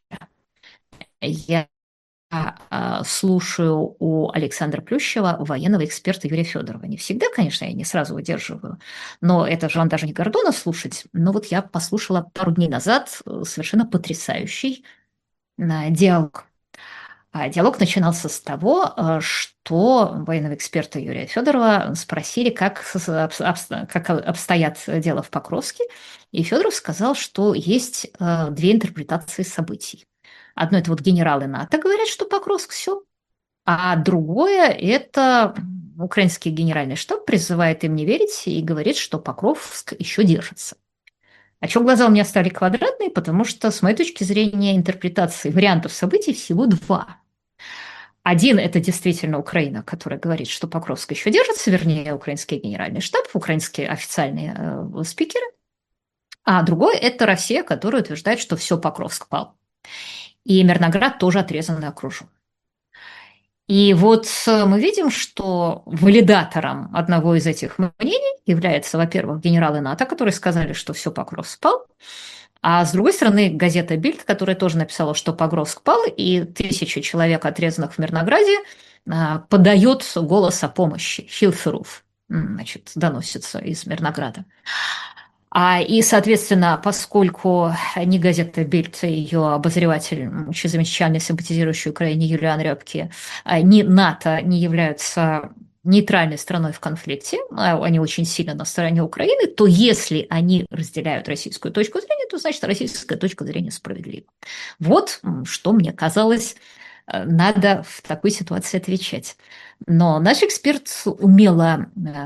Я а, слушаю у Александра Плющева военного эксперта Юрия Федорова. Не всегда, конечно, я не сразу выдерживаю, но это же он даже не Гордона слушать. Но вот я послушала пару дней назад э, совершенно потрясающий э, диалог. А диалог начинался с того, э, что военного эксперта Юрия Федорова спросили, как, с- обс- обс- как обстоят дела в Покровске. И Федоров сказал, что есть э, две интерпретации событий. Одно – это вот генералы НАТО говорят, что Покровск все, а другое – это украинский генеральный штаб призывает им не верить и говорит, что Покровск еще держится. А чё глаза у меня стали квадратные, потому что, с моей точки зрения, интерпретации вариантов событий всего два. Один – это действительно Украина, которая говорит, что Покровск еще держится, вернее, украинский генеральный штаб, украинские официальные э, спикеры. А другой – это Россия, которая утверждает, что все, Покровск пал. И Мирноград тоже отрезан и окружен. И вот э, мы видим, что валидатором одного из этих мнений является, во-первых, генералы НАТО, которые сказали, что все, Покровск спал, а с другой стороны, газета «Бильд», которая тоже написала, что Покровск пал, и тысячи человек, отрезанных в Мирнограде, а, подает голос о помощи. Хилферуф, значит, доносится из Мирнограда. А, и, соответственно, поскольку ни газета «Бильд», ее обозреватель, чрезвычайно симпатизирующий Украине Юлиан Рёбке, а, ни НАТО не являются нейтральной страной в конфликте, а они очень сильно на стороне Украины, то если они разделяют российскую точку зрения, то значит российская точка зрения справедлива. Вот что мне казалось, э, надо в такой ситуации отвечать. Но наш эксперт умело э,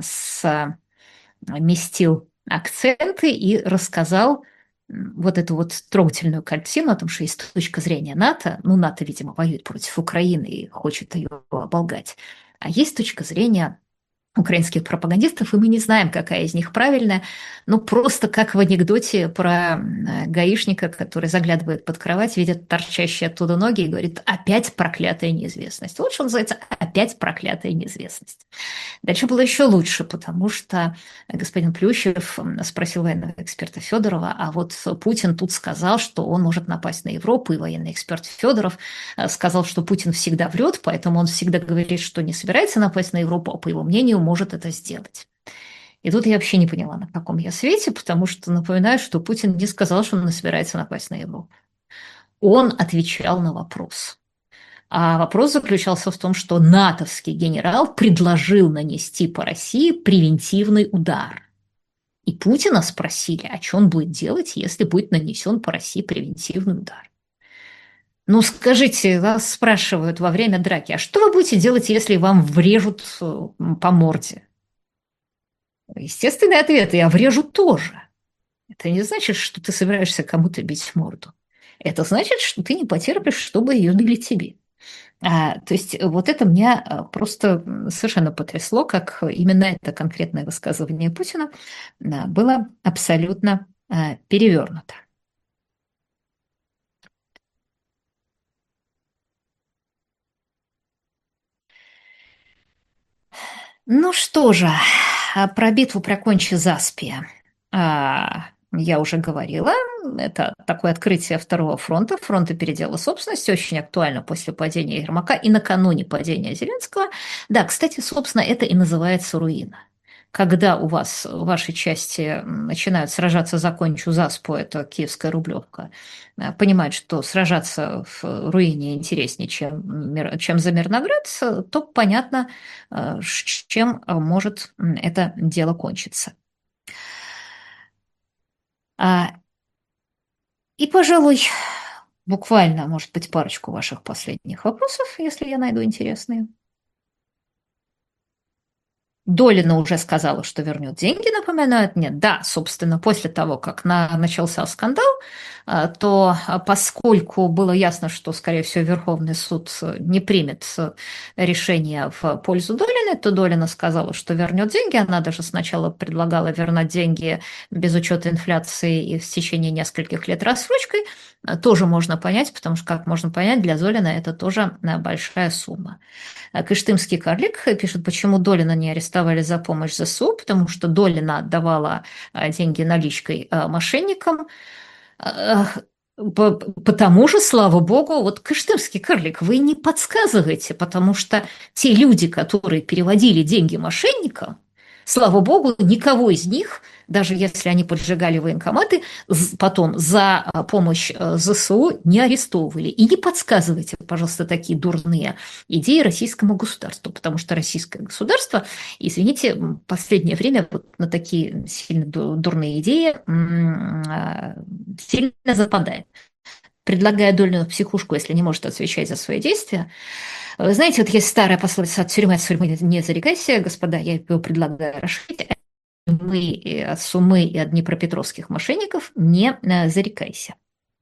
сместил акценты и рассказал вот эту вот трогательную картину о том, что есть точка зрения НАТО, ну, НАТО, видимо, воюет против Украины и хочет ее оболгать, а есть точка зрения украинских пропагандистов, и мы не знаем, какая из них правильная, ну, просто как в анекдоте про гаишника, который заглядывает под кровать, видит торчащие оттуда ноги и говорит: «Опять проклятая неизвестность». Вот что называется «опять проклятая неизвестность». Дальше было еще лучше, потому что господин Плющев спросил военного эксперта Федорова, а вот Путин тут сказал, что он может напасть на Европу, и военный эксперт Федоров сказал, что Путин всегда врет, поэтому он всегда говорит, что не собирается напасть на Европу, а по его мнению может это сделать. И тут я вообще не поняла, на каком я свете, потому что напоминаю, что Путин не сказал, что он не собирается напасть на Европу. Он отвечал на вопрос. А вопрос заключался в том, что натовский генерал предложил нанести по России превентивный удар. И Путина спросили, а что он будет делать, если будет нанесен по России превентивный удар. Ну, скажите, вас спрашивают во время драки, а что вы будете делать, если вам врежут по морде? Естественный ответ: я врежу тоже. Это не значит, что ты собираешься кому-то бить морду. Это значит, что ты не потерпишь, чтобы ее били тебе. А, то есть вот это меня просто совершенно потрясло, как именно это конкретное высказывание Путина было абсолютно перевернуто. Ну что же, про битву про Конча-Заспия я уже говорила. Это такое открытие второго фронта, фронта передела собственности, очень актуально после падения Ермака и накануне падения Зеленского. Да, кстати, собственно, это и называется руина. Когда у вас в вашей части начинают сражаться за Кончу-Заспу, это Киевская Рублевка, понимают, что сражаться в руине интереснее, чем, чем за Мирноград, то понятно, чем может это дело кончиться. И, пожалуй, буквально, может быть, парочку ваших последних вопросов, если я найду интересные. Долина уже сказала, что вернет деньги, напоминают мне. Да, собственно, после того, как на, начался скандал, а, то а, поскольку было ясно, что, скорее всего, Верховный суд не примет решение в пользу Долиной, то Долина сказала, что вернет деньги. Она даже сначала предлагала вернуть деньги без учета инфляции и в течение нескольких лет рассрочкой. Тоже можно понять, потому что, как можно понять, для Долина это тоже большая сумма. Кыштымский карлик пишет, почему Долина не арестовали за помощь ЗСУ, потому что Долина отдавала деньги наличкой мошенникам. Потому же, слава богу, вот кыштымский карлик, вы не подсказываете, потому что те люди, которые переводили деньги мошенникам, слава богу, никого из них, даже если они поджигали военкоматы, потом за помощь ЗСУ не арестовывали. И не подсказывайте, пожалуйста, такие дурные идеи российскому государству, потому что российское государство, извините, в последнее время вот на такие сильно дурные идеи сильно западает. Предлагая Долину в психушку, если не может отвечать за свои действия. Вы знаете, вот есть старая пословица «от тюрьмы, от тюрьмы не зарекайся». Господа, я его предлагаю расширить. Мы от Сумы и от днепропетровских мошенников не зарекайся.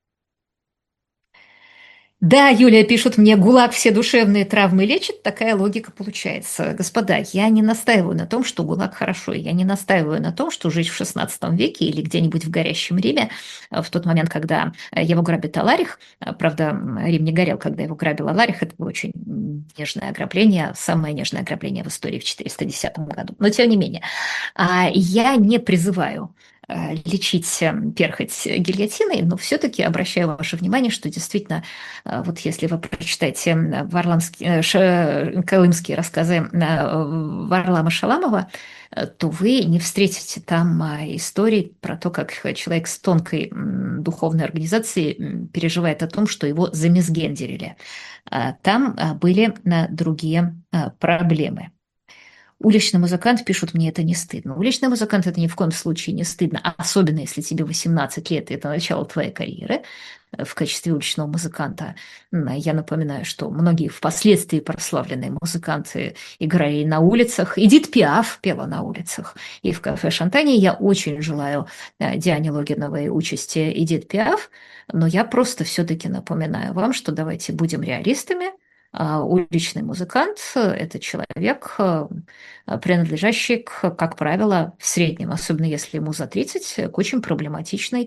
Да, Юлия пишет мне, ГУЛАГ все душевные травмы лечит, такая логика получается. Господа, я не настаиваю на том, что ГУЛАГ хорошо, я не настаиваю на том, что жить в шестнадцатом веке или где-нибудь в горящем Риме, в тот момент, когда его грабит Аларих, правда, Рим не горел, когда его грабил Аларих, это было очень нежное ограбление, самое нежное ограбление в истории в четыреста десятом году, но тем не менее, я не призываю лечить перхоть гильотиной, но все-таки обращаю ваше внимание, что действительно, вот если вы прочитаете варламские, колымские рассказы Варлама Шаламова, то вы не встретите там истории про то, как человек с тонкой духовной организацией переживает о том, что его замизгендерили. Там были другие проблемы. Уличный музыкант, пишут, мне это не стыдно. Уличный музыкант – это ни в коем случае не стыдно, особенно если тебе восемнадцать лет, и это начало твоей карьеры в качестве уличного музыканта. Я напоминаю, что многие впоследствии прославленные музыканты играли на улицах. Эдит Пиаф пела на улицах. И в кафе «Шантане» я очень желаю Диане Логиновой участи Эдит Пиаф, но я просто все-таки напоминаю вам, что давайте будем реалистами. Уличный музыкант – это человек, принадлежащий, к, как правило, в среднем, особенно если ему за тридцать, к очень проблематичной,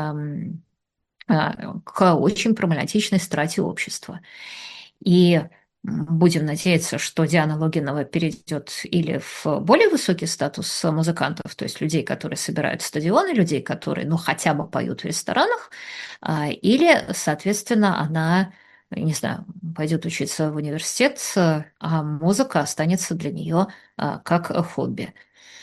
к очень проблематичной страте общества. И будем надеяться, что Диана Логинова перейдет или в более высокий статус музыкантов, то есть людей, которые собирают стадионы, людей, которые, ну, хотя бы поют в ресторанах, или, соответственно, она, не знаю, пойдет учиться в университет, а музыка останется для нее как хобби.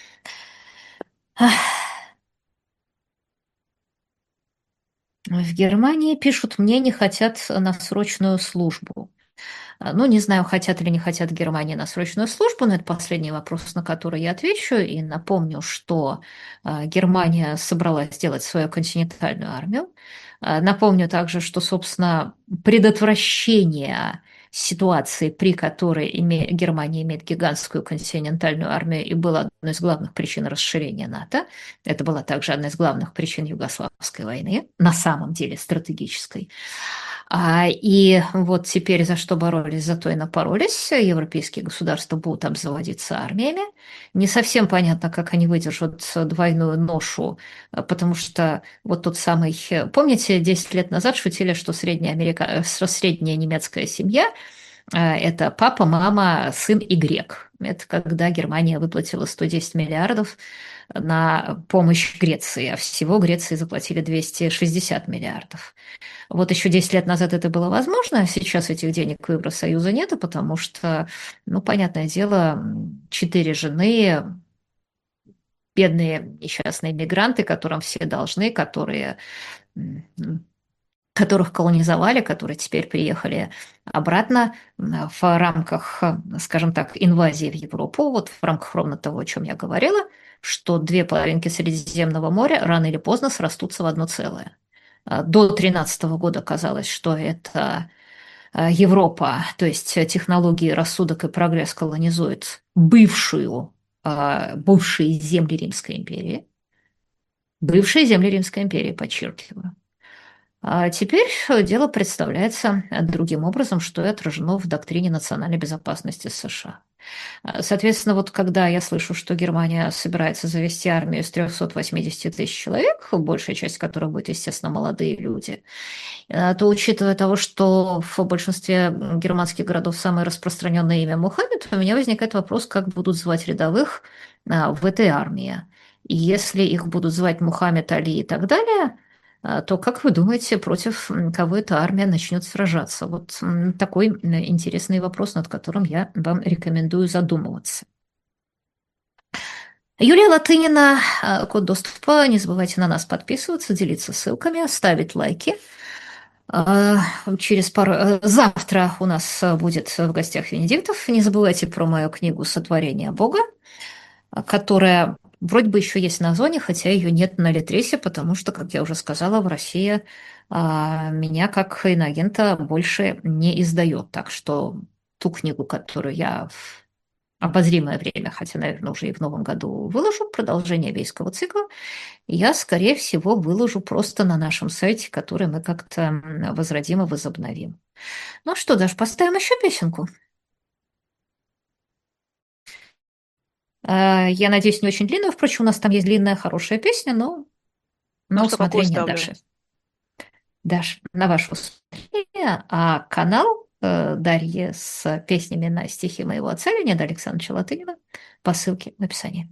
В Германии пишут, мне не хотят на срочную службу. Ну, не знаю, хотят или не хотят в Германии на срочную службу, но это последний вопрос, на который я отвечу. И напомню, что Германия собралась сделать свою континентальную армию. Напомню также, что, собственно, предотвращение ситуации, при которой Германия имеет гигантскую континентальную армию, и было одной из главных причин расширения НАТО. Это была также одна из главных причин Югославской войны, на самом деле стратегической. И вот теперь за что боролись, за то и напоролись. Европейские государства будут обзаводиться армиями. Не совсем понятно, как они выдержат двойную ношу, потому что вот тот самый... Помните, десять лет назад шутили, что средняя, Америка... средняя немецкая семья – это папа, мама, сын и грек. Это когда Германия выплатила сто десять миллиардов на помощь Греции, а всего Греции заплатили двести шестьдесят миллиардов. Вот еще десять лет назад это было возможно, а сейчас этих денег в Евросоюза нету, потому что, ну, понятное дело, четыре жены, бедные несчастные мигранты, которым все должны, которые, которых колонизовали, которые теперь приехали обратно в рамках, скажем так, инвазии в Европу, вот в рамках ровно того, о чем я говорила, что две половинки Средиземного моря рано или поздно срастутся в одно целое. До две тысячи тринадцатого года казалось, что это Европа, то есть технологии, рассудок и прогресс колонизуют бывшую, бывшие земли Римской империи. Бывшие земли Римской империи, подчеркиваю. А теперь дело представляется другим образом, что и отражено в доктрине национальной безопасности США. А, Соответственно, вот когда я слышу, что Германия собирается завести армию из трёхсот восьмидесяти тысяч человек, большая часть которых будет, естественно, молодые люди, э, то, учитывая того, что в большинстве германских городов самое распространенное имя Мухаммед, у меня возникает вопрос, как будут звать рядовых а, в этой армии. И если их будут звать Мухаммед, Али и так далее, а, то как вы думаете, против м, кого эта армия начнет сражаться? Вот м, такой м, интересный вопрос, над которым я вам рекомендую задумываться. Юлия Латынина, а, код доступа. Не забывайте на нас подписываться, делиться ссылками, ставить лайки. А, Через пару... э, Завтра у нас э, будет в гостях Венедиктов. Не забывайте про мою книгу «Сотворение Бога», а, которая вроде бы еще есть на Озоне, хотя ее нет на Литресе, потому что, как я уже сказала, в России а, меня как иноагента больше не издает. Так что ту книгу, которую я в обозримое время, хотя, наверное, уже и в новом году выложу, продолжение Вейского цикла, я, скорее всего, выложу просто на нашем сайте, который мы как-то м, возродим и возобновим. Ну что, Даш, поставим еще песенку? А, Я надеюсь, не очень длинную. Впрочем, у нас там есть длинная хорошая песня, но Ну на что, какую усмотрение ставлю? Даши. Даш, на ваше усмотрение. А канал э, Дарьи с песнями на стихи моего отца Леонида Александровича Латынина по ссылке в описании.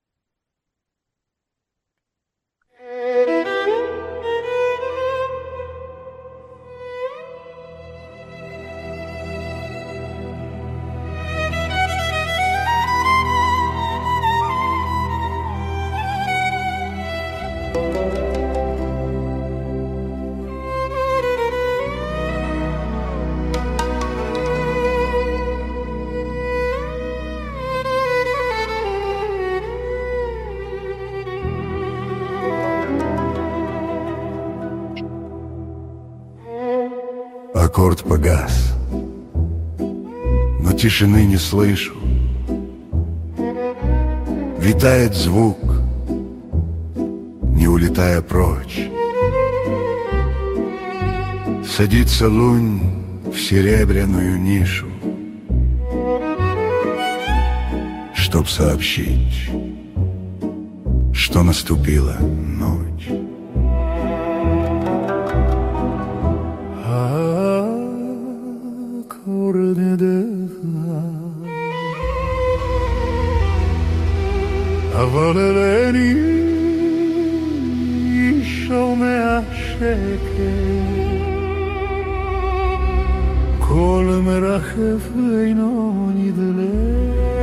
Аккорд погас, но тишины не слышу. Витает звук, не улетая прочь. Садится лунь в серебряную нишу, чтоб сообщить, что наступила ночь. אבל אליני שומע שקט, קול מרחף אינו נדלה.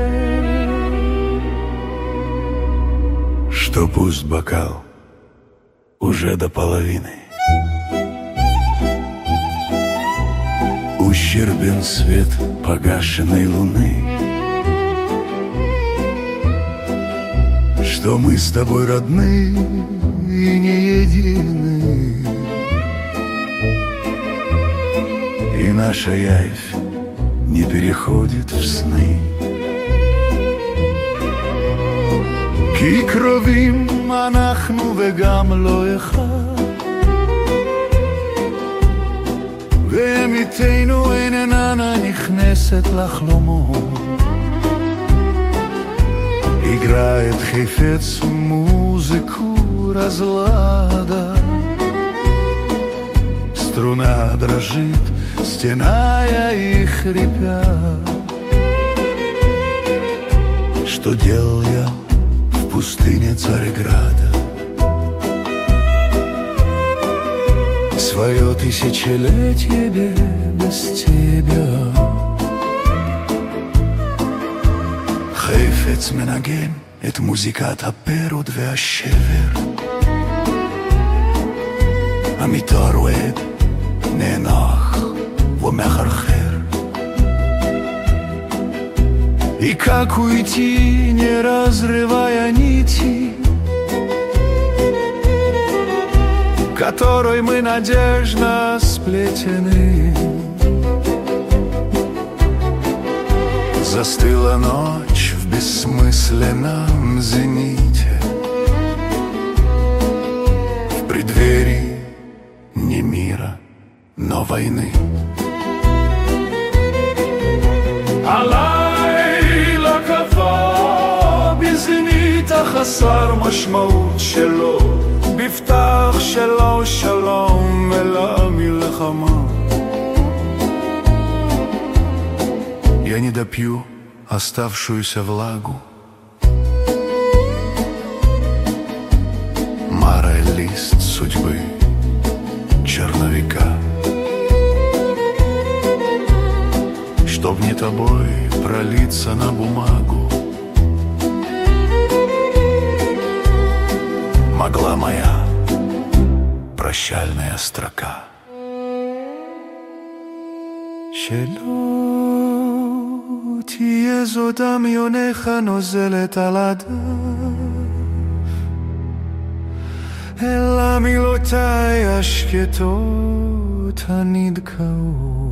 Что пуст бокал уже до половины, ущербен свет погашенной луны, что мы с тобой родны и не едины, и наша явь не переходит в сны. כי קרובים אנחנו וגם לא אחד, ואמיתנו איננה נכנסת לחלומות. Играет хейфец музыку разлада, струна дрожит, стеная и хрипя. Что делал я в пустыне Царьграда? Свое тысячелетие без тебя. חפץ מנגן את מוזיקת הפירות והשבר, המיתר רועד, נאנח ומחרחר. И как уйти, не разрывая нити, которой мы надежно сплетены? Застыла ночь в бессмысленном зените, в преддверии не мир. но войны. הלילה קבע בזנית החסר משמעות שלו, בפתח שלו שלום אלא מלחמה. Я не допью оставшуюся влагу. Мара — лист судьбы, черновика. Чтоб не тобой пролиться на бумагу, могла моя прощальная строка. שלא תהיה זאת עמיונך נוזלת על הדף, אלא מילותיי השקטות הנדכאות.